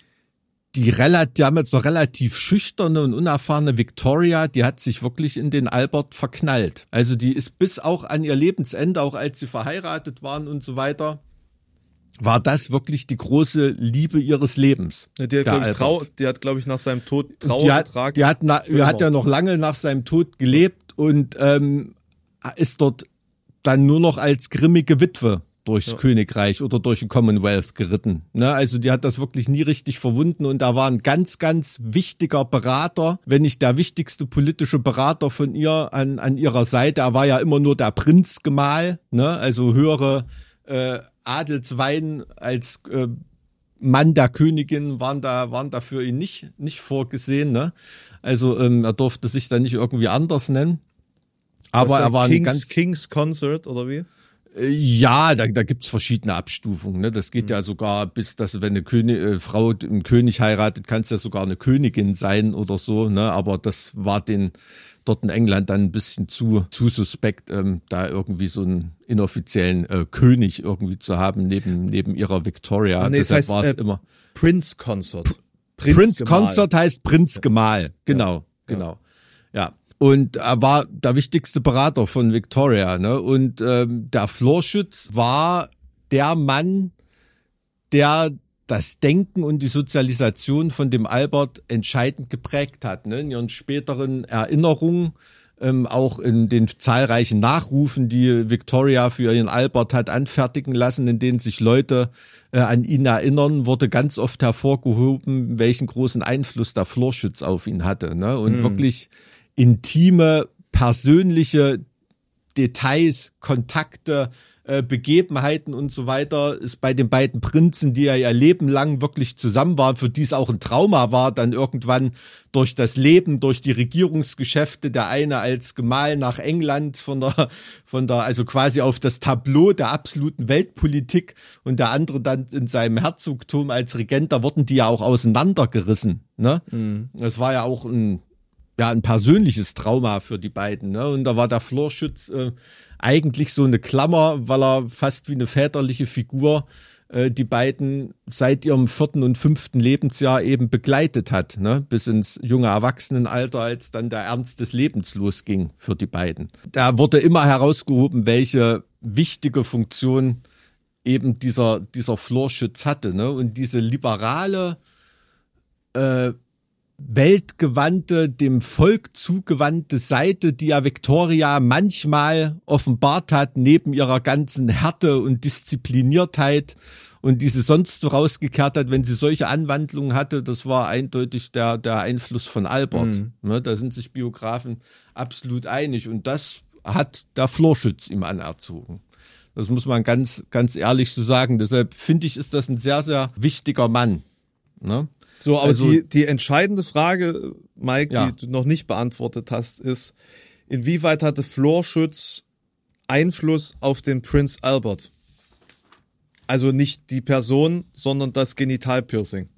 die, relativ, die haben jetzt noch relativ schüchterne und unerfahrene Victoria, die hat sich wirklich in den Albert verknallt. Also die ist bis auch an ihr Lebensende, auch als sie verheiratet waren und so weiter, war das wirklich die große Liebe ihres Lebens. Ja, die hat, glaube ich, Trau- die hat, glaube ich, nach seinem Tod Trauer die hat, getragen. Die hat, na, die hat ja noch lange nach seinem Tod gelebt und ähm, ist dort dann nur noch als grimmige Witwe durchs ja. Königreich oder durch den Commonwealth geritten. Ne? Also die hat das wirklich nie richtig verwunden und da war ein ganz, ganz wichtiger Berater, wenn nicht der wichtigste politische Berater von ihr an, an ihrer Seite. Er war ja immer nur der Prinzgemahl, ne? Also höhere äh, Adelswein als äh, Mann der Königin waren da waren da für ihn nicht nicht vorgesehen, ne? Also ähm, er durfte sich da nicht irgendwie anders nennen. Aber er war Kings, ein ganz Kings Consort oder wie? Ja, da, da gibt's verschiedene Abstufungen. Ne? Das geht mhm. ja sogar bis, dass wenn eine König, äh, Frau einen König heiratet, kann es ja sogar eine Königin sein oder so. Ne? Aber das war den dort in England dann ein bisschen zu zu suspekt, ähm, da irgendwie so einen inoffiziellen äh, König irgendwie zu haben neben neben ihrer Victoria. Ah, nee, Deshalb das heißt, war es äh, immer Prince Consort. Prince, Prince Consort heißt Prinzgemahl. Genau, ja. genau. Ja. Und er war der wichtigste Berater von Victoria, ne? Und ähm, der Florschütz war der Mann, der das Denken und die Sozialisation von dem Albert entscheidend geprägt hat, ne? In ihren späteren Erinnerungen, ähm, auch in den zahlreichen Nachrufen, die Victoria für ihren Albert hat anfertigen lassen, in denen sich Leute äh, an ihn erinnern, wurde ganz oft hervorgehoben, welchen großen Einfluss der Florschütz auf ihn hatte, ne? Und mhm. wirklich intime, persönliche Details, Kontakte, äh, Begebenheiten und so weiter ist bei den beiden Prinzen, die ja ihr Leben lang wirklich zusammen waren, für die es auch ein Trauma war, dann irgendwann durch das Leben, durch die Regierungsgeschäfte, der eine als Gemahl nach England von der, von der, also quasi auf das Tableau der absoluten Weltpolitik und der andere dann in seinem Herzogtum als Regent, da wurden die ja auch auseinandergerissen, ne? Mhm. Das war ja auch ein ja, ein persönliches Trauma für die beiden, ne? Und da war der Florschütz äh, eigentlich so eine Klammer, weil er fast wie eine väterliche Figur äh, die beiden seit ihrem vierten und fünften Lebensjahr eben begleitet hat, ne? Bis ins junge Erwachsenenalter, als dann der Ernst des Lebens losging für die beiden. Da wurde immer herausgehoben, welche wichtige Funktion eben dieser dieser Florschütz hatte, ne? Und diese liberale äh, weltgewandte, dem Volk zugewandte Seite, die ja Victoria manchmal offenbart hat, neben ihrer ganzen Härte und Diszipliniertheit und die sie sonst so rausgekehrt hat, wenn sie solche Anwandlungen hatte, das war eindeutig der, der Einfluss von Albert. Mhm. Da sind sich Biografen absolut einig und das hat der Florschütz ihm anerzogen. Das muss man ganz, ganz ehrlich so sagen. Deshalb finde ich, ist das ein sehr, sehr wichtiger Mann, ne? So, aber also, die, die entscheidende Frage, Mike, ja. die du noch nicht beantwortet hast, ist, inwieweit hatte Florschütz Einfluss auf den Prinz Albert? Also nicht die Person, sondern das Genitalpiercing.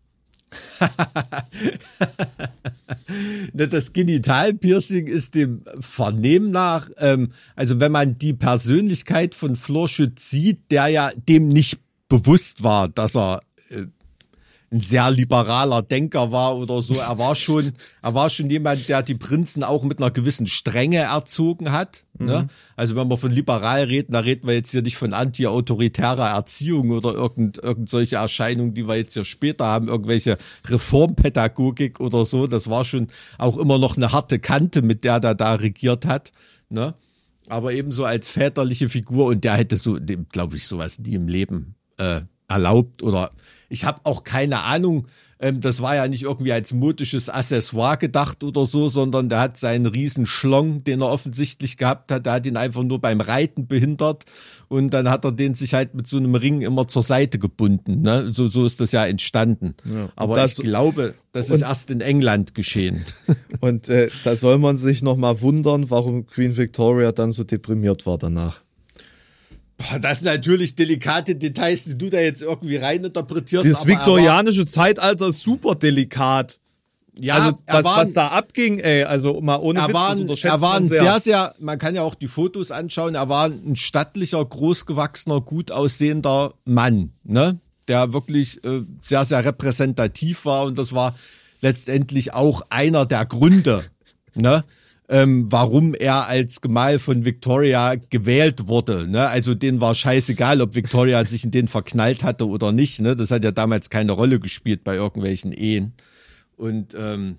Das Genitalpiercing ist dem Vernehmen nach, ähm, also wenn man die Persönlichkeit von Florschütz sieht, der ja dem nicht bewusst war, dass er äh, ein sehr liberaler Denker war oder so. Er war schon, er war schon jemand, der die Prinzen auch mit einer gewissen Strenge erzogen hat. Mhm. Ne? Also wenn wir von liberal reden, da reden wir jetzt hier nicht von anti-autoritärer Erziehung oder irgend, irgend solche Erscheinungen, die wir jetzt hier später haben, irgendwelche Reformpädagogik oder so. Das war schon auch immer noch eine harte Kante, mit der der da regiert hat. Ne? Aber ebenso als väterliche Figur und der hätte so, dem glaube ich, sowas nie im Leben äh, erlaubt oder ich habe auch keine Ahnung, ähm, das war ja nicht irgendwie als modisches Accessoire gedacht oder so, sondern der hat seinen riesen Schlong, den er offensichtlich gehabt hat, der hat ihn einfach nur beim Reiten behindert und dann hat er den sich halt mit so einem Ring immer zur Seite gebunden, ne? So, so ist das ja entstanden. Ja, aber das, ich glaube, das ist erst in England geschehen. Und äh, da soll man sich nochmal wundern, warum Queen Victoria dann so deprimiert war danach. Das sind natürlich delikate Details, die du da jetzt irgendwie reininterpretierst. Das viktorianische Zeitalter ist super delikat. Ja, also was, war, was da abging, ey, also mal ohne Witz, war, das unterschätzt er war ein man sehr. sehr, sehr, man kann ja auch die Fotos anschauen, er war ein stattlicher, großgewachsener, gut aussehender Mann, ne? Der wirklich äh, sehr, sehr repräsentativ war und das war letztendlich auch einer der Gründe, ne? Ähm, warum er als Gemahl von Victoria gewählt wurde. Ne? Also denen war scheißegal, ob Victoria sich in den verknallt hatte oder nicht. Ne? Das hat ja damals keine Rolle gespielt bei irgendwelchen Ehen. Und ähm,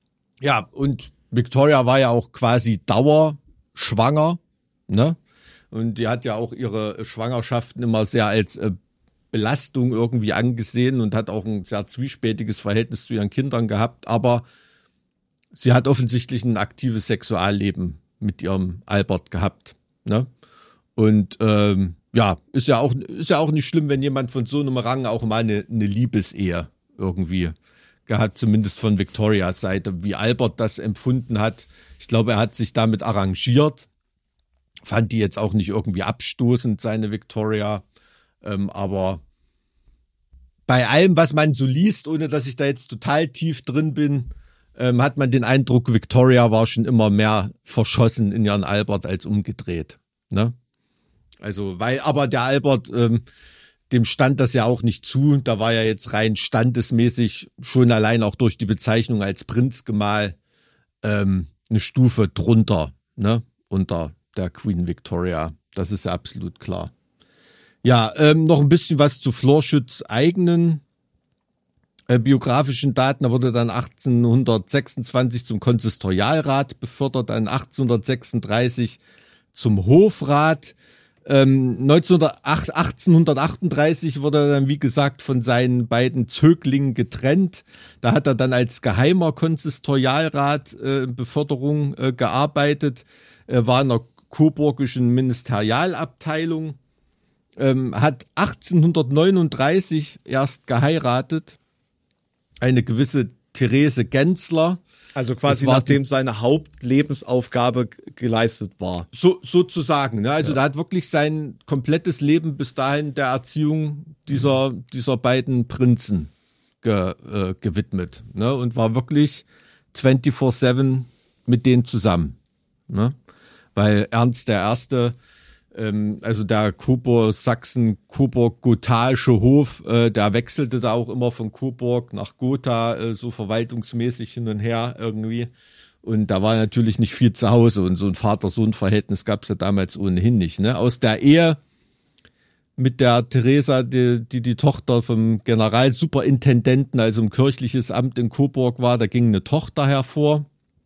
ja, und Victoria war ja auch quasi dauerschwanger. Ne? Und die hat ja auch ihre Schwangerschaften immer sehr als äh, Belastung irgendwie angesehen und hat auch ein sehr zwiespältiges Verhältnis zu ihren Kindern gehabt. Aber sie hat offensichtlich ein aktives Sexualleben mit ihrem Albert gehabt, ne? Und ähm, ja, ist ja auch ist ja auch nicht schlimm, wenn jemand von so einem Rang auch mal eine, eine Liebesehe irgendwie gehabt, zumindest von Victorias Seite, wie Albert das empfunden hat. Ich glaube, er hat sich damit arrangiert. Fand die jetzt auch nicht irgendwie abstoßend, seine Victoria. Ähm, aber bei allem, was man so liest, ohne dass ich da jetzt total tief drin bin, ähm, hat man den Eindruck, Victoria war schon immer mehr verschossen in ihren Albert als umgedreht. Ne? Also, weil, aber der Albert, ähm, dem stand das ja auch nicht zu. Da war ja jetzt rein standesmäßig schon allein auch durch die Bezeichnung als Prinzgemahl ähm, eine Stufe drunter, ne? Unter der Queen Victoria. Das ist ja absolut klar. Ja, ähm, noch ein bisschen was zu Florschütz eigenen äh, biografischen Daten. Er wurde dann achtzehnhundertsechsundzwanzig zum Konsistorialrat befördert, dann achtzehnhundertsechsunddreißig zum Hofrat. Ähm, achtzehnhundertachtunddreißig wurde er dann, wie gesagt, von seinen beiden Zöglingen getrennt. Da hat er dann als geheimer Konsistorialrat äh, Beförderung äh, gearbeitet, äh, war in der coburgischen Ministerialabteilung, ähm, hat achtzehnhundertneununddreißig erst geheiratet, eine gewisse Therese Genzler. Also quasi nachdem seine Hauptlebensaufgabe geleistet war. So, sozusagen, ne? Also ja. Da hat wirklich sein komplettes Leben bis dahin der Erziehung dieser, dieser beiden Prinzen ge, äh, gewidmet, ne? Und war wirklich vierundzwanzig sieben mit denen zusammen, ne? Weil Ernst der Erste, ähm, also der Coburg, Sachsen, Coburg-Gothaische Hof, äh, der wechselte da auch immer von Coburg nach Gotha, äh, so verwaltungsmäßig hin und her irgendwie. Und da war natürlich nicht viel zu Hause und so ein Vater-Sohn-Verhältnis gab es ja damals ohnehin nicht, ne? Aus der Ehe mit der Theresa, die, die die Tochter vom Generalsuperintendenten, also im kirchliches Amt in Coburg war, da ging eine Tochter hervor.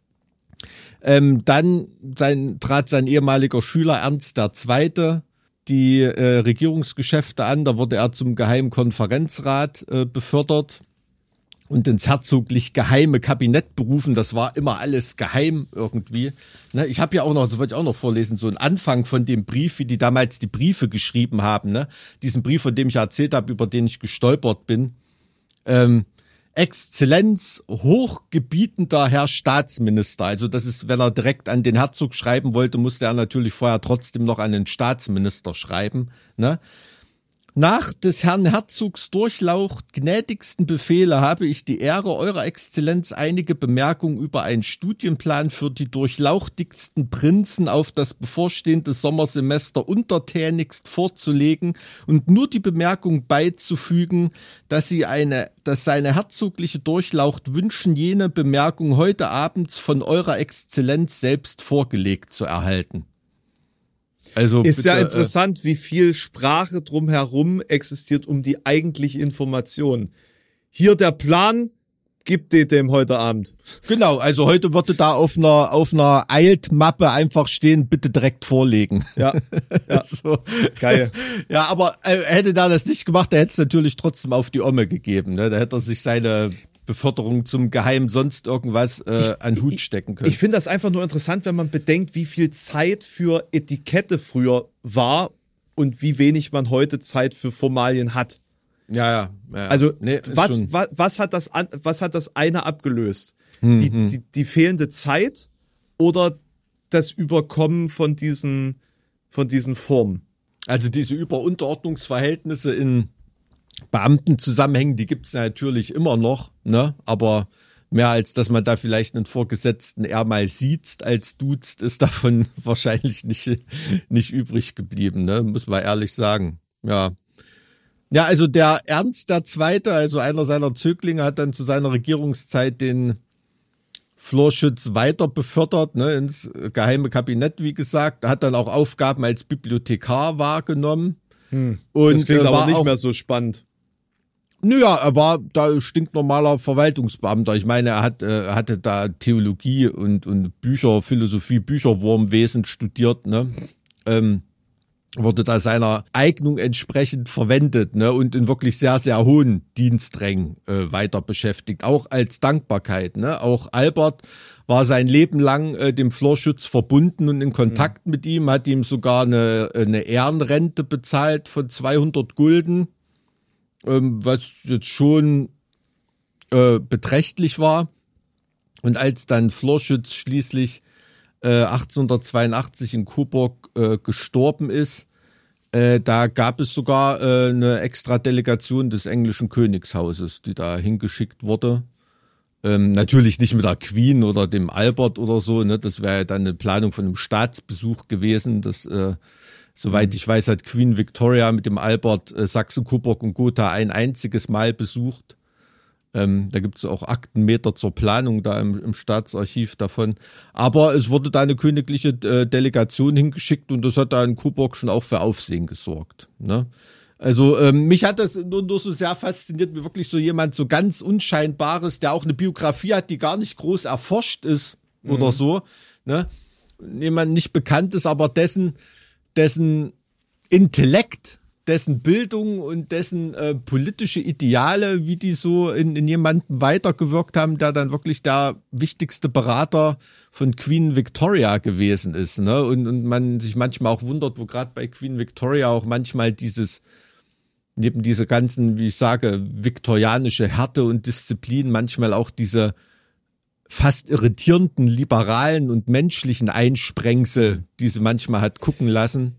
Ähm, dann sein, trat sein ehemaliger Schüler Ernst der Zweite die äh, Regierungsgeschäfte an. Da wurde er zum Geheimen Konferenzrat äh, befördert und ins herzoglich geheime Kabinett berufen. Das war immer alles geheim irgendwie. Ne, ich habe ja auch noch, das wollte ich auch noch vorlesen, so einen Anfang von dem Brief, wie die damals die Briefe geschrieben haben. Ne? Diesen Brief, von dem ich erzählt habe, über den ich gestolpert bin. Ähm, Exzellenz, hochgebietender Herr Staatsminister. Also das ist, wenn er direkt an den Herzog schreiben wollte, musste er natürlich vorher trotzdem noch an den Staatsminister schreiben. Ne? Nach des Herrn Herzogs Durchlaucht gnädigsten Befehle habe ich die Ehre, Eurer Exzellenz einige Bemerkungen über einen Studienplan für die durchlauchtigsten Prinzen auf das bevorstehende Sommersemester untertänigst vorzulegen und nur die Bemerkung beizufügen, dass sie eine, dass seine herzogliche Durchlaucht wünschen, jene Bemerkung heute abends von Eurer Exzellenz selbst vorgelegt zu erhalten. Also ist bitte, ja interessant, äh, wie viel Sprache drumherum existiert um die eigentliche Information. Hier der Plan, gibt dir dem heute Abend. Genau, also heute würde da auf einer auf einer Eiltmappe einfach stehen, bitte direkt vorlegen. Ja, ja. So. Geil. Ja, aber äh, hätte da das nicht gemacht, da hätte es natürlich trotzdem auf die Omme gegeben. Ne? Da hätte er sich seine Beförderung zum Geheimen sonst irgendwas äh, an den Hut stecken können. Ich finde das einfach nur interessant, wenn man bedenkt, wie viel Zeit für Etikette früher war und wie wenig man heute Zeit für Formalien hat. Ja, ja. ja. Also nee, was, was, was, hat das, was hat das eine abgelöst? Hm, die, hm. die, die fehlende Zeit oder das Überkommen von diesen, von diesen Formen? Also diese Überunterordnungsverhältnisse in Beamtenzusammenhängen, die gibt's natürlich immer noch, ne? Aber mehr als, dass man da vielleicht einen Vorgesetzten eher mal siezt als duzt, ist davon wahrscheinlich nicht, nicht übrig geblieben, ne? Muss man ehrlich sagen. Ja. Ja, also der Ernst der Zweite, also einer seiner Zöglinge, hat dann zu seiner Regierungszeit den Florschütz weiter befördert, ne, ins geheime Kabinett, wie gesagt. Er hat dann auch Aufgaben als Bibliothekar wahrgenommen. Hm. Und das klingt aber nicht auch, mehr so spannend. Naja, er war da stinknormaler Verwaltungsbeamter. Ich meine, er hat, äh, hatte da Theologie und, und Bücher, Philosophie, Bücherwurmwesen studiert, ne? Ähm, wurde da seiner Eignung entsprechend verwendet, ne? Und in wirklich sehr, sehr hohen Diensträngen äh, weiter beschäftigt. Auch als Dankbarkeit, ne? Auch Albert war sein Leben lang äh, dem Florschütz verbunden und in Kontakt mhm. mit ihm, hat ihm sogar eine, eine Ehrenrente bezahlt von zweihundert Gulden, ähm, was jetzt schon äh, beträchtlich war. Und als dann Florschütz schließlich äh, achtzehnhundertzweiundachtzig in Coburg äh, gestorben ist. Äh, da gab es sogar äh, eine extra Delegation des englischen Königshauses, die da hingeschickt wurde. Ähm, natürlich nicht mit der Queen oder dem Albert oder so, ne? Das wäre ja dann eine Planung von einem Staatsbesuch gewesen. Das, äh, soweit ich weiß, hat Queen Victoria mit dem Albert äh, Sachsen, Coburg und Gotha ein einziges Mal besucht. Ähm, da gibt es auch Aktenmeter zur Planung da im, im Staatsarchiv davon. Aber es wurde da eine königliche äh, Delegation hingeschickt und das hat da in Coburg schon auch für Aufsehen gesorgt. Ne? Also ähm, mich hat das nur, nur so sehr fasziniert, wie wirklich so jemand so ganz Unscheinbares, der auch eine Biografie hat, die gar nicht groß erforscht ist oder mhm. so. Ne? Jemand nicht bekannt ist, aber dessen, dessen Intellekt, dessen Bildung und dessen äh, politische Ideale, wie die so in, in jemanden weitergewirkt haben, der dann wirklich der wichtigste Berater von Queen Victoria gewesen ist. Ne? Und, und man sich manchmal auch wundert, wo gerade bei Queen Victoria auch manchmal dieses, neben dieser ganzen, wie ich sage, viktorianische Härte und Disziplin, manchmal auch diese fast irritierenden, liberalen und menschlichen Einsprengsel, die sie manchmal hat gucken lassen.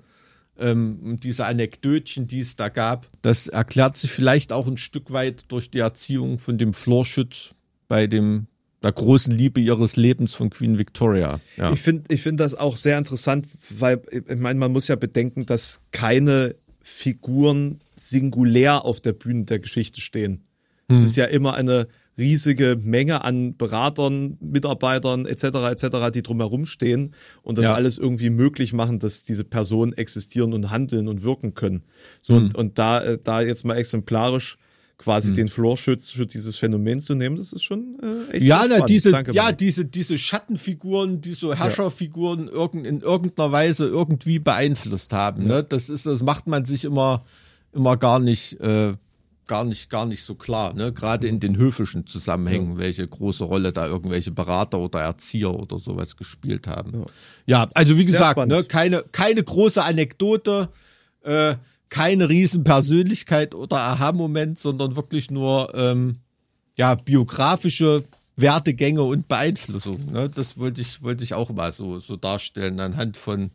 Ähm, diese Anekdötchen, die es da gab, das erklärt sich vielleicht auch ein Stück weit durch die Erziehung von dem Florschütz bei dem der großen Liebe ihres Lebens von Queen Victoria. Ja. Ich finde ich finde das auch sehr interessant, weil ich meine, man muss ja bedenken, dass keine Figuren singulär auf der Bühne der Geschichte stehen. Es hm. ist ja immer eine riesige Menge an Beratern, Mitarbeitern et cetera et cetera, die drumherum stehen und das ja. alles irgendwie möglich machen, dass diese Personen existieren und handeln und wirken können. So mhm. und, und da, da jetzt mal exemplarisch quasi mhm. den Florschütz für dieses Phänomen zu nehmen, das ist schon äh, echt ja, spannend. Na, diese, Danke, ja, diese, diese Schattenfiguren, die so Herrscherfiguren ja. in irgendeiner Weise irgendwie beeinflusst haben. Ja. Ne? Das ist, das macht man sich immer, immer gar nicht, äh, gar nicht, gar nicht so klar, ne? Gerade in den höfischen Zusammenhängen, ja. welche große Rolle da irgendwelche Berater oder Erzieher oder sowas gespielt haben. Ja, ja also wie gesagt, ne, keine, keine große Anekdote, äh, keine Riesenpersönlichkeit oder Aha-Moment, sondern wirklich nur ähm, ja biografische Werdegänge und Beeinflussung. Ne? Das wollte ich, wollte ich auch mal so, so darstellen anhand von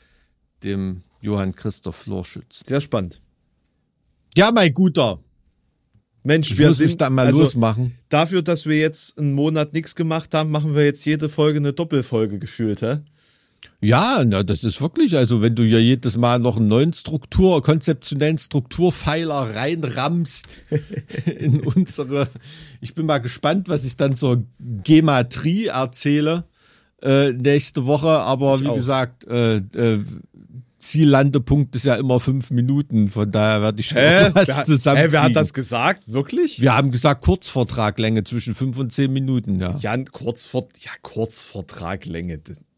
dem Johann Christoph Florschütz. Sehr spannend. Ja, mein Guter. Mensch, ich wir muss sind mich da mal also losmachen. Dafür, dass wir jetzt einen Monat nichts gemacht haben, machen wir jetzt jede Folge eine Doppelfolge gefühlt, hä? Ja, na, das ist wirklich, also wenn du ja jedes Mal noch einen neuen Struktur, konzeptionellen Strukturpfeiler reinrammst in unsere, ich bin mal gespannt, was ich dann zur Gematrie erzähle äh, nächste Woche, aber ich wie auch. gesagt, äh, äh, Ziellandepunkt ist ja immer fünf Minuten, von daher werde ich schon äh, was wer, zusammenkriegen. Äh, wer hat das gesagt? Wirklich? Wir haben gesagt Kurzvortraglänge zwischen fünf und zehn Minuten, ja. Ja, Kurzvort, ja Kurzvortraglänge.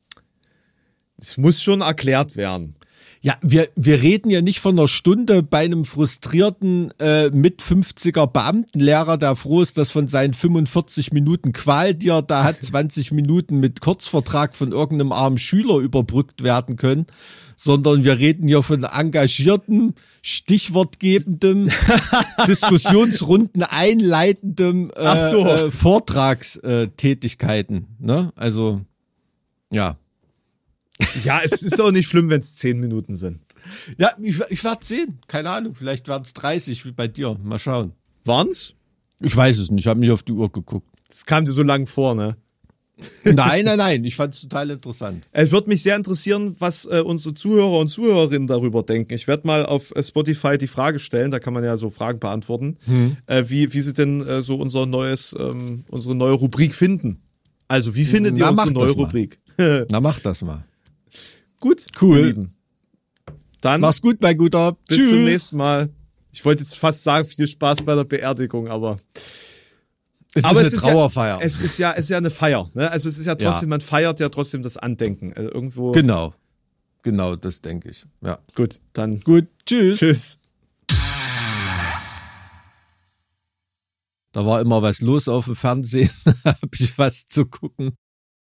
Es muss schon erklärt werden. Ja, wir, wir reden ja nicht von einer Stunde bei einem frustrierten äh, mit fünfziger Beamtenlehrer, der froh ist, dass von seinen fünfundvierzig Minuten Qual, die er da hat, zwanzig Minuten mit Kurzvertrag von irgendeinem armen Schüler überbrückt werden können, sondern wir reden hier von engagiertem, stichwortgebendem, Diskussionsrunden einleitendem äh, Ach so. äh, Vortragstätigkeiten. Ne? Also, ja. Ja, es ist auch nicht schlimm, wenn es zehn Minuten sind. Ja, ich, ich werde sehen. Keine Ahnung. Vielleicht werden es dreißig wie bei dir. Mal schauen. Waren's? Ich weiß es nicht. Ich habe nicht auf die Uhr geguckt. Das kam dir so lang vor, ne? Nein, nein, nein. Ich fand es total interessant. Es würde mich sehr interessieren, was äh, unsere Zuhörer und Zuhörerinnen darüber denken. Ich werde mal auf äh, Spotify die Frage stellen. Da kann man ja so Fragen beantworten, hm. äh, wie wie sie denn äh, so unser neues, ähm, unsere neue Rubrik finden. Also wie findet Na, ihr unsere neue Rubrik? Na, mach das mal. Gut, cool. Dann mach's gut, mein Guter. Bis Tschüss. zum nächsten Mal. Ich wollte jetzt fast sagen, viel Spaß bei der Beerdigung, aber es aber ist es eine ist Trauerfeier. Ja, es ist ja, es ist ja eine Feier. Ne? Also es ist ja trotzdem, ja. man feiert ja trotzdem das Andenken. Also irgendwo. Genau, genau, das denke ich. Ja, gut, dann gut. Tschüss. Tschüss. Da war immer was los auf dem Fernsehen, habe ich was zu gucken.